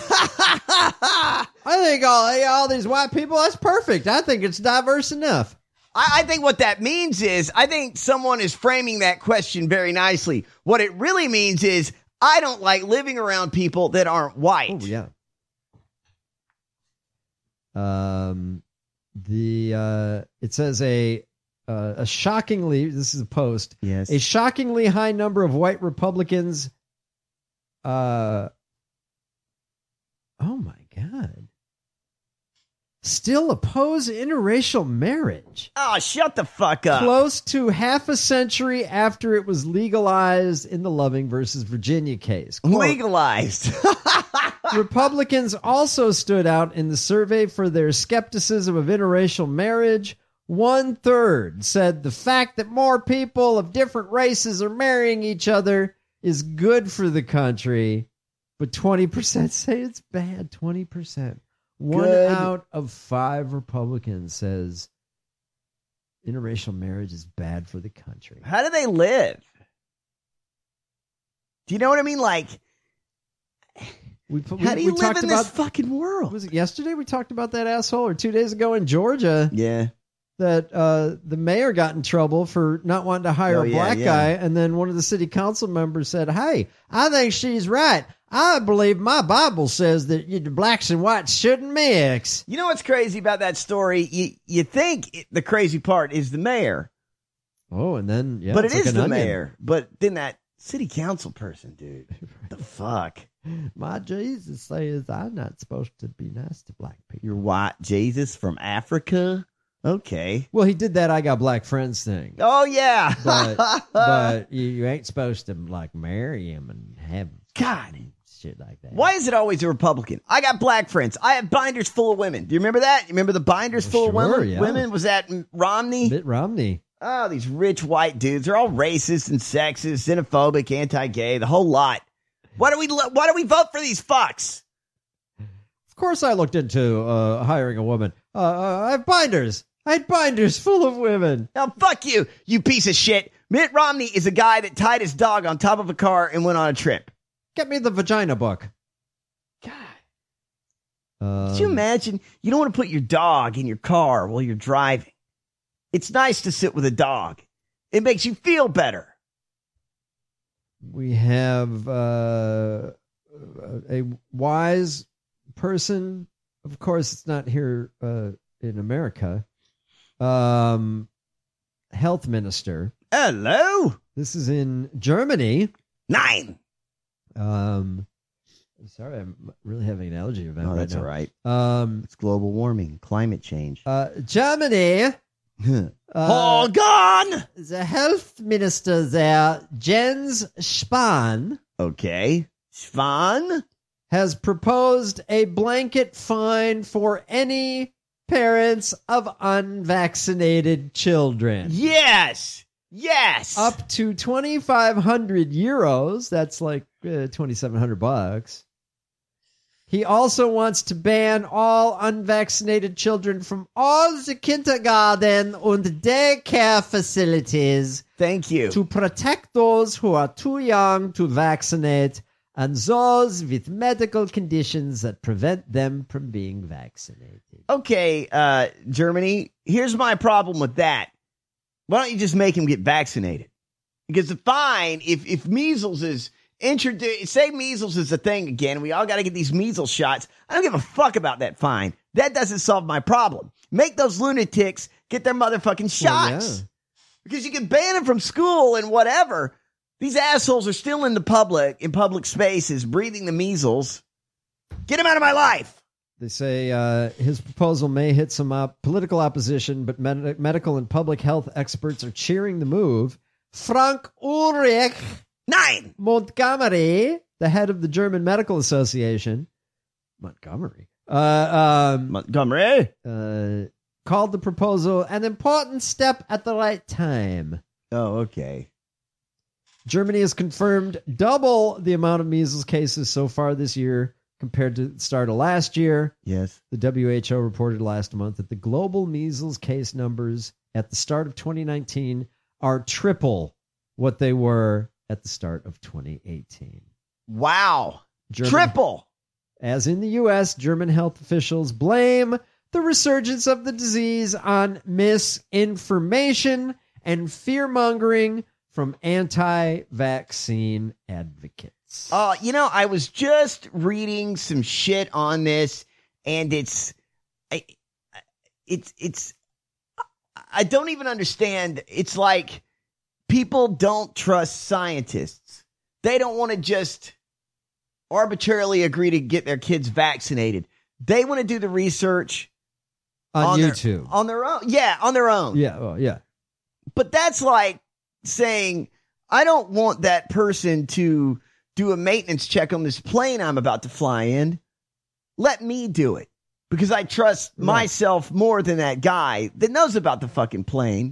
Speaker 7: I think all, all these white people, that's perfect. I think it's diverse enough.
Speaker 8: I, I think what that means is, I think someone is framing that question very nicely. What it really means is, I don't like living around people that aren't white.
Speaker 7: Oh, yeah. Um, the uh, it says a uh, a shockingly this is a post.
Speaker 8: Yes.
Speaker 7: A shockingly high number of white Republicans. Uh. Oh my God. Still oppose interracial marriage.
Speaker 8: Oh, shut the fuck up.
Speaker 7: Close to half a century after it was legalized in the Loving versus Virginia case. Quote,
Speaker 8: legalized.
Speaker 7: Republicans also stood out in the survey for their skepticism of interracial marriage. One third said the fact that more people of different races are marrying each other is good for the country, but twenty percent say it's bad. twenty percent. One
Speaker 8: Good.
Speaker 7: out of five Republicans says interracial marriage is bad for the country.
Speaker 8: How do they live? Do you know what I mean? Like,
Speaker 7: we, we,
Speaker 8: how do you
Speaker 7: we
Speaker 8: live
Speaker 7: talked
Speaker 8: in
Speaker 7: about,
Speaker 8: this fucking world?
Speaker 7: Was it yesterday we talked about that asshole, or two days ago in Georgia?
Speaker 8: Yeah.
Speaker 7: That uh, the mayor got in trouble for not wanting to hire
Speaker 8: Oh,
Speaker 7: a
Speaker 8: yeah,
Speaker 7: black
Speaker 8: yeah.
Speaker 7: guy, and then one of the city council members said, "Hey, I think she's right. I believe my Bible says that you, the blacks and whites shouldn't mix."
Speaker 8: You know what's crazy about that story? You you think it, the crazy part is the mayor,
Speaker 7: Oh, and then yeah,
Speaker 8: but it
Speaker 7: it's like
Speaker 8: is
Speaker 7: an
Speaker 8: the
Speaker 7: onion.
Speaker 8: mayor. But then that city council person, dude, the fuck?
Speaker 7: My Jesus says I'm not supposed to be nice to black people.
Speaker 8: You're white Jesus from Africa? Okay.
Speaker 7: Well, he did that "I got black friends" thing,
Speaker 8: Oh yeah.
Speaker 7: but but you, you ain't supposed to like marry him and have
Speaker 8: God.
Speaker 7: shit like that.
Speaker 8: Why is it always a Republican? I got black friends. I have binders full of women. Do you remember that? You remember the binders full
Speaker 7: Sure,
Speaker 8: of women?
Speaker 7: yeah.
Speaker 8: Women? Was that Romney?
Speaker 7: Mitt Romney?
Speaker 8: Oh, these rich white dudes. They're all racist and sexist, xenophobic, anti-gay, the whole lot. Why do we why do we vote for these fucks?
Speaker 7: Of course, I looked into uh, hiring a woman. Uh, uh, I have binders. I had binders full of women.
Speaker 8: Now, fuck you, you piece of shit. Mitt Romney is a guy that tied his dog on top of a car and went on a trip.
Speaker 7: Get me the vagina book.
Speaker 8: God.
Speaker 7: Um,
Speaker 8: Could you imagine? You don't want to put your dog in your car while you're driving. It's nice to sit with a dog. It makes you feel better.
Speaker 7: We have uh, a wise person. Of course, it's not here uh, in America. Um, health minister.
Speaker 8: Hello.
Speaker 7: This is in Germany.
Speaker 8: Nine.
Speaker 7: Um, I'm sorry, I'm really having an allergy event
Speaker 8: Oh,
Speaker 7: right
Speaker 8: that's
Speaker 7: now.
Speaker 8: all right.
Speaker 7: Um,
Speaker 8: It's global warming, climate change.
Speaker 7: uh, Germany.
Speaker 8: uh,
Speaker 7: Uh,
Speaker 8: Hold on.
Speaker 7: The health minister there, Jens Spahn,
Speaker 8: Okay. Schwan.
Speaker 7: has proposed a blanket fine for any parents of unvaccinated children.
Speaker 8: Yes. Yes.
Speaker 7: Up to twenty-five hundred euros. That's like uh, twenty-seven hundred bucks. He also wants to ban all unvaccinated children from all the kindergarten and daycare facilities.
Speaker 8: Thank you.
Speaker 7: To protect those who are too young to vaccinate and those with medical conditions that prevent them from being vaccinated.
Speaker 8: Okay, uh, Germany, here's my problem with that. Why don't you just make him get vaccinated? Because the fine, if, if measles is introduced, say measles is a thing again, we all got to get these measles shots. I don't give a fuck about that fine. That doesn't solve my problem. Make those lunatics get their motherfucking shots.
Speaker 7: Well, yeah.
Speaker 8: Because you can ban them from school and whatever. These assholes are still in the public, in public spaces, breathing the measles. Get them out of my life.
Speaker 7: They say uh, his proposal may hit some op- political opposition, but med- medical and public health experts are cheering the move. Frank Ulrich
Speaker 8: Nine.
Speaker 7: Montgomery, the head of the German Medical Association, Montgomery, uh, um,
Speaker 8: Montgomery,
Speaker 7: uh, called the proposal an important step at the right time.
Speaker 8: Oh, okay.
Speaker 7: Germany has confirmed double the amount of measles cases so far this year compared to the start of last year.
Speaker 8: Yes.
Speaker 7: The W H O reported last month that the global measles case numbers at the start of twenty nineteen are triple what they were at the start of twenty eighteen.
Speaker 8: Wow.
Speaker 7: German,
Speaker 8: Triple.
Speaker 7: As in the U S, German health officials blame the resurgence of the disease on misinformation and fear-mongering from anti-vaccine advocates.
Speaker 8: Uh, you know, I was just reading some shit on this, and it's, I, it's, it's, I don't even understand. It's like people don't trust scientists. They don't want to just arbitrarily agree to get their kids vaccinated. They want to do the research
Speaker 7: on,
Speaker 8: on
Speaker 7: YouTube.
Speaker 8: Their, on their own. Yeah, on their own.
Speaker 7: Yeah, well, yeah.
Speaker 8: But that's like saying, I don't want that person to do a maintenance check on this plane I'm about to fly in. Let me do it. Because I trust right. myself more than that guy that knows about the fucking plane.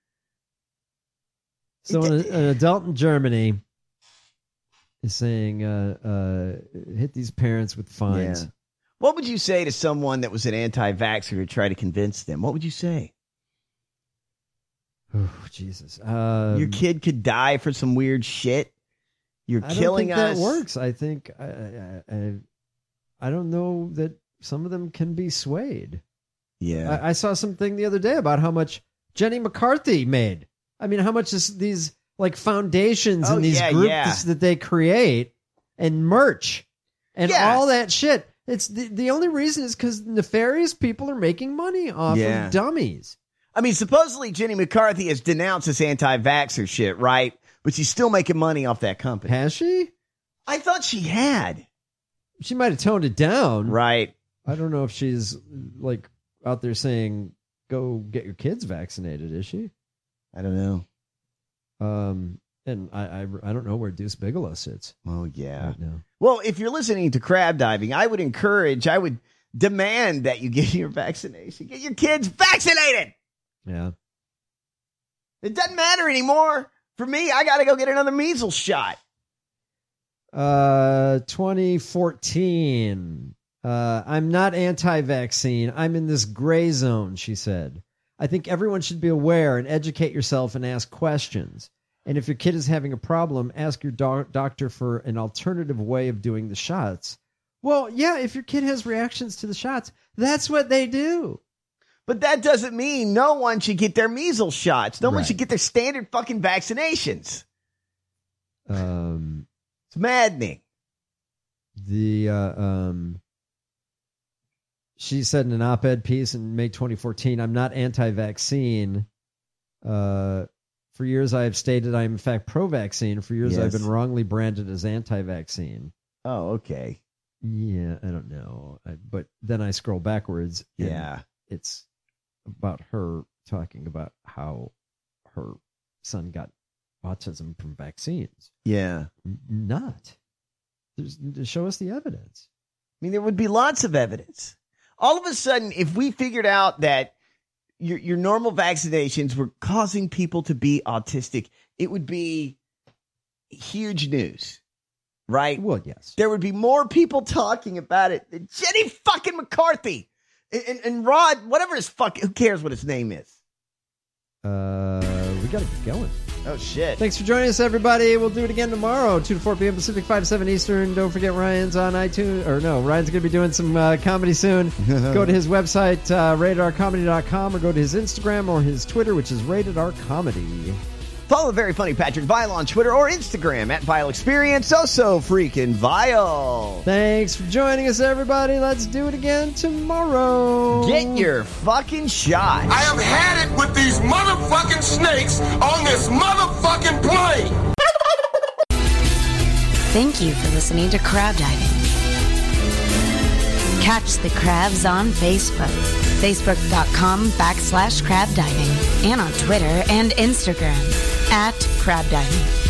Speaker 7: So an, an adult in Germany is saying, uh, uh, hit these parents with fines.
Speaker 8: Yeah. What would you say to someone that was an anti-vaxxer to try to convince them? What would you say?
Speaker 7: Oh, Jesus. Um,
Speaker 8: Your kid could die for some weird shit. You're
Speaker 7: I
Speaker 8: killing
Speaker 7: don't think
Speaker 8: us.
Speaker 7: That works. I think I, I, I, I don't know that some of them can be swayed.
Speaker 8: Yeah.
Speaker 7: I, I saw something the other day about how much Jenny McCarthy made. I mean, how much is these like foundations
Speaker 8: oh,
Speaker 7: and these
Speaker 8: yeah,
Speaker 7: groups
Speaker 8: yeah.
Speaker 7: that they create and merch and
Speaker 8: yeah.
Speaker 7: all that shit. It's the, the only reason is because nefarious people are making money off
Speaker 8: yeah.
Speaker 7: of dummies.
Speaker 8: I mean, supposedly Jenny McCarthy has denounced this anti-vaxxer shit, right? But she's still making money off that company.
Speaker 7: Has she?
Speaker 8: I thought she had.
Speaker 7: She might have toned it down.
Speaker 8: Right.
Speaker 7: I don't know if she's like out there saying, go get your kids vaccinated, is she?
Speaker 8: I don't know.
Speaker 7: Um, and I, I, I don't know where Deuce Bigelow sits.
Speaker 8: Oh, yeah.
Speaker 7: Right now.
Speaker 8: Well, if you're listening to Crab Diving, I would encourage, I would demand that you get your vaccination. Get your kids vaccinated.
Speaker 7: Yeah.
Speaker 8: It doesn't matter anymore. For me, I got to go get another measles shot.
Speaker 7: Uh, twenty fourteen. Uh, I'm not anti-vaccine. I'm in this gray zone, she said. I think everyone should be aware and educate yourself and ask questions. And if your kid is having a problem, ask your do- doctor for an alternative way of doing the shots. Well, yeah, if your kid has reactions to the shots, that's what they do.
Speaker 8: But that doesn't mean no one should get their measles shots. No
Speaker 7: right.
Speaker 8: one should get their standard fucking vaccinations.
Speaker 7: Um,
Speaker 8: it's maddening.
Speaker 7: The, uh, um, she said in an op-ed piece in May twenty fourteen, I'm not anti-vaccine. Uh, for years I have stated I am in fact pro-vaccine. For years
Speaker 8: yes.
Speaker 7: I've been wrongly branded as anti-vaccine.
Speaker 8: Oh, okay.
Speaker 7: Yeah, I don't know. I, but then I scroll backwards.
Speaker 8: Yeah.
Speaker 7: It's about her talking about how her son got autism from vaccines.
Speaker 8: Yeah.
Speaker 7: Not. There's, show us the evidence.
Speaker 8: I mean, there would be lots of evidence. All of a sudden, if we figured out that your your normal vaccinations were causing people to be autistic, it would be huge news, right?
Speaker 7: Well, yes.
Speaker 8: There would be more people talking about it than Jenny fucking McCarthy and, and, and Rod, whatever his fuck, who cares what his name is?
Speaker 7: Uh, we gotta get going.
Speaker 8: Oh, shit.
Speaker 7: Thanks for joining us, everybody. We'll do it again tomorrow, two to four p.m. Pacific, five to seven Eastern. Don't forget Ryan's on iTunes. Or no, Ryan's going to be doing some uh, comedy soon. Go to his website, uh, rated r comedy dot com, or go to his Instagram or his Twitter, which is rated r comedy.
Speaker 8: Follow the very funny Patrick Vile on Twitter or Instagram at Vile Experience. Also freaking Vile.
Speaker 7: Thanks for joining us, everybody. Let's do it again tomorrow.
Speaker 8: Get your fucking shot.
Speaker 11: I have had it with these motherfucking snakes on this motherfucking plane.
Speaker 6: Thank you for listening to Crab Diving. Catch the crabs on Facebook. Facebook.com backslash crab diving. And on Twitter and Instagram at crab diving.